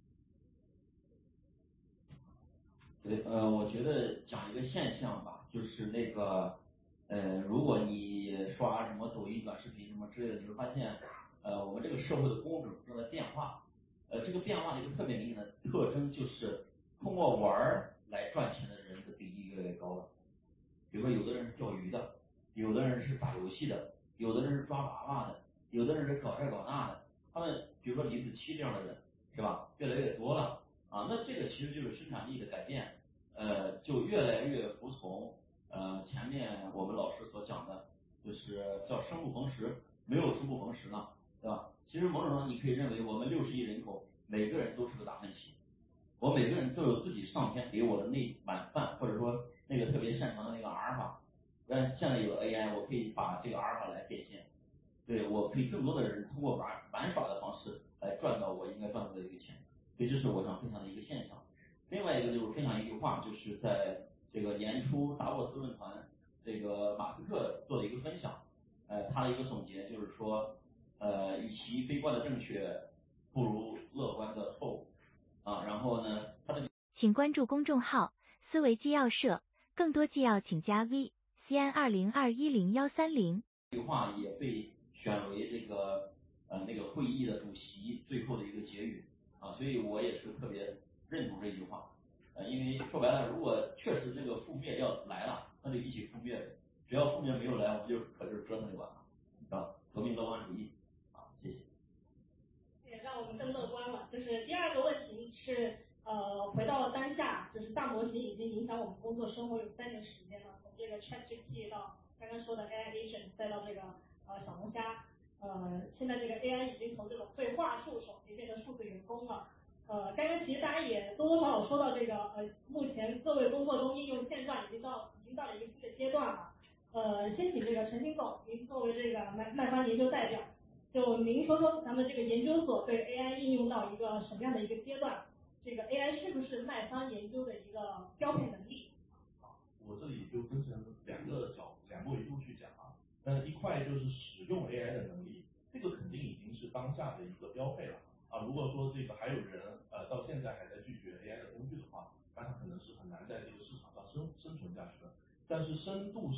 对，呃，我觉得讲一个现象吧，就是那个，呃，如果你刷什么抖音短视频什么之类的，你会发现，呃，我们这个社会的工种正在变化，呃，这个变化的一个特别明显的特征就是通过玩儿来赚钱的人的比例越来越高了。比如说，有的人是钓鱼的，有的人是打游戏的，有的人是抓娃娃的，有的人是搞这搞那的，他们比如说李子柒这样的人，是吧？越来越多了。啊，那这个其实就是生产力的改变，呃，就越来越服从呃前面我们老师所讲的，就是叫生不逢时，没有生不逢时呢，对吧？其实某种程度上你可以认为我们六十亿人口，每个人都是个达芬奇，我每个人都有自己上天给我的那碗饭，或者说那个特别擅长的那个阿尔法，但现在有 A I， 我可以把这个阿尔法来变现，对，我可以更多的人通过玩玩耍的方式来赚到我应该赚到的一个钱。所以这是我想分享的一个现象。另外一个就是分享一句话，就是在这个年初达沃斯论坛，这个马斯克做的一个分享，呃，他的一个总结就是说，呃，与其悲观的正确，不如乐观的错误啊。然后呢，他的请关注公众号“思维纪要社”，更多纪要请加 V C N 二零二一零幺三零。 这句话也被选为这个呃那个会议的主席最后的一个结语。啊，所以我也是特别认同这句话，呃，因为说白了，如果确实这个覆灭要来了，那就一起覆灭呗。只要覆灭没有来，我们就可劲折腾就完了，是吧？革命乐观主义，啊，谢谢。 也让我们更乐观了。就是第二个问题是，呃，回到了当下，就是大模型已经影响我们工作生活有三年时间了，从这个 ChatGPT 到刚刚说的 A I agent， 再到这个呃小龙虾。呃，现在这个 A I 已经从这种对话助手也变成数字员工了。呃，刚刚其实大家也多多少少说到这个，呃，目前各位工作中应用现状已经到已经到了一个新的阶段了。呃，先请这个陈新总，您作为这个麦麦方研究代表，就您说说咱们这个研究所对 A I 应用到一个什么样的一个阶段？这个 A I 是不是麦方研究的一个标配能力？ 好，我这里就分成两个角两个维度去讲啊。那一块就是使用 A I 的能力，这个肯定已经是当下的一个标配了啊。如果说这个还有人呃到现在还在拒绝 A I 的工具的话，那它可能是很难在这个市场上生生存下去的。但是深度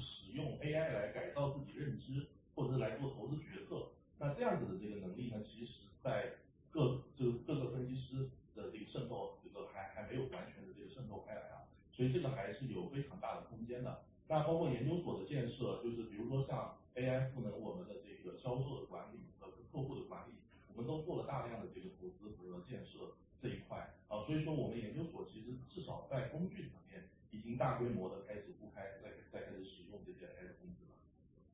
使用 A I 来改造自己认知，或者是来做投资决策。那这样子的这个能力呢，其实在各这个各个分析师的这个渗透，这个还还没有完全的这个渗透开来啊，所以这个还是有非常大的空间的。那包括研究所的建设，就是比如说像 A I 赋能我们的这个销售的管理和客户的管理，我们都做了大量的这个投资和建设这一块啊，所以说我们研究所其实至少在工具层面已经大规模的开始铺开，在在开始使用这些 A I 的工具了。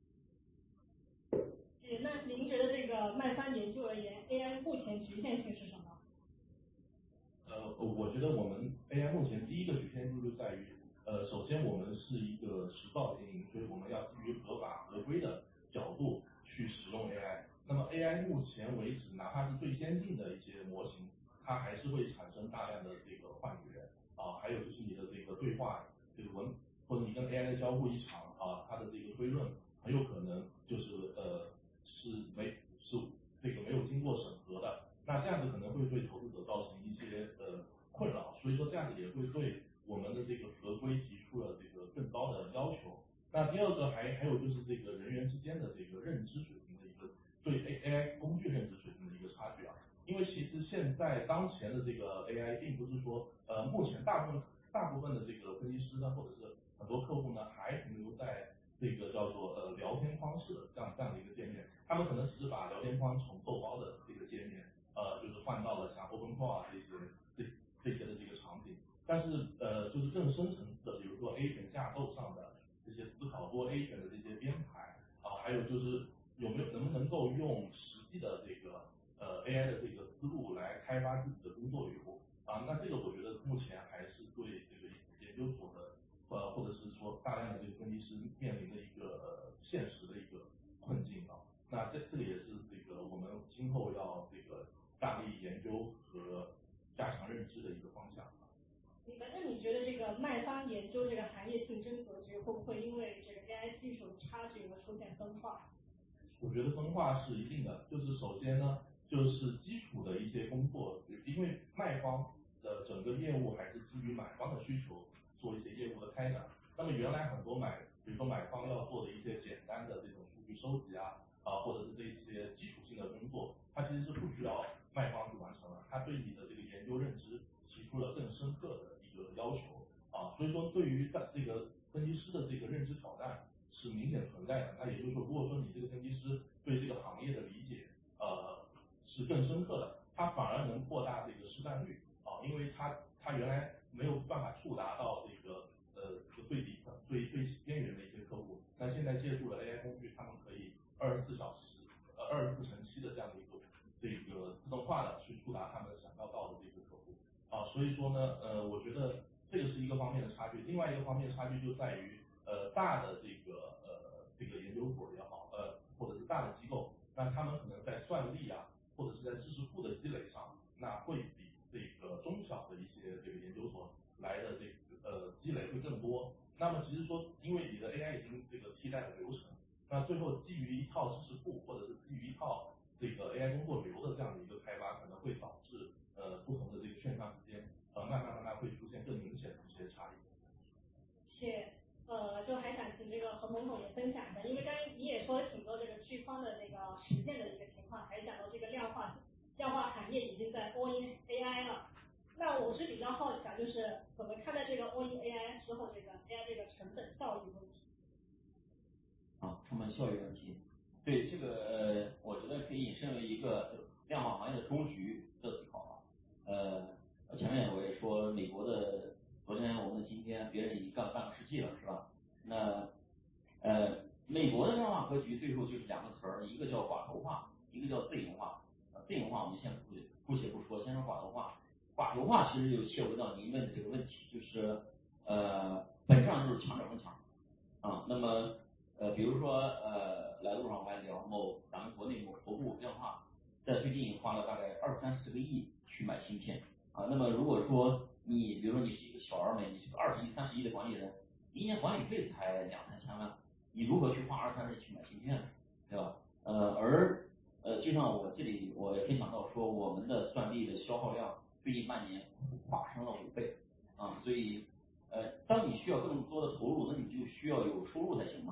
那您觉得这个卖方研究而言 ，A I 目前局限性是什么？ 呃，我觉得我们 A I 目前第一个局限性就在于，呃，首先我们是一个实报经营，所以我们要基于合法合规的角度去使用 A I。那么 A I 目前为止，哪怕是最先进的一些模型，它还是会产生大量的这个换语人啊，还有就是你的这个对话这个文，或者你跟 A I 的交互一场啊，它的这个推论很有可能就是呃是没是这个没有经过审核的。那这样子可能会对投资者造成一些呃困扰，所以说这样子也会对我们的这个合规提出了这个更高的要求。那第二个还还有就是这个人员之间的这个认知水平的一个对 A I 工具认知水平的一个差距啊，因为其实现在当前的这个 A I 并不是说呃目前大部分大部分的这个分析师呢，或者是很多客户呢还停留在这个叫做呃聊天框式的这样这样的一个界面，他们可能只是把聊天框从豆包的这个界面呃就是换到了像 OpenClaw 这些这这些的这个场景，但是呃就是更深层次的，比如说 A 选架构上的这些思考多 A 选的这些编排啊，还有就是有没有能不能够用实际的这个呃 A I 的这个思路来开发自己的工作流啊，那这个我觉得目前还是对这个研究所的呃或者是说大量的这个分析师面临的一个呃现实的一个困境啊，那这这个也是这个我们今后要这个大力研究和加强认知的一个方向。 明白。那你觉得这个卖方研究这个行业竞争格局会不会因为这个 A I 技术的差距而出现分化？ 我觉得分化是一定的，就是首先呢，就是基础的一些工作，因为卖方的整个业务还是基于买方的需求做一些业务的开展。那么原来很多买，比如说买方要做的一些简单的这种数据收集啊，啊或者是这一些基础性的工作，它其实是不需要卖方去完成的，它对你的这个研究认知提出了更深刻的一个要求啊，所以说对于在这个分析师的这个认知挑战是明显存在的。那也就是说，如果说你这个分析师对这个行业的理解呃是更深刻的，他反而能扩大这个市占率啊，因为他他原来没有办法触达到这个呃这个最底层最最边缘的一些客户，那现在借助了 A I 工具，他们可以二十四小时呃二十四乘七的这样的一个这个自动化的去触达他们想要到的这个客户啊，所以说呢呃我觉得这个是一个方面的差距，另外一个方面的差距就在于呃大的这个呃这个研究所也好，呃或者是大的机构，那他们可能在算力啊，或者是在知识库的积累上，那会比这个中小的一些这个研究所来的这个呃积累会更多。那么其实说，因为你的 A I 已经这个替代了流程，那最后基于一套知识库或者是基于一套这个 A I 工作流的这样的一个开发，可能会导致呃不同的这个券商之间呃慢慢慢慢会出现更明显的一些差异。 谢，呃，就还想请这个何总总也分享一下，因为刚才你也说了挺多这个剧方的那个实践的一个情况，还讲到这个量化量化行业已经在 all in A I 了。那我是比较好奇啊，就是怎么看待这个 all in A I 之后这个 A I 这个成本效益问题？ 啊，成本效益问题，对这个呃，我觉得可以引申为一个量化行业的终局的思考啊。呃，前面我也说，美国的昨天我们的今天，别人已经干了半个世纪了，是吧？那呃，美国的量化格局最后就是两个词儿，一个叫寡头化，一个叫自由化。呃，自由化我们先不姑且不说，先说寡头化。寡头化其实就切回到您问的这个问题，就是呃，本质上就是强者恒强啊。那么呃，比如说呃，来路上我还聊某咱们国内某头部量化，在最近花了大概二三十个亿去买芯片啊。那么如果说你比如说你是一个小而美，你是个二十亿、三十亿的管理人，一年管理费才两三千万，你如何去花二三十亿去买芯片呢？对吧？呃，而呃，就像我这里我也分享到说，我们的算力的消耗量最近半年跨升了五倍啊，所以呃，当你需要更多的投入，那你就需要有收入才行嘛。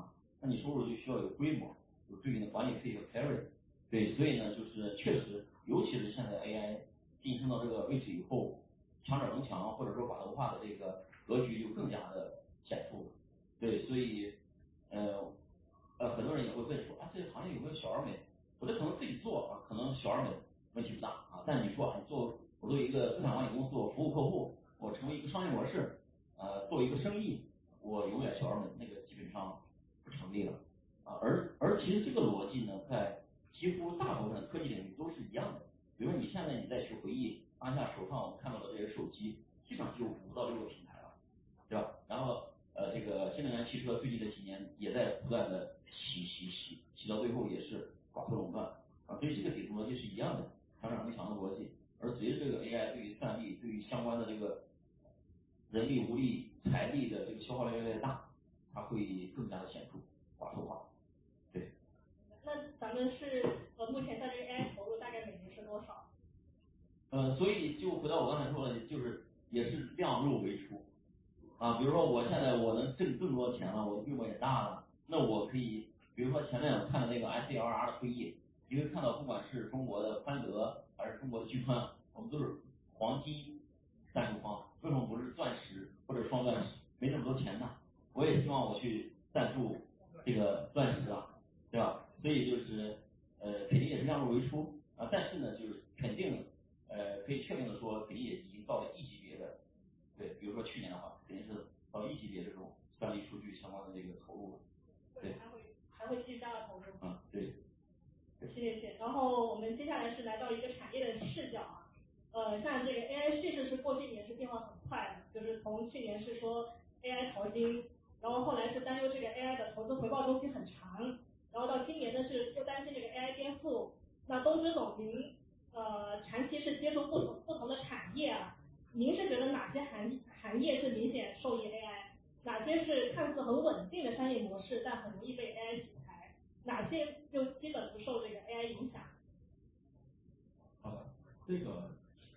会问说啊，这个行业有没有小而美？我这可能自己做啊，可能小而美问题不大啊，但你说啊，你做我做一个资产管理公司，我服务客户，我成为一个商业模式，呃，做一个生意，我永远小而美，那个基本上不成立了啊。而而其实这个逻辑呢，在几乎大部分的科技领域都是一样的。比如说你现在你再去回忆当下手上我们看到的这些手机，基本上就五到六个品牌了，对吧？然后呃，这个新能源汽车最近的几年也在不断的洗洗洗洗到最后也是寡头垄断啊，所以这个底层逻辑是一样的，成长更强的逻辑。而随着这个 A I 对于算力、对于相关的这个人力、物力、财力的这个消耗量越来越大，它会更加的显著寡头化。对。 那咱们是呃目前在这个 A I 投入大概每年是多少？ 呃，所以就回到我刚才说的，就是也是量入为出啊。比如说我现在我能挣更多钱了，我的规模也大了，那我可以，比如说前面我看的那个 S A L R 的会议，你会看到不管是中国的宽德还是中国的巨宽，我们都是黄金赞助方，为什么不是钻石或者双钻石？没那么多钱呢，我也希望我去赞助这个钻石啊，对吧？所以就是呃肯定也是量入为出啊，但是呢就是肯定呃可以确定的说，肯定也已经到了一级别的，对，比如说去年的话，肯定是到一级别这种算力数据相关的这个投入了，对， 还会还会继续加大投入。 嗯，对。 谢谢谢。然后我们接下来是来到一个产业的视角啊，呃，像这个 A I 叙事是过去一年是变化很快的，就是从去年是说 A I 淘金，然后后来是担忧这个 A I 的投资回报周期很长，然后到今年呢是又担心这个 A I 颠覆。那东芝总您呃长期是接触不同不同的产业啊，您是觉得哪些行行业是明显受益 A I， 哪些是看似很稳定的商业模式，但很容易被 A I 洗牌？哪些就基本不受这个 A I 影响？ 好的，这个，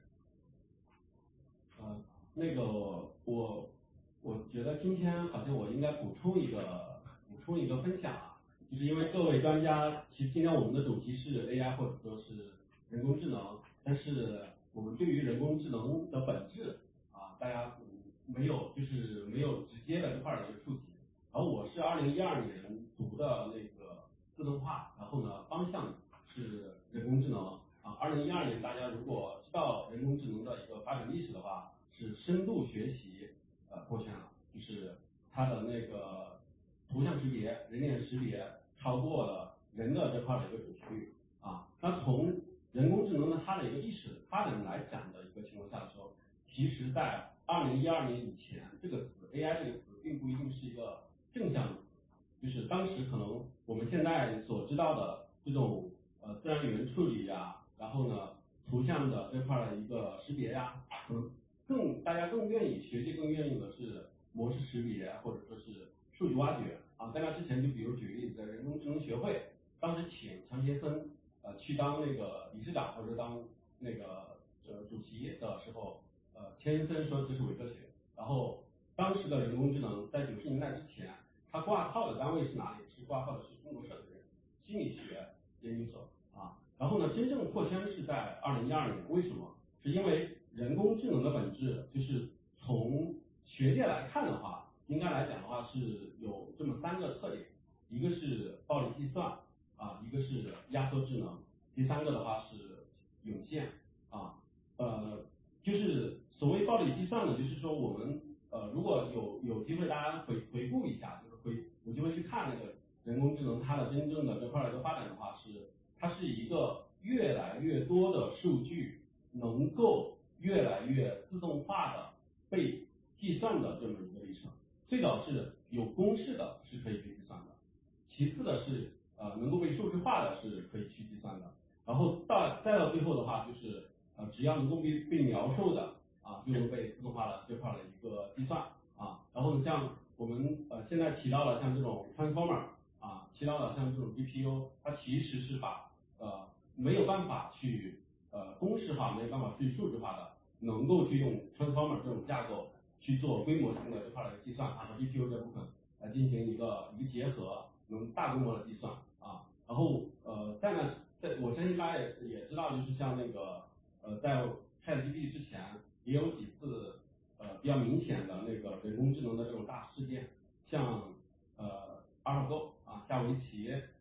呃，那个我我觉得今天好像我应该补充一个补充一个分享啊，就是因为各位专家，其实今天我们的主题是 A I 或者说是人工智能，但是我们对于人工智能的本质啊，大家没有就是没有直接的这块的一个触及。然后我是二零一二年读的那个自动化，然后呢方向是人工智能啊。二零一二年大家如果知道人工智能的一个发展历史的话，是深度学习呃破圈了，就是它的那个图像识别、人脸识别超过了人的这块的一个准确率啊。那从人工智能的它的一个历史发展来讲的一个情况下的时候，其实在二零一二年以前，这个词 A I 这个词并不一定是一个正向的，就是当时可能我们现在所知道的这种呃自然语言处理呀，然后呢图像的这块的一个识别呀，可能更大家更愿意学界更愿意的是模式识别或者说是数据挖掘啊。在那之前，就比如举个例子，人工智能学会当时请强杰森呃去当那个理事长或者当那个呃主席的时候，呃钱先生说这是伪科学，然后当时的人工智能在九十年代之前，它挂靠的单位是哪里？是挂靠的是中国社科院心理学研究所啊。然后呢，真正破圈是在二零一二年，为什么？是因为人工智能的本质就是从学界来看的话，应该来讲的话是有这么三个特点，一个是暴力计算啊，一个是压缩智能，第三个的话是涌现啊。呃，就是所谓暴力计算呢，就是说我们呃如果有有机会大家回回顾一下，就是回有机会去看那个人工智能它的真正的这块的一个发展的话，是它是一个越来越多的数据能够越来越自动化的被计算的这么一个历程。最早是有公式的是可以被计算的，其次的是呃能够被数字化的是可以去计算的，然后到再到最后的话就是呃只要能够被被描述的啊就能被自动化的这块的一个计算啊。然后呢像我们呃现在提到了像这种 transformer 啊，提到了像这种 G P U， 它其实是把呃没有办法去呃公式化，没有办法去数字化的，能够去用 transformer 这种架构去做规模性的这块的计算啊，和 G P U 这部分来进行一个一个结合，能大规模的计算啊。然后呃在那在我相信大家也也知道，就是像那个呃在 ChatGPT 之前也有几次呃比较明显的那个人工智能的这种大事件，像呃 AlphaGo 啊下围棋，然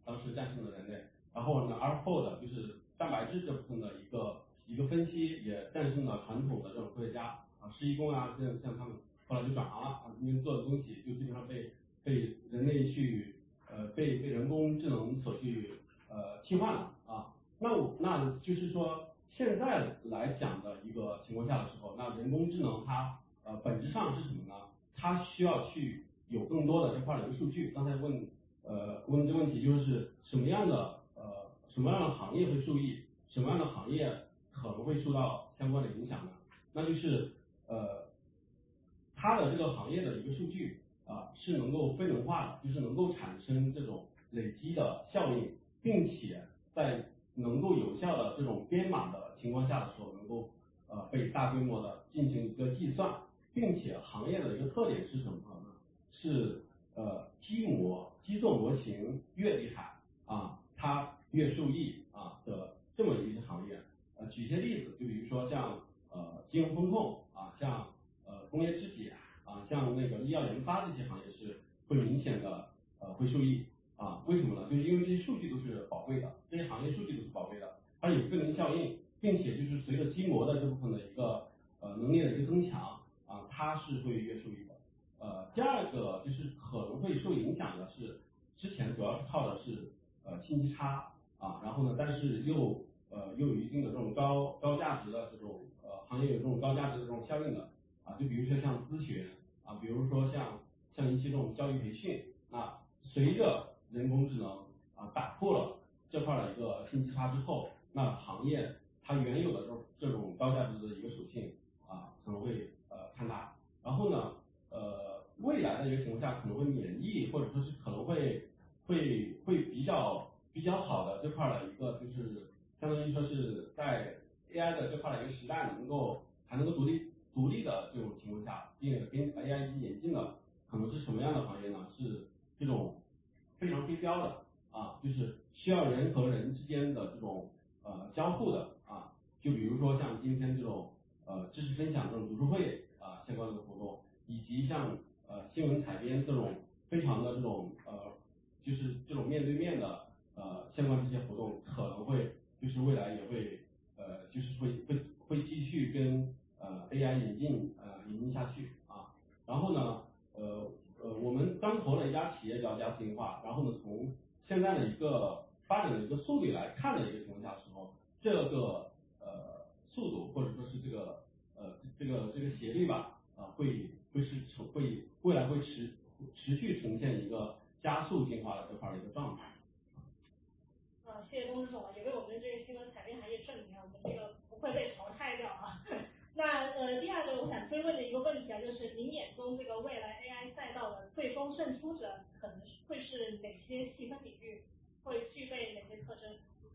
当时战胜了人类。然后呢 AlphaFold 就是蛋白质这部分的一个一个分析也战胜了传统的这种科学家啊，施一公啊，像像他们后来就转行了啊，因为做的东西就基本上被被人类去呃被被人工智能所去呃替换了啊。那我那就是说现在来讲的一个情况下的时候，那人工智能它呃本质上是什么呢？它需要去有更多的这块的一个数据。刚才问呃问这个问题就是什么样的呃什么样的行业会受益，什么样的行业可能会受到相关的影响呢？那就是呃它的这个行业的一个数据啊、呃、是能够非能化的，就是能够产生这种累积的效应，并且在能够有效的这种编码的情况下的时候，能够呃被大规模的进行一个计算，并且行业的一个特点是什么呢？是呃基模基座模型越厉害啊，它越受益啊的这么一个行业。呃，举些例子，就比如说像呃金融风控啊，像呃工业质检啊，像那个医药研发这些行业是会明显的呃会受益啊。为什么呢？就是因为这些数据都是宝贵的，这些行业数据都是宝贵的，它有费能效应，并且就是随着基模的这部分的一个呃能力的一个增强啊，它是会越受益的。呃，第二个就是可能会受影响的是，之前主要是靠的是呃信息差啊，然后呢，但是又呃又有一定的这种高高价值的这种呃行业有这种高价值的这种效应的啊，就比如说像咨询啊，比如说像像一些这种教育培训啊，随着人工智能啊打破了这块的一个信息差之后，那行业它原有的这种这种高价值的一个属性啊可能会呃看大，然后呢呃未来的一个情况下可能会免疫或者说是可能会会会比较比较好的这块的一个就是相当于说是在 A I 的这块的一个时代能够还能够独立独立的这种情况下，并跟 A I 一演进的可能是什么样的行业呢？是这种非常非标的啊，就是需要人和人之间的这种呃交互的啊，就比如说像今天这种呃知识分享这种读书会啊相关的活动，以及像呃新闻采编这种非常的这种呃就是这种面对面的呃相关这些活动，可能会就是未来也会呃就是会会会继续跟呃 A I 引进呃引进下去啊，然后呢呃呃我们刚投了一家企业叫嘉兴化，然后呢从现在的一个发展的一个速率来看的一个情况下的时候，这个呃速度或者说是这个呃这个这个斜率吧啊、呃、会会是呈会未来会持持续呈现一个加速进化的这块的一个状态。 呃，谢谢龚总，也为我们这个新闻采编行业证明啊，我们这个不会被淘汰掉啊。那呃，第二个我想追问的一个问题啊，就是您眼中这个未来 A I 赛道的最终胜出者可能会是哪些细分领域，会具备哪些特征？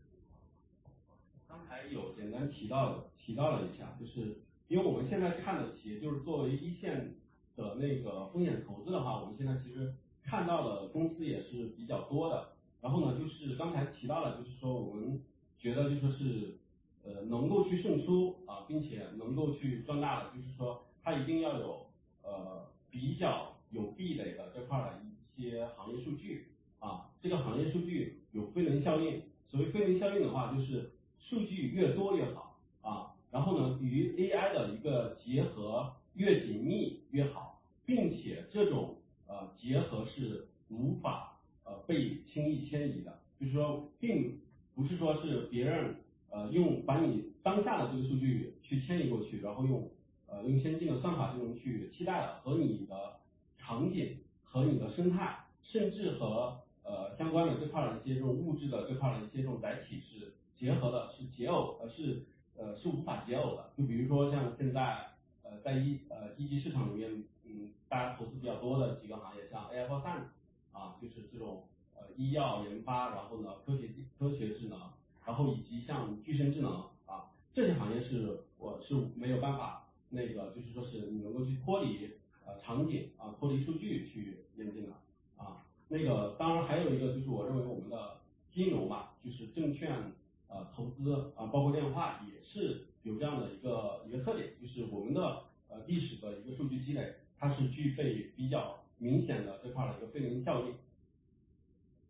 刚才有简单提到的提到了一下，就是因为我们现在看的企业，就是作为一线的那个风险投资的话，我们现在其实看到的公司也是比较多的。然后呢，就是刚才提到了，就是说我们觉得就说是呃能够去胜出啊，并且能够去壮大的，就是说它一定要有呃比较有壁垒的这块的一些行业数据啊，这个行业数据有飞轮效应。所谓飞轮效应的话，就是数据越多越好啊，然后呢与 A I 的一个结合越紧密越好，并且这种呃结合是无法呃被轻易迁移的，就是说并不是说是别人呃用把你当下的这个数据去迁移过去，然后用呃用先进的算法就能去替代了，和你的场景和你的生态，甚至和呃相关的这块的一些这种物质的这块的一些这种载体是结合的，是解耦呃是呃是无法解耦的。就比如说像现在呃在一呃一级市场里面，嗯大家投资比较多的几个行业，像 A I for Science 啊，就是这种呃医药研发，然后呢科学科学智能，然后以及像具身智能啊这些行业是我是没有办法那个就是说是你能够去脱离呃场景啊脱离数据去验证的啊。那个当然还有一个就是我认为我们的金融吧，就是证券呃投资啊包括量化也是有这样的一个一个特点，就是我们的呃历史的一个数据积累，它是具备比较明显的这块的一个飞轮效应。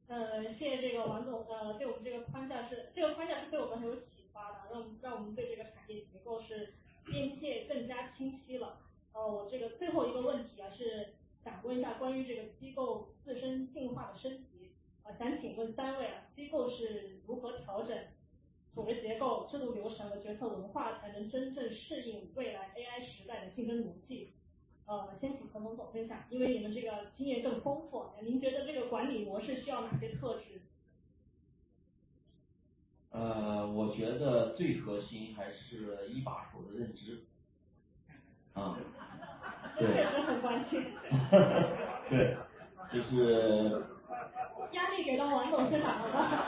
呃，谢谢这个王总，呃，对我们这个框架是这个框架是对我们很有启发的，让我们让我们对这个产业结构是边界更加清晰了。呃，我这个最后一个问题啊，是想问一下关于这个机构自身进化的升级，呃，想请问三位啊，机构是如何调整组织结构、制度流程和决策文化，才能真正适应未来 A I 时代的竞争逻辑？呃，先请何总总分享，因为你们这个经验更丰富，您觉得这个管理模式需要哪些特质？ 呃，我觉得最核心还是一把手的认知，啊，对， 这确实很关键。 对，就是压力给到王董事长了吧？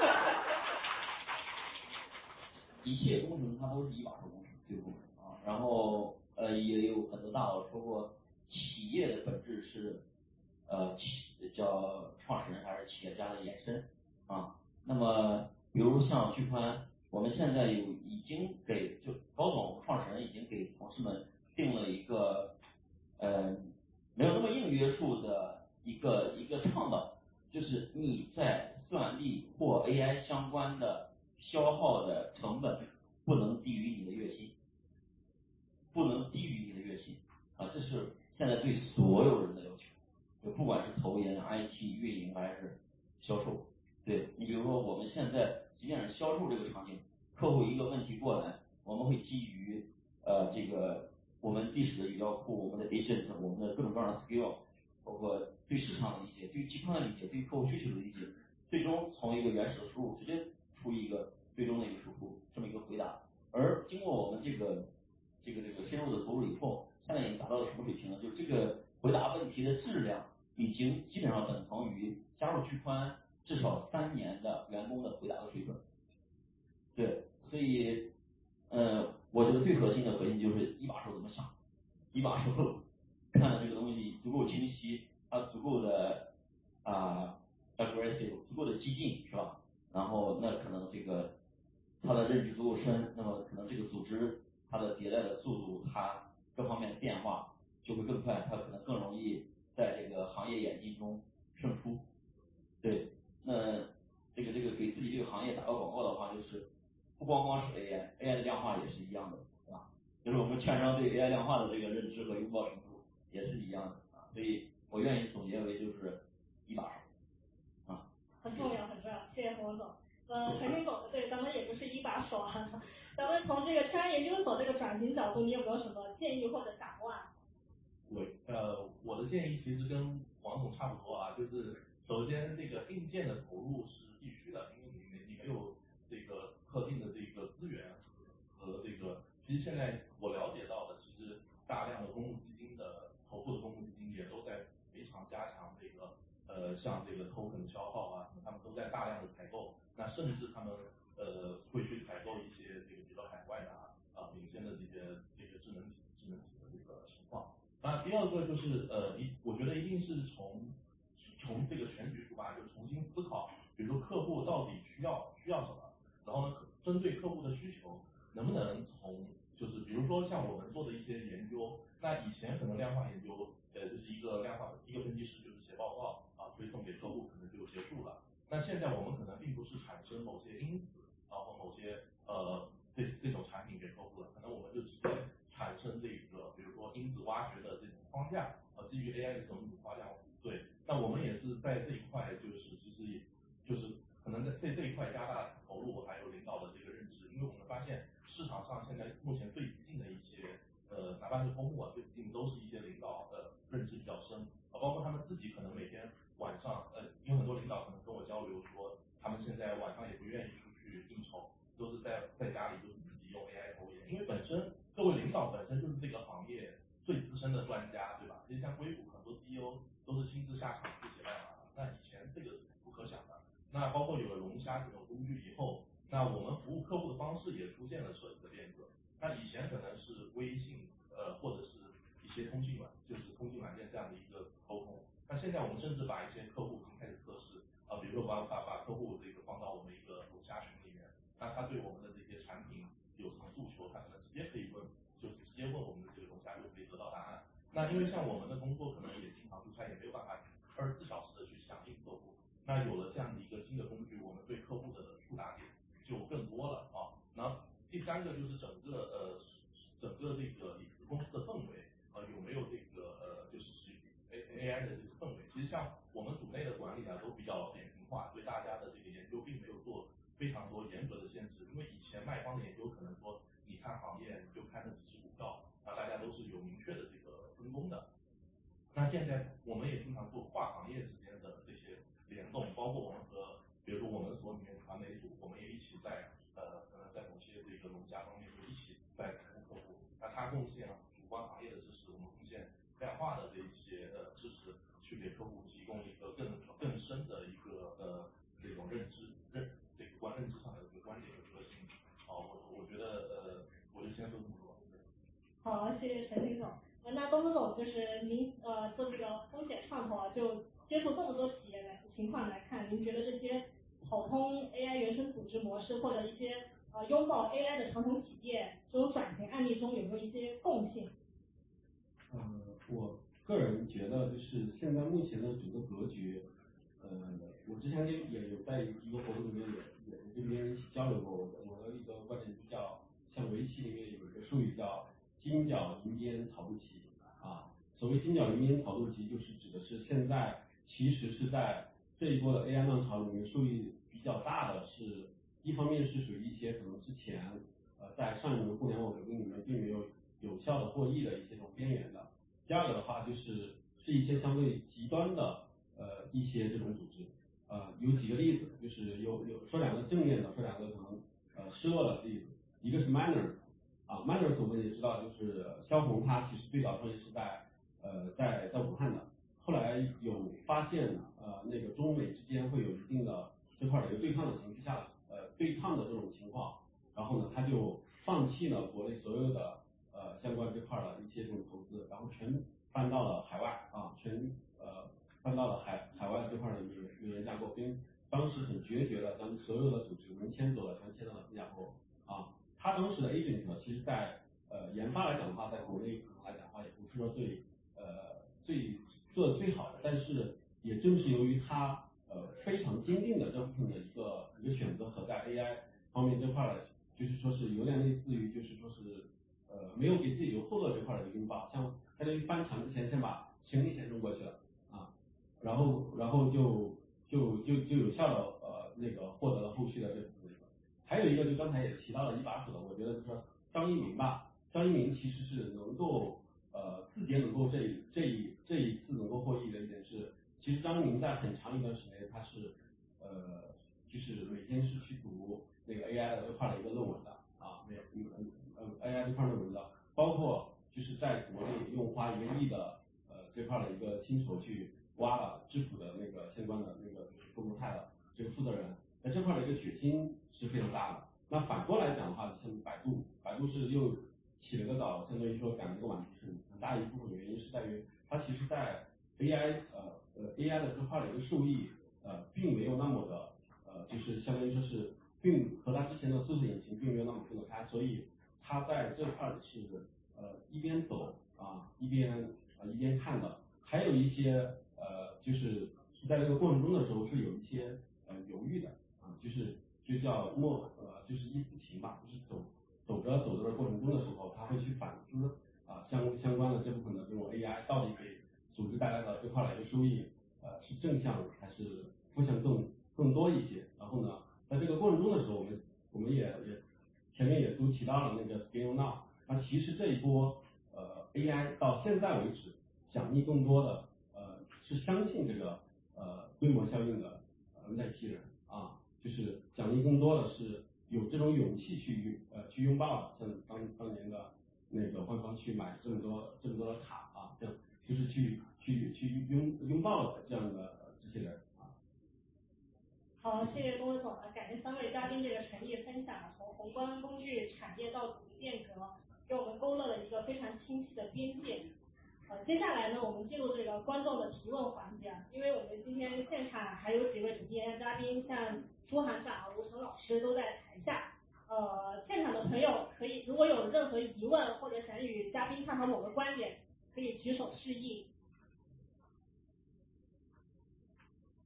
一切工程它都是一把手工程，最后啊，然后呃也有很多大佬说过，企业的本质是呃企叫创始人还是企业家的延伸啊。那么比如像巨宽，我们现在有已经给就高总创始人已经给同事们定了一个呃没有那么硬约束的一个一个倡导，就是你在算力或 A I 相关的消耗的成本不能低于你的月薪，不能低于你的月薪啊，这是现在对所有人的要求，就不管是投研、I T、运营还是销售。对你比如说我们现在即便是销售这个场景，客户一个问题过来，我们会基于呃这个我们历史的语料库、我们的 agent、我们的各种各样的 skill， 包括对市场的理解、对集团的理解、对客户需求的理解，最终从一个原始的输入直接出一个最终的一个输出，这么一个回答。而经过我们这个这个这个深入的投入以后，现在已经达到了什么水平呢？就是这个回答问题的质量已经基本上等同于加入巨宽至少三年的员工的回答的水准。对，所以呃，我觉得最核心的核心就是一把手怎么想，一把手看的这个东西足够清晰，它足够的啊、呃、aggressive， 足够的激进，是吧？然后那可能这个它的认知足够深，那么可能这个组织它的迭代的速度，它各方面的变化就会更快，它可能更容易在这个行业演进中胜出。对，那这个这个给自己这个行业打个广告的话，就是不光光是 A I，A I 的量化也是一样的，对吧？就是我们券商对 A I 量化的这个认知和拥抱程度也是一样的啊，所以我愿意总结为就是一把手啊。 很重要，很重要，谢谢洪总。呃，陈军总，对，咱们也不是一把手啊。咱们从这个商业研究所这个转型角度，你有没有什么建议或者展望？ 我呃，我的建议其实跟王总差不多啊，就是首先这个硬件的投入是必须的，因为你没你没有这个特定的这个资源和和这个，其实现在我了解到的，其实大量的公募基金的头部的公募基金也都在非常加强这个呃像这个 token 消耗啊，他们都在大量的采购，那甚至他们呃会去采购一些这个比较海外的啊啊领先的这些这个智能体智能体的这个情况。那第二个就是呃一，我觉得一定是从从这个全局出发，就重新思考，比如说客户到底需要需要什么，然后呢，针对客户的需求，能不能从就是比如说像我们做的一些研究，那以前可能量化研究，呃，就是一个量化一个分析师就是写报告啊，推送给客户可能就结束了。那现在我们可能并不是产生某些因子啊或某些呃这这种产品给客户了，可能我们就直接产生这个比如说因子挖掘的这种框架，呃，基于 A I 的这种因子框架。对，那我们也是在这一块，就是其实也就是可能在这这一块加大投入，还有领导的这个认知，因为我们发现市场上现在目前最激进的一些呃，哪怕是公募啊，最激进都是一些领导的认知比较深，啊，包括他们自己可能每天晚上，呃，因为很多领导可能跟我交流说，他们现在晚上也不愿意出去应酬，都是在在家里就是自己用 A I 投研，因为本身各位领导本身就是这个行业最资深的专家，对吧？其实像硅谷很多 C E O 都是亲自下场去写代码的，那以前这个是不可想的。那包括有了龙虾这种工具以后，那我们服务客户的方式也出现了彻底的变革。那以前可能是微信，呃，或者是一些通讯软，就是通讯软件这样的一个沟通。那现在我们甚至把一些客户已经开始测试，啊、呃，比如说把把把客户这个放到我们一个龙虾群里面，那他对我们的这些产品有什么诉求，他可能直接可以问，就是直接问我们的这个龙虾就可以得到答案。那因为像我们的工作可能也经常出差，也没有办法二十四小时的去响应客户。那有了这样的一个三个就是整个呃整个这个公司的氛围，呃有没有这个呃就是 A A I 的这个氛围。其实像我们组内的管理啊都比较典型化，对大家的这个研究并没有做非常多严格的限制，因为以前卖方的研究可能说你看行业你就看那几只股票，啊大家都是有明确的这个分工的。那现在我们也经常做跨行业之间的这些联动，包括我们和比如说我们所里面传媒组，我们也一起在呃可能在某些这个农家方面就一起在服务客户，那他贡献主观行业的知识，我们贡献量化的这一些呃知识，去给客户提供一个更更深的一个呃这种认知认这个观认知上的一个观点和核心。好，我我觉得呃我就先说这么多。 好，谢谢陈金总。呃，那东东总就是您呃做这个风险创投啊，就接触这么多企业来情况来看，您觉得这些跑通 A I 原生组织模式或者一些呃拥抱 A I 的传统企业这种转型案例中有没有一些共性？ 呃，我个人觉得就是现在目前的整个格局，呃，我之前也也有在一个活动里面也也跟别人一起交流过，我我的一个观点就叫，像围棋里面有一个术语叫金角银边草肚棋啊，所谓金角银边草肚棋就是指的是现在其实是在这一波的 A I 浪潮里面受益比较大的是，一方面是属于一些可能之前呃在上一轮互联网革命里面并没有有效的获益的一些这种边缘的，第二个的话就是是一些相对极端的呃一些这种组织，呃有几个例子，就是有有说两个正面的，说两个可能呃失落的例子，一个是 Miner。啊 ，Miner 我们也知道，就是萧红他其实最早创业是在呃在在武汉的，后来有发现呃那个中美之间会有一定的这块的一个对抗的形势下，呃对抗的这种情况，然后呢他就放弃了国内所有的呃相关这块的一些这种投资，然后全搬到了海外啊，全呃搬到了海海外这块的语言语言架构，跟当时很决绝的将所有的组织能迁走的全迁到了新加坡啊。他当时的 agent 呢，其实在呃研发来讲的话，在国内可能来讲的话，也不是说最呃最做的最好的，但是也正是由于他呃非常坚定的这部分的一个一个选择和在 A I 方面这块儿，就是说是有点类似于就是说是呃没有给自己留后路这块的一个拥抱，像他在翻墙之前先把行李先扔过去了啊，然后然后就就就就有效的呃那个获得了后续的这部分。还有一个就刚才也提到了一把手的，我觉得就是说张一鸣吧，张一鸣其实是能够呃字节能够这这一这一次能够获益的一点是，其实张一鸣在很长一段时间他是呃就是每天是去读那个 A I 的这块的一个论文的啊，没呃 A I 这块论文的，包括就是在国内用花一个亿的呃这块的一个薪酬去挖了智谱的那个相关的那个中国泰的这个负责人，那这块的一个决心是非常大的。那反过来讲的话，像百度，百度是又起了个早，相当于说赶了个晚，是很大一部分原因是在于它其实在 A I 呃呃 A I 的这块的一个受益呃并没有那么的呃就是相当于说是并和它之前的搜索引擎并没有那么分得开，所以它在这块是呃一边走啊一边呃一边看的，还有一些呃就是是在这个过程中的时候是有一些呃犹豫的啊，就是就叫莫呃就是一思情吧，就是走走着走着的过程中的时候，他会去反思啊相相关的这部分的这种 A I 到底给组织带来的这块的一个收益呃是正向还是负向更更多一些。然后呢，在这个过程中的时候，我们我们也也前面也都提到了那个 Scale Now， 那其实这一波呃 A I 到现在为止奖励更多的呃是相信这个呃规模效应的呃那批人啊，就是奖励更多的是有这种勇气去呃去拥抱的，像当当年的那个官方去买这么多这么多的卡啊，这样就是去去去拥拥抱的这样的这些人啊。 好，谢谢龚文总，感谢三位嘉宾这个诚意分享，从宏观工具产业到组织变革，给我们勾勒了一个非常清晰的边界。呃，接下来呢，我们进入这个观众的提问环节，因为我们今天现场还有几位主题演讲嘉宾，像朱行长、吴成老师都在台下。呃，现场的朋友可以，如果有任何疑问或者想与嘉宾探讨某个观点，可以举手示意。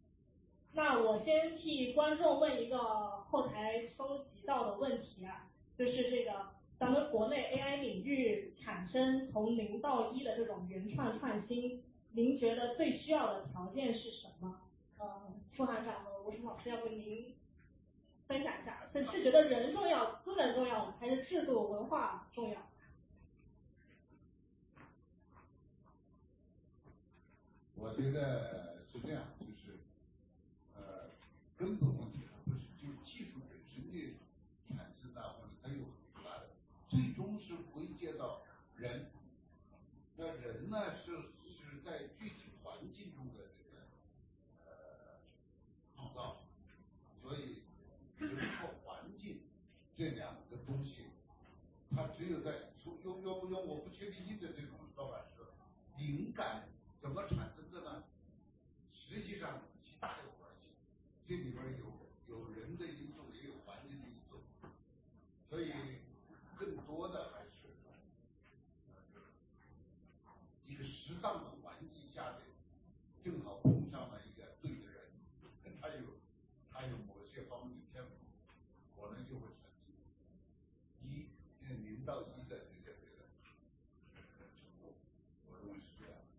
那我先替观众问一个后台收集到的问题啊， 就是这个咱们国内 A I 领域产生从零到一的这种原创创新，您觉得最需要的条件是什么？呃，副行长和吴声老师，要不您分享一下，是是觉得人重要、资本重要，还是制度文化重要？ 我觉得是这样，就是呃，根本问题它不是就技术本身的产生啊，或者它有很大的，最终是归结到人。那人呢是是在具体环境中的这个呃创造，所以人和环境这两个东西，它只有在用用用我不确定性的这种说法是灵感怎么产生的呢？实际上极大有关系，这里边有有人的因素，也有环境的因素，所以更多的还是一个适当的环境下的，正好碰上了一个对的人，他有他有某些方面的天赋，可能就会产生一零到一的这个这个成果，我认为是这样。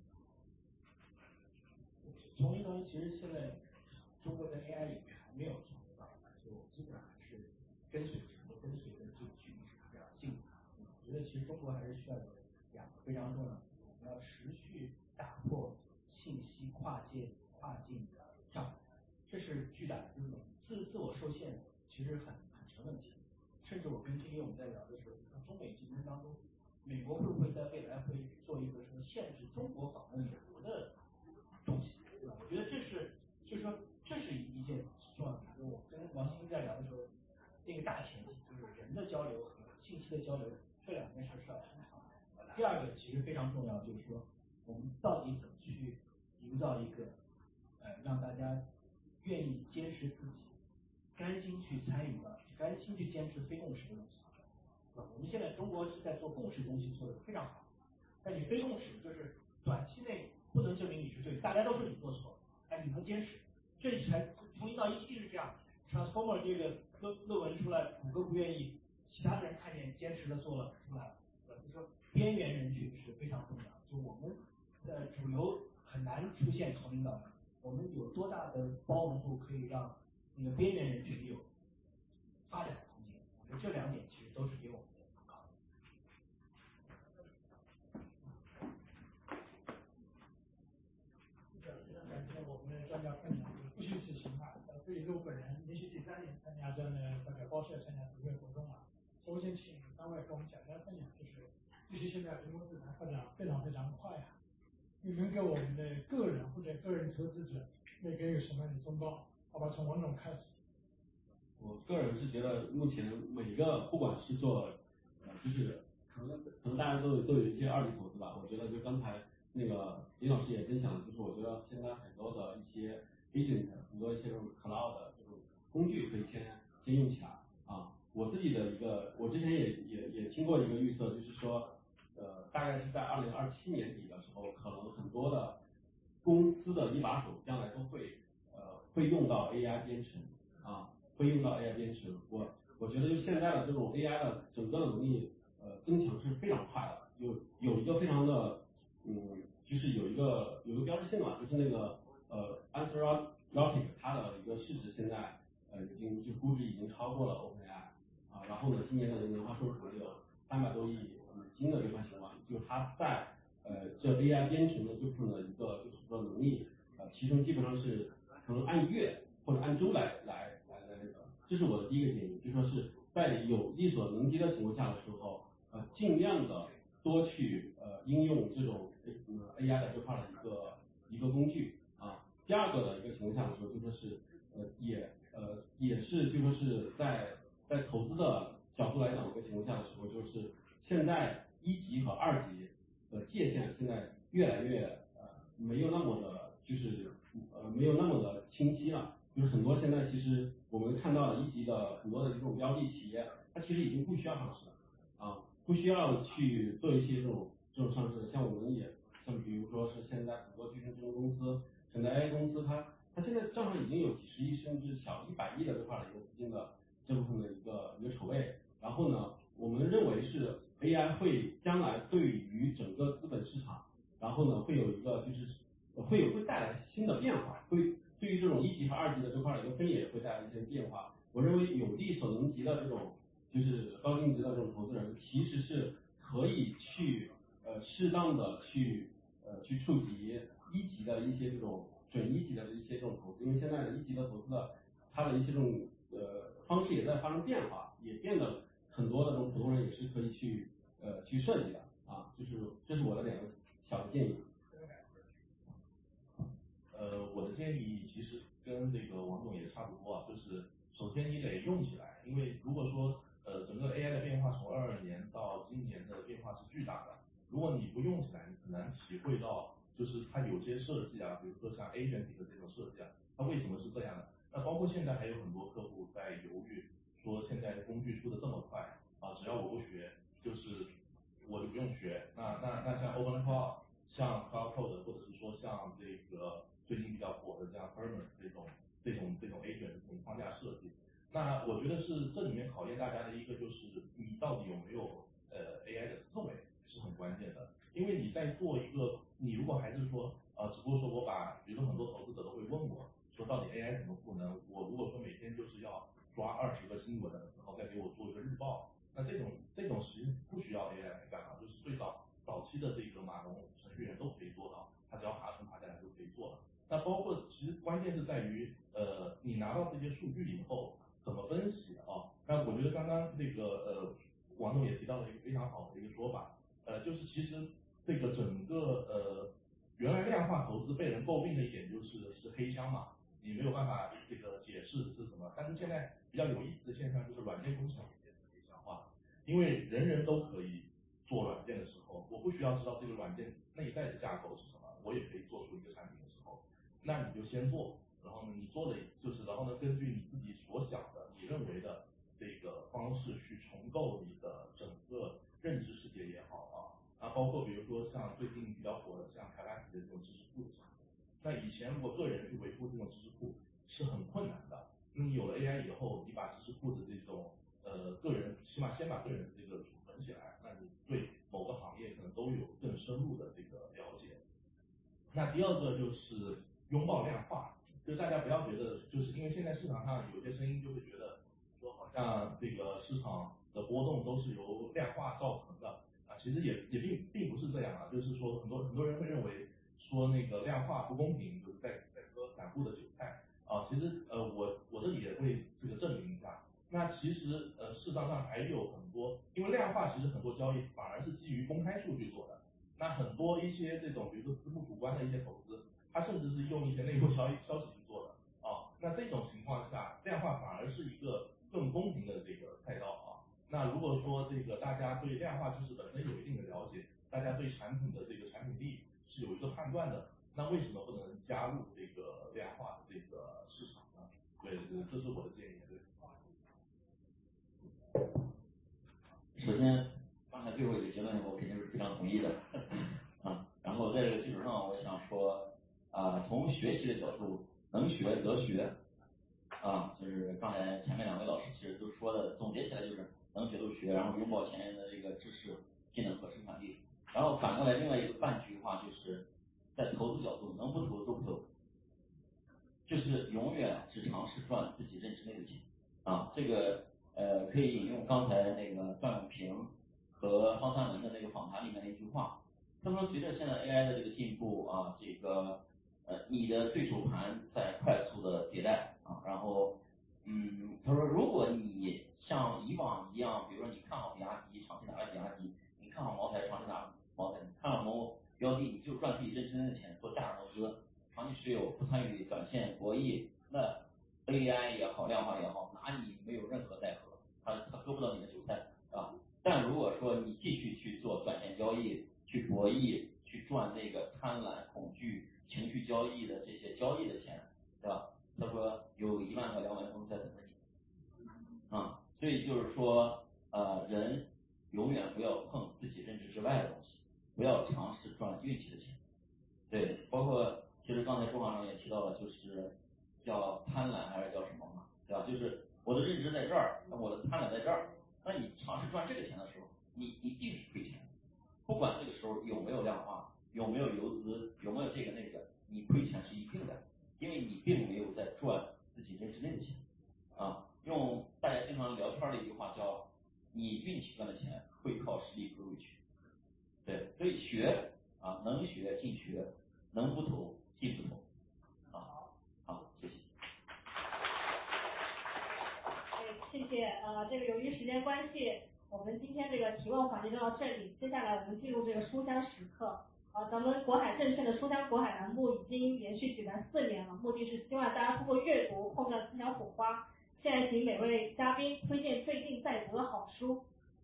从零到一，其实现在中国的 A I 领域还没有从零到一，所以我基本上还是跟随中国，跟随的这个距离是比较近的。我觉得其实中国还是需要有两个非常重要的，我们要持续打破信息跨界跨境的障碍，这是巨大的，就是自自我受限，其实很很成问题。甚至我跟今天我们在聊的时候，从中美竞争当中，美国会不会在未来会做一个什么限制中国访问美国的东西？对吧？我觉得这是，就是说，这是一件重要的。就是我跟王鑫在聊的时候，那个大前提就是人的交流和信息的交流，这两件事是要平衡的。第二个其实非常重要，就是说，我们到底怎么去营造一个，呃，让大家愿意坚持自己，甘心去参与到，甘心去坚持非共识的东西。对吧？我们现在中国是在做共识东西做得非常好，但你非共识就是短期内不能证明你是对，大家都说你做错，哎，你能坚持，这里才从零到一定是这样。Transformer 这个论论文出来，谷歌不愿意，其他的人看见坚持的做了出来了，对吧？就是说边缘人群是非常重要，就我们的主流很难出现从零到一，我们有多大的包容度可以让那个边缘人群有发展的空间？我觉得这两点其实都是给我们的考虑。 非常感谢我们的专家分享这个不虚此行啊！呃，对于我本人连续第三年参加这样的代表报社参加读会活动啊，首先请三位跟我们简单分享，就是尤其现在人工智能发展非常非常快啊，你们给我们的个人或者个人投资者每个有什么样的忠告？好吧，从王总开始。 我个人是觉得，目前每个不管是做，呃，就是可能可能大家都有都有一些二级投资吧。我觉得就刚才那个林老师也分享，就是我觉得现在很多的一些 agent， 很多一些这种 cloud 的这种工具可以先先用起来啊。我自己的一个，我之前也也也听过一个预测，就是说，呃，大概是在二零二七年底的时候，可能很多的公司的一把手将来都会呃会用到 A I 编程啊。会用到 A I 编程，我我觉得就现在的这种 A I 的整个的能力呃增强是非常快的，有有一个非常的嗯，就是有一个有一个标志性嘛，就是那个呃 Anthropic 它的一个市值现在呃已经就估值已经超过了 OpenAI 啊，然后呢今年的年化收入可能有三百多亿美金的这块情况，就它在呃这 A I 编程的这部分的一个就是说能力呃提升基本上是可能按月或者按周来来。这是我的第一个建议，就说是在有力所能及的情况下的时候，呃，尽量的多去呃应用这种呃 A I 的这块的一个一个工具啊。第二个的一个情况下的时候，就说是呃也呃也是就说是在在投资的角度来讲的一个情况下的时候，就是现在一级和二级的界限现在越来越呃没有那么的，就是呃没有那么的清晰了。就是很多现在其实我们看到的一级的很多的这种标的企业，它其实已经不需要上市了啊，不需要去做一些这种这种上市。像我们也像比如说是现在很多巨星智能公司、很多 A I 公司，它它现在账上已经有几十亿甚至小一百亿的这块的一个资金的这部分的一个一个筹备，然后呢， 级的这块的一个分野会带来一些变化。我认为有力所能及的这种就是高净值的这种投资人，其实是可以去呃适当的去呃去触及一级的一些这种准一级的一些这种投资，因为现在的一级的投资的它的一些这种呃方式也在发生变化，也变得很多的这种普通人也是可以去呃去设计的啊，就是这是我的两个小的建议。 呃，我的建议其实跟这个王总也差不多啊，就是首先你得用起来，因为如果说呃整个 A I 的变化从二二年到今年的变化是巨大的，如果你不用起来，你很难体会到就是它有些设计啊，比如说像 agentic 的这种设计啊，它为什么是这样的？那包括现在还有很多客户在犹豫，说现在工具出的这么快啊，只要我不学，就是我就不用学。那那那像 OpenCloud， 像 CloudCode， 或者是说像这个最近比较火的像 Hermon 这种这种这种 agent 这种框架设计，那我觉得是这里面考验大家的一个就是你到底有没有呃 A I 的思维是很关键的，因为你在做一个，你如果还是说呃，只不过说我把，比如说很多投资者都会问我说到底 A I 怎么赋能，我如果说每天就是要抓二十个新闻，然后再给我做一个日报，那这种这种其实不需要 A I 来干嘛，就是最早早期的这个码农程序员都可以做到，他只要爬升爬下来就可以做了。那包括其实关键是在于呃，你拿到这些数据以后怎么分析啊？那我觉得刚刚这个呃王总也提到了一个非常好的一个说法，呃，就是其实这个整个呃原来量化投资被人诟病的一点就是是黑箱嘛，你没有办法这个解释是什么。但是现在比较有意思的现象就是软件工厂也变成黑箱化，因为人人都可以做软件的时候，我不需要知道这个软件内在的架构是什么，我也可以做出一个产品的时候，那你就先做，然后呢你做的就是然后呢根据你自己所想的你认为的这个方式去重构你的整个认知世界也好啊，啊包括比如说像最近比较火的像凯拉奇的这种知识库的产品，那以前如果个人去维护这种知识库是很困难的，那你有了 A I 以后，你把知识库的这种呃个人起码先把个人的这个储存起来，那你对某个行业可能都有更深入的这个了解。那第二个就是拥抱量化，就是大家不要觉得，就是因为现在市场上有些声音就会觉得说好像这个市场的波动都是由量化造成的啊，其实也也并并不是这样啊，就是说很多很多人会认为说那个量化不公平，就是在在割散户的韭菜啊，其实呃我我这里也会这个证明一下。那其实呃市场上还有很多，因为量化其实很多交易反而是基于公开数据做的，那很多一些这种比如说私募主观的一些投资，它甚至是用一些内部消息消息去做的啊，那这种情况下量化反而是一个更公平的这个赛道啊。那如果说这个大家对量化知识本身有一定的了解，大家对产品的这个产品力是有一个判断的，那为什么不能加入这个量化的这个市场呢？对，这是我的建议。对。 首先，刚才最后一个结论我肯定是非常同意的啊。然后在这个基础上，我想说啊，从学习的角度，能学则学啊，就是刚才前面两位老师其实都说的，总结起来就是能学就学，然后拥抱前人的这个知识、技能和生产力。然后反过来，另外一个半句话就是在投资角度，能不投都不投，就是永远只尝试赚自己认知内的钱啊，这个。呃，可以引用刚才那个段永平和方三文的那个访谈里面的一句话，他说随着现在 A I 的这个进步啊，这个呃你的对手盘在快速的迭代啊，然后嗯，他说如果你像以往一样，比如说你看好比亚迪，长期拿着比亚迪，你看好茅台，长期拿茅台，你看好某标的，你就赚自己认知内的钱，做价值投资，长期持有，不参与短线博弈，那 A I 也好，量化也好，拿你没有任何代价。他他割不到你的韭菜啊，但如果说你继续去做短线交易，去博弈，去赚那个贪婪、恐惧、情绪交易的这些交易的钱，对吧？他说有一万个、两万个公司在等着你啊，所以就是说，呃，人永远不要碰自己认知之外的东西，不要尝试赚运气的钱。对，包括其实刚才周行长也提到了，就是叫贪婪还是叫什么嘛，对吧？就是我的认知在这儿，那我的贪婪在这儿，那你尝试赚这个钱的时候，你一定是亏钱，不管这个时候有没有量化，有没有游资，有没有这个那个，你亏钱是一定的，因为你并没有在赚运气赚的钱会靠实力投入去。对，所以学啊，能学尽学，能不投尽不投。啊，好，谢谢。 谢谢，呃，这个由于时间关系，我们今天这个提问环节就到这里。接下来我们进入这个书香时刻。呃，咱们国海证券的书香国海栏目已经连续举办四年了，目的是希望大家通过阅读碰撞思想火花。现在请每位嘉宾推荐最近在读的好书。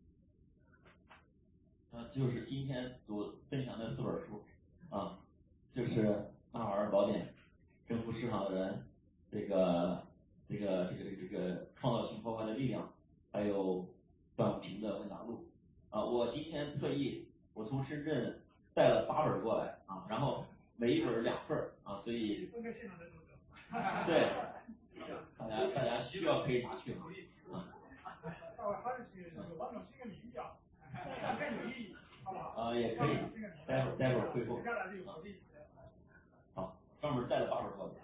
呃，就是今天所分享的四本书啊，就是《纳瓦尔宝典》、征服市场的人，这个这个这个这个这个创造性破坏的力量，还有段武平的问答录啊。我今天特意我从深圳带了八本过来啊，然后每一本两份啊，所以对，大家大家需要可以拿去啊。 大卫还是去王总新的名字啊，更有意义，好不好？ 啊，也可以，待会儿待会儿会后。好，专门带了八本过来。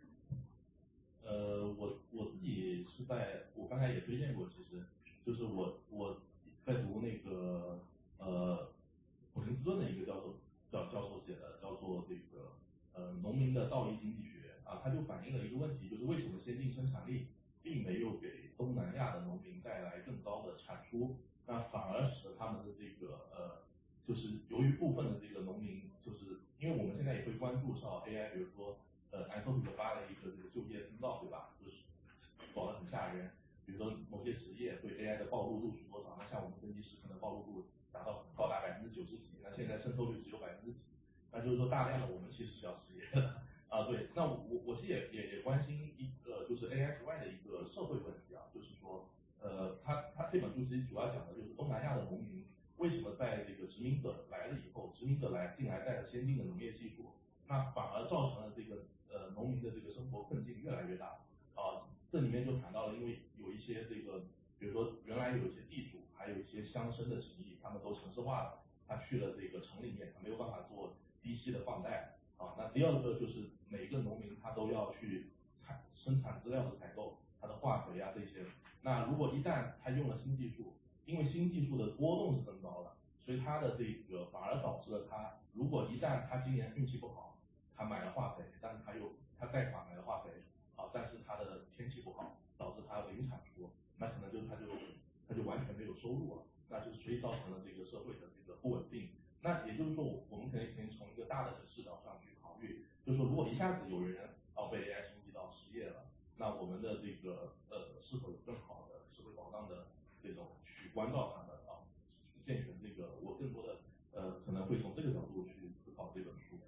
呃，我我自己是在，我刚才也推荐过，其实就是我我在读那个呃普林斯顿的一个教授教教授写的，叫做这个呃农民的倒立经济学啊，它就反映了一个问题，就是为什么先进生产力并没有给东南亚的农民带来更高的产出，那反而使得他们的这个呃就是由于部分的这个农民，就是因为我们现在也会关注到 A I， 比如说。呃 ，Anthropic 发了一个这个就业通道，对吧？就是搞得很吓人。比如说某些职业对 A I 的暴露度是多少？那像我们分析师可能暴露度达到高达百分之九十几，那现在渗透率只有百分之几，那就是说大量的我们其实是要失业的啊。对，那我我其实也也也关心一个就是 A I 之外的一个社会问题啊，就是说呃，他他这本书其实主要讲的就是东南亚的农民为什么在这个殖民者来了以后，殖民者来进来带着先进的农业技术，那反而造成了这个。呃，农民的这个生活困境越来越大啊，这里面就谈到了，因为有一些这个，比如说原来有一些地主，还有一些乡绅的情谊，他们都城市化了，他去了这个城里面，他没有办法做低息的放贷啊。那第二个就是每个农民他都要去采生产资料的采购，他的化肥啊这些。那如果一旦他用了新技术，因为新技术的波动是增高了，所以他的这个反而导致了他，如果一旦他今年运气不好。他买了化肥，但是他又他贷款买了化肥啊，但是他的天气不好，导致他零产出，那可能就他就他就完全没有收入了，那就是所以造成了这个社会的这个不稳定。那也就是说，我们可以可以从一个大的视角上去考虑，就是说如果一下子有人啊被 A I 冲击到失业了，那我们的这个呃是否有更好的社会保障的这种去关照他们啊，健全这个我更多的呃可能会从这个角度去思考这本书。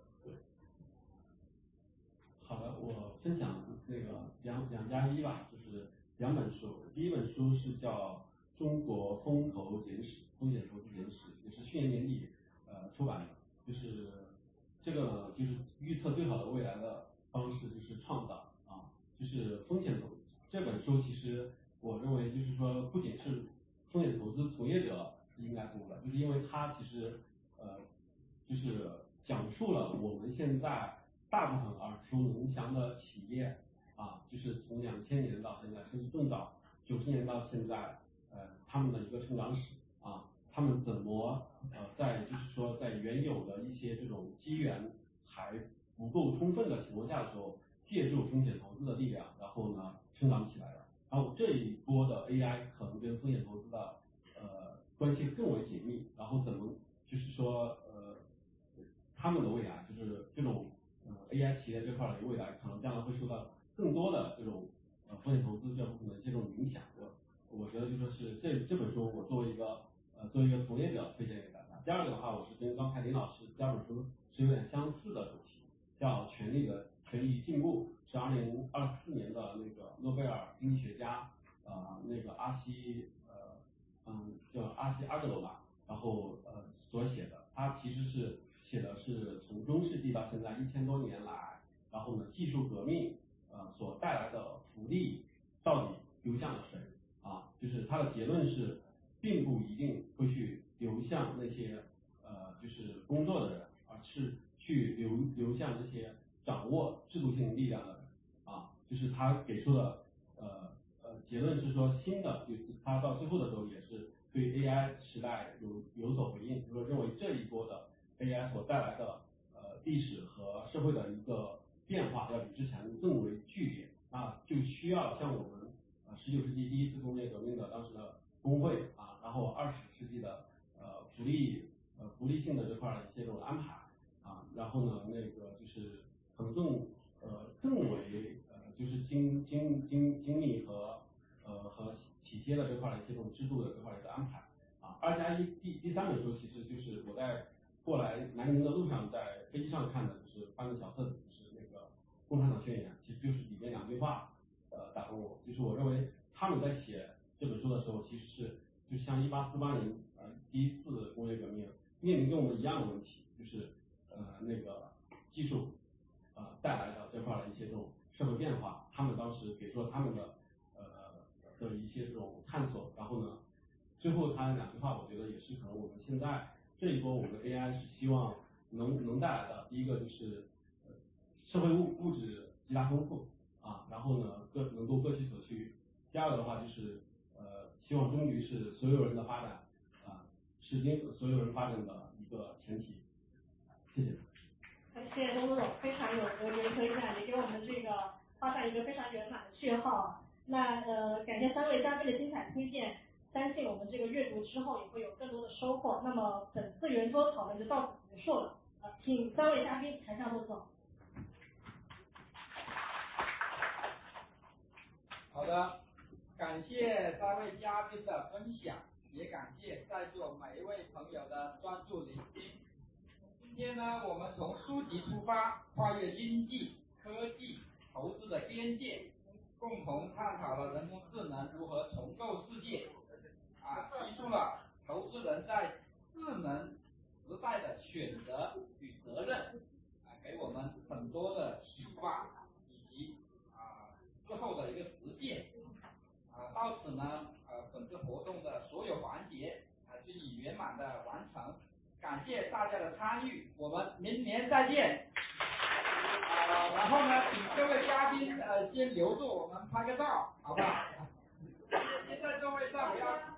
好的，我分享那个两两加一吧，就是两本书。第一本书是叫《中国风投简史》，风险投资简史，也是去年年底呃出版的。就是这个就是预测最好的未来的方式，就是创造啊，就是风险投。这本书其实我认为就是说，不仅是风险投资从业者应该读的，就是因为它其实呃就是讲述了我们现在。大部分耳熟能详的企业啊，就是从两千年到现在，甚至更早九十年到现在，呃，他们的一个成长史啊，他们怎么呃在就是说在原有的一些这种机缘还不够充分的情况下的时候，借助风险投资的力量，然后呢成长起来的。然后这一波的 A I 可能跟风险投资的呃关系更为紧密，然后怎么就是说呃他们的未来就是这种。呃 A I 企业这块的未来可能将来会受到更多的这种呃风险投资这部分的这种影响。我我觉得就说是这这本书我作为一个呃作为一个从业者推荐给大家。第二个的话，我是跟刚才林老师第二本书是有点相似的主题，叫《权力的权力进步》，是二零二四年的那个诺贝尔经济学家呃那个阿西呃嗯叫阿西阿格罗吧，然后呃所写的，他其实是。写的是从中世纪到现在一千多年来，然后呢，技术革命呃所带来的福利到底流向了谁啊？就是他的结论是，并不一定会去流向那些呃就是工作的人，而是去流流向那些掌握制度性力量的人啊。就是他给出的呃呃结论是说，新的就是他到最后的时候也是对 A I 时代有有所回应，就是说认为这一波的 A I 所带来的呃历史和社会的一个变化要比之前更为剧烈，那就需要像我们呃十九世纪第一次工业革命的当时的工会啊，然后二十世纪的呃福利呃福利性的这块的一些这种安排啊，然后呢那个就是可能更呃更为呃就是精精精精密和呃和体贴的这块的一些这种制度的这块的一个安排啊。二加一第第三本书其实就是我在过来南宁的路上在飞机上看的，就是翻的小册子，就是那个共产党宣言，其实就是里面两句话呃打动我，就是我认为他们在写这本书的时候，其实是就像一八四八年呃第一次工业革命面临跟我们一样的问题，就是呃那个技术呃带来的这块的一些这种社会变化，他们当时给出了他们的呃的一些这种探索，然后呢，最后他两句话，我觉得也是可能我们现在这一波我们的 A I 是希望能能带来的，第一个就是呃社会物物质极大丰富啊，然后呢各能够各取所需，第二个的话就是呃希望终于是所有人的发展啊，是因所有人发展的一个前提。谢谢。 谢谢东总，非常有格局推荐，也给我们这个画上一个非常圆满的句号。那呃，感谢三位嘉宾的精彩推荐，相信我们这个阅读之后也会有更多的收获。那么本次圆桌讨论就到此结束了，呃，请三位嘉宾台上落座。 好的，感谢三位嘉宾的分享，也感谢在座每一位朋友的专注聆听。今天呢，我们从书籍出发，跨越经济、科技、投资的边界，共同探讨了人工智能如何重构世界，啊，提出了投资人在智能时代的选择与责任，啊，给我们很多的启发以及啊之后的一个实践。啊，到此呢，呃，本次活动的所有环节啊就已圆满的完成。感谢大家的参与，我们明年再见。啊，然后呢，请各位嘉宾呃先留住，我们拍个照，好不好？现在座位上不要。